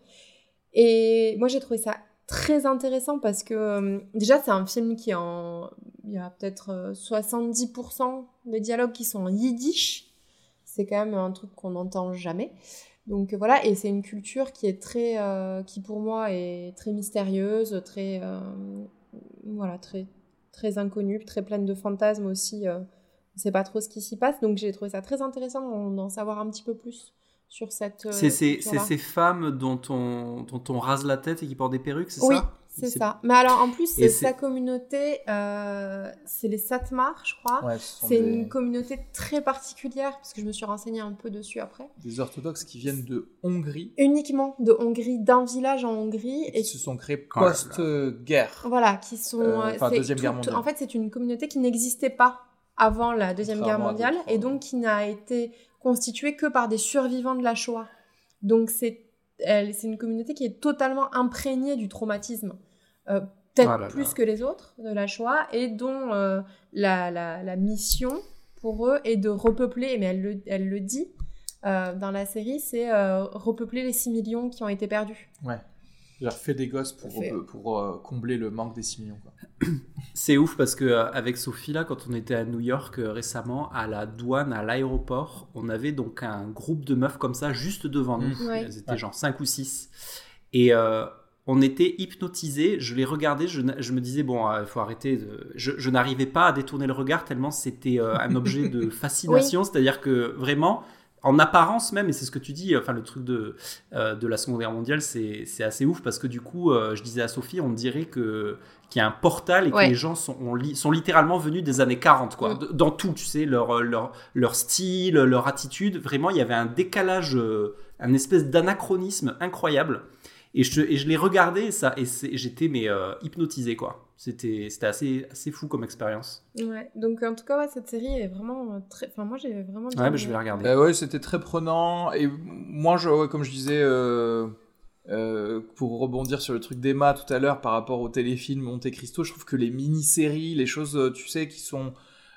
Speaker 3: Et moi, j'ai trouvé ça très intéressant parce que, euh, déjà, c'est un film qui est en... Il y a peut-être euh, soixante-dix pour cent des dialogues qui sont en yiddish. C'est quand même un truc qu'on n'entend jamais. Donc, euh, voilà. Et c'est une culture qui est très... Euh, qui, pour moi, est très mystérieuse, très... Euh, voilà, très, très inconnue, très pleine de fantasmes aussi. Euh, on ne sait pas trop ce qui s'y passe. Donc, j'ai trouvé ça très intéressant d'en, d'en savoir un petit peu plus sur cette... Euh,
Speaker 1: c'est, ces, c'est ces femmes dont on, dont on rase la tête et qui portent des perruques, c'est
Speaker 3: oui,
Speaker 1: ça ?
Speaker 3: Oui, c'est, c'est ça. Mais alors, en plus, c'est
Speaker 1: et
Speaker 3: sa
Speaker 1: c'est...
Speaker 3: communauté, euh, c'est les Satmar, je crois.
Speaker 2: Ouais, ce
Speaker 3: c'est
Speaker 2: des...
Speaker 3: une communauté très particulière, parce que je me suis renseignée un peu dessus après.
Speaker 2: Des orthodoxes qui viennent de Hongrie.
Speaker 3: Uniquement de Hongrie, d'un village en Hongrie.
Speaker 2: Et qui et se sont créés post-guerre.
Speaker 3: Voilà, qui sont...
Speaker 2: Euh, enfin, Deuxième
Speaker 3: tout,
Speaker 2: Guerre mondiale.
Speaker 3: En fait, c'est une communauté qui n'existait pas avant la Deuxième Guerre mondiale, et donc qui n'a été constituée que par des survivants de la Shoah. Donc, c'est, elle, c'est une communauté qui est totalement imprégnée du traumatisme, euh, peut-être ah là plus là. que les autres de la Shoah, et dont euh, la, la, la mission pour eux est de repeupler, mais elle le, elle le dit euh, dans la série, c'est euh, repeupler les six millions qui ont été perdus.
Speaker 2: Ouais. J'ai refait des gosses pour, fait... pour, pour euh, combler le manque des six millions. Quoi.
Speaker 1: C'est ouf parce qu'avec euh, Sophie, là, quand on était à New York euh, récemment, à la douane, à l'aéroport, on avait donc un groupe de meufs comme ça juste devant nous. Mmh. Ouais. Elles étaient ouais. genre cinq ou six. Et euh, on était hypnotisés. Je les regardais, je, je me disais, bon, il euh, faut arrêter. De... Je, je n'arrivais pas à détourner le regard tellement c'était euh, un objet de fascination. Oui. C'est-à-dire que vraiment... En apparence même, et c'est ce que tu dis, enfin le truc de, euh, de la Seconde Guerre mondiale, c'est, c'est assez ouf parce que du coup, euh, je disais à Sophie, on dirait que, qu'il y a un portal et que ouais. les gens sont, on li, sont littéralement venus des années quarante, quoi, mm. dans tout, tu sais, leur, leur, leur style, leur attitude. Vraiment, il y avait un décalage, euh, un espèce d'anachronisme incroyable. Et je, et je les regardais et, ça, et, et j'étais mais, euh, hypnotisé, quoi. C'était, c'était assez, assez fou comme expérience.
Speaker 3: Ouais, donc en tout cas, ouais, cette série est vraiment très... Enfin, moi, j'ai vraiment...
Speaker 1: Ouais, bah, je vais la regarder.
Speaker 2: Bah, ouais, c'était très prenant. Et moi, je, ouais, comme je disais, euh, euh, pour rebondir sur le truc d'Emma tout à l'heure par rapport au téléfilm Monte Cristo, je trouve que les mini-séries, les choses, tu sais, qui sont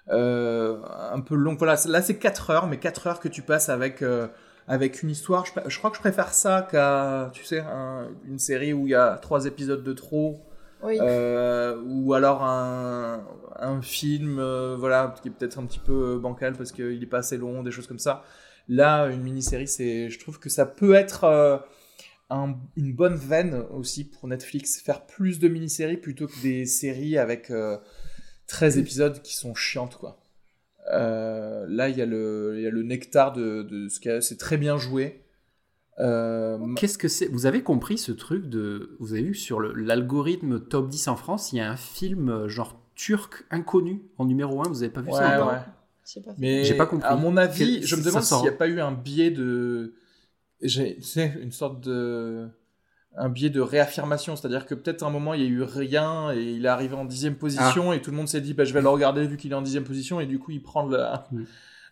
Speaker 2: euh, un peu longues... Voilà, là, c'est quatre heures, mais quatre heures que tu passes avec... Euh, avec une histoire, je, je crois que je préfère ça qu'à, tu sais, un, une série où il y a trois épisodes de trop, oui. euh, ou alors un, un film, euh, voilà, qui est peut-être un petit peu bancal parce qu'il n'est pas assez long, des choses comme ça. Là, une mini-série, c'est, je trouve que ça peut être euh, un, une bonne veine aussi pour Netflix, faire plus de mini-séries plutôt que des séries avec euh, treize épisodes qui sont chiantes, quoi. Euh, là, il y a le, il y a le nectar de, de ce qu'il y a, c'est très bien joué.
Speaker 1: Euh... Qu'est-ce que c'est ? Vous avez compris ce truc de. Vous avez vu sur le, l'algorithme top dix en France, il y a un film genre turc inconnu en numéro un. Vous avez pas vu
Speaker 2: ouais,
Speaker 1: ça ?
Speaker 2: Ouais.
Speaker 3: J'ai pas
Speaker 2: Mais
Speaker 1: j'ai pas compris.
Speaker 2: À mon avis, Quel... je me demande
Speaker 1: s'il
Speaker 2: n'y a pas eu un biais de. J'ai, tu sais, une sorte de. Un biais de réaffirmation, c'est-à-dire que peut-être à un moment il y a eu rien et il est arrivé en dixième position ah. et tout le monde s'est dit bah, je vais le regarder vu qu'il est en dixième position et du coup il prend la...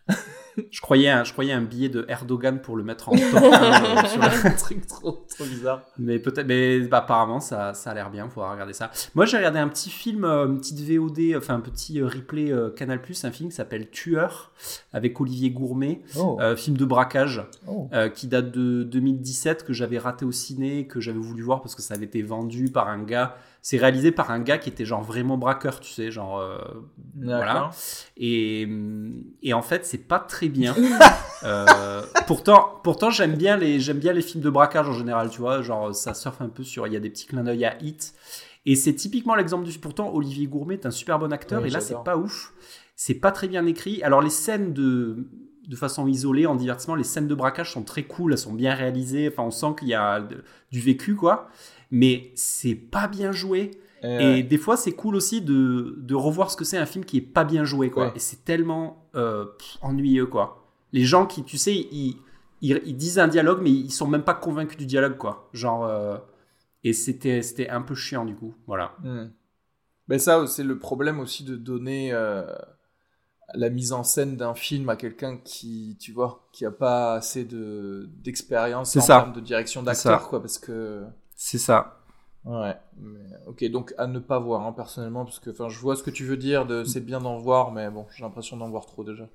Speaker 1: Je croyais, un, je croyais un billet de Erdogan pour le mettre en top un, sur un truc trop, trop bizarre. Mais peut-être, mais bah, apparemment ça, ça a l'air bien. Il faudra regarder ça. Moi, j'ai regardé un petit film, une petite V O D, enfin un petit replay euh, Canal+, un film qui s'appelle Tueur avec Olivier Gourmet, oh. euh, film de braquage oh. euh, qui date de deux mille dix-sept, que j'avais raté au ciné, que j'avais voulu voir parce que ça avait été vendu par un gars. C'est réalisé par un gars qui était genre vraiment braqueur, tu sais, genre euh, voilà. Et, et en fait, c'est pas très bien. euh, pourtant, pourtant, j'aime bien les, j'aime bien les films de braquage en général, tu vois, genre ça surfe un peu sur, il y a des petits clins d'œil à Hit. Et c'est typiquement l'exemple du. Pourtant, Olivier Gourmet est un super bon acteur, oui, et là, j'adore. C'est pas ouf. C'est pas très bien écrit. Alors les scènes de de façon isolée en divertissement, les scènes de braquage sont très cool, elles sont bien réalisées. Enfin, on sent qu'il y a de, du vécu, quoi. Mais c'est pas bien joué. Et, et ouais. des fois, c'est cool aussi de, de revoir ce que c'est un film qui est pas bien joué, quoi. Ouais. Et c'est tellement euh, pff, ennuyeux, quoi. Les gens qui, tu sais, ils, ils, ils disent un dialogue, mais ils sont même pas convaincus du dialogue, quoi. Genre, euh, et c'était, c'était un peu chiant, du coup. Voilà.
Speaker 2: Mmh. Mais ça, c'est le problème aussi de donner euh, la mise en scène d'un film à quelqu'un qui, tu vois, qui a pas assez de, d'expérience
Speaker 1: c'est
Speaker 2: en
Speaker 1: ça.
Speaker 2: termes de direction d'acteur, quoi, parce que...
Speaker 1: C'est ça.
Speaker 2: Ouais. Mais, ok, donc à ne pas voir, hein, personnellement, parce que enfin, je vois ce que tu veux dire, de c'est bien d'en voir, mais bon, j'ai l'impression d'en voir trop déjà.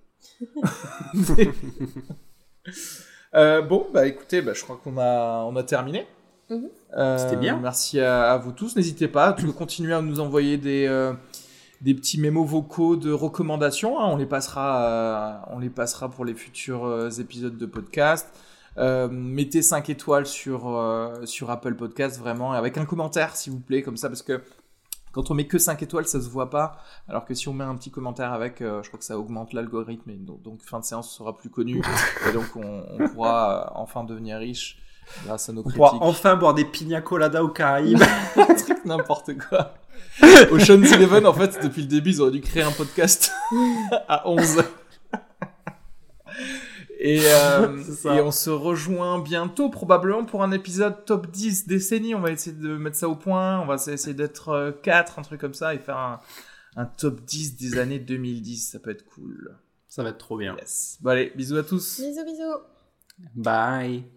Speaker 2: euh, bon, bah écoutez, bah, je crois qu'on a, on a terminé.
Speaker 3: Mm-hmm.
Speaker 2: Euh,
Speaker 1: C'était bien.
Speaker 2: Merci à, à vous tous. N'hésitez pas à continuer à nous envoyer des, euh, des petits mémos vocaux de recommandations. Hein. On les passera, euh, on les passera pour les futurs euh, épisodes de podcast. Euh, mettez cinq étoiles sur, euh, sur Apple Podcast, vraiment, et avec un commentaire, s'il vous plaît, comme ça, parce que quand on met que cinq étoiles, ça se voit pas, alors que si on met un petit commentaire avec, euh, je crois que ça augmente l'algorithme, et donc, donc fin de séance sera plus connu, et donc on, on pourra euh, enfin devenir riche grâce à nos critiques.
Speaker 1: On pourra enfin boire des pina coladas aux Caraïbes.
Speaker 2: Un truc n'importe quoi. Ocean's Eleven, en fait, depuis le début, ils auraient dû créer un podcast à onze. Et, euh, et on se rejoint bientôt, probablement, pour un épisode top dix décennies. On va essayer de mettre ça au point. On va essayer d'être quatre, un truc comme ça, et faire un, un top dix des années deux mille dix. Ça peut être cool.
Speaker 1: Ça va être trop bien.
Speaker 2: Yes. Bon, allez, bisous à tous.
Speaker 3: Bisous, bisous.
Speaker 1: Bye.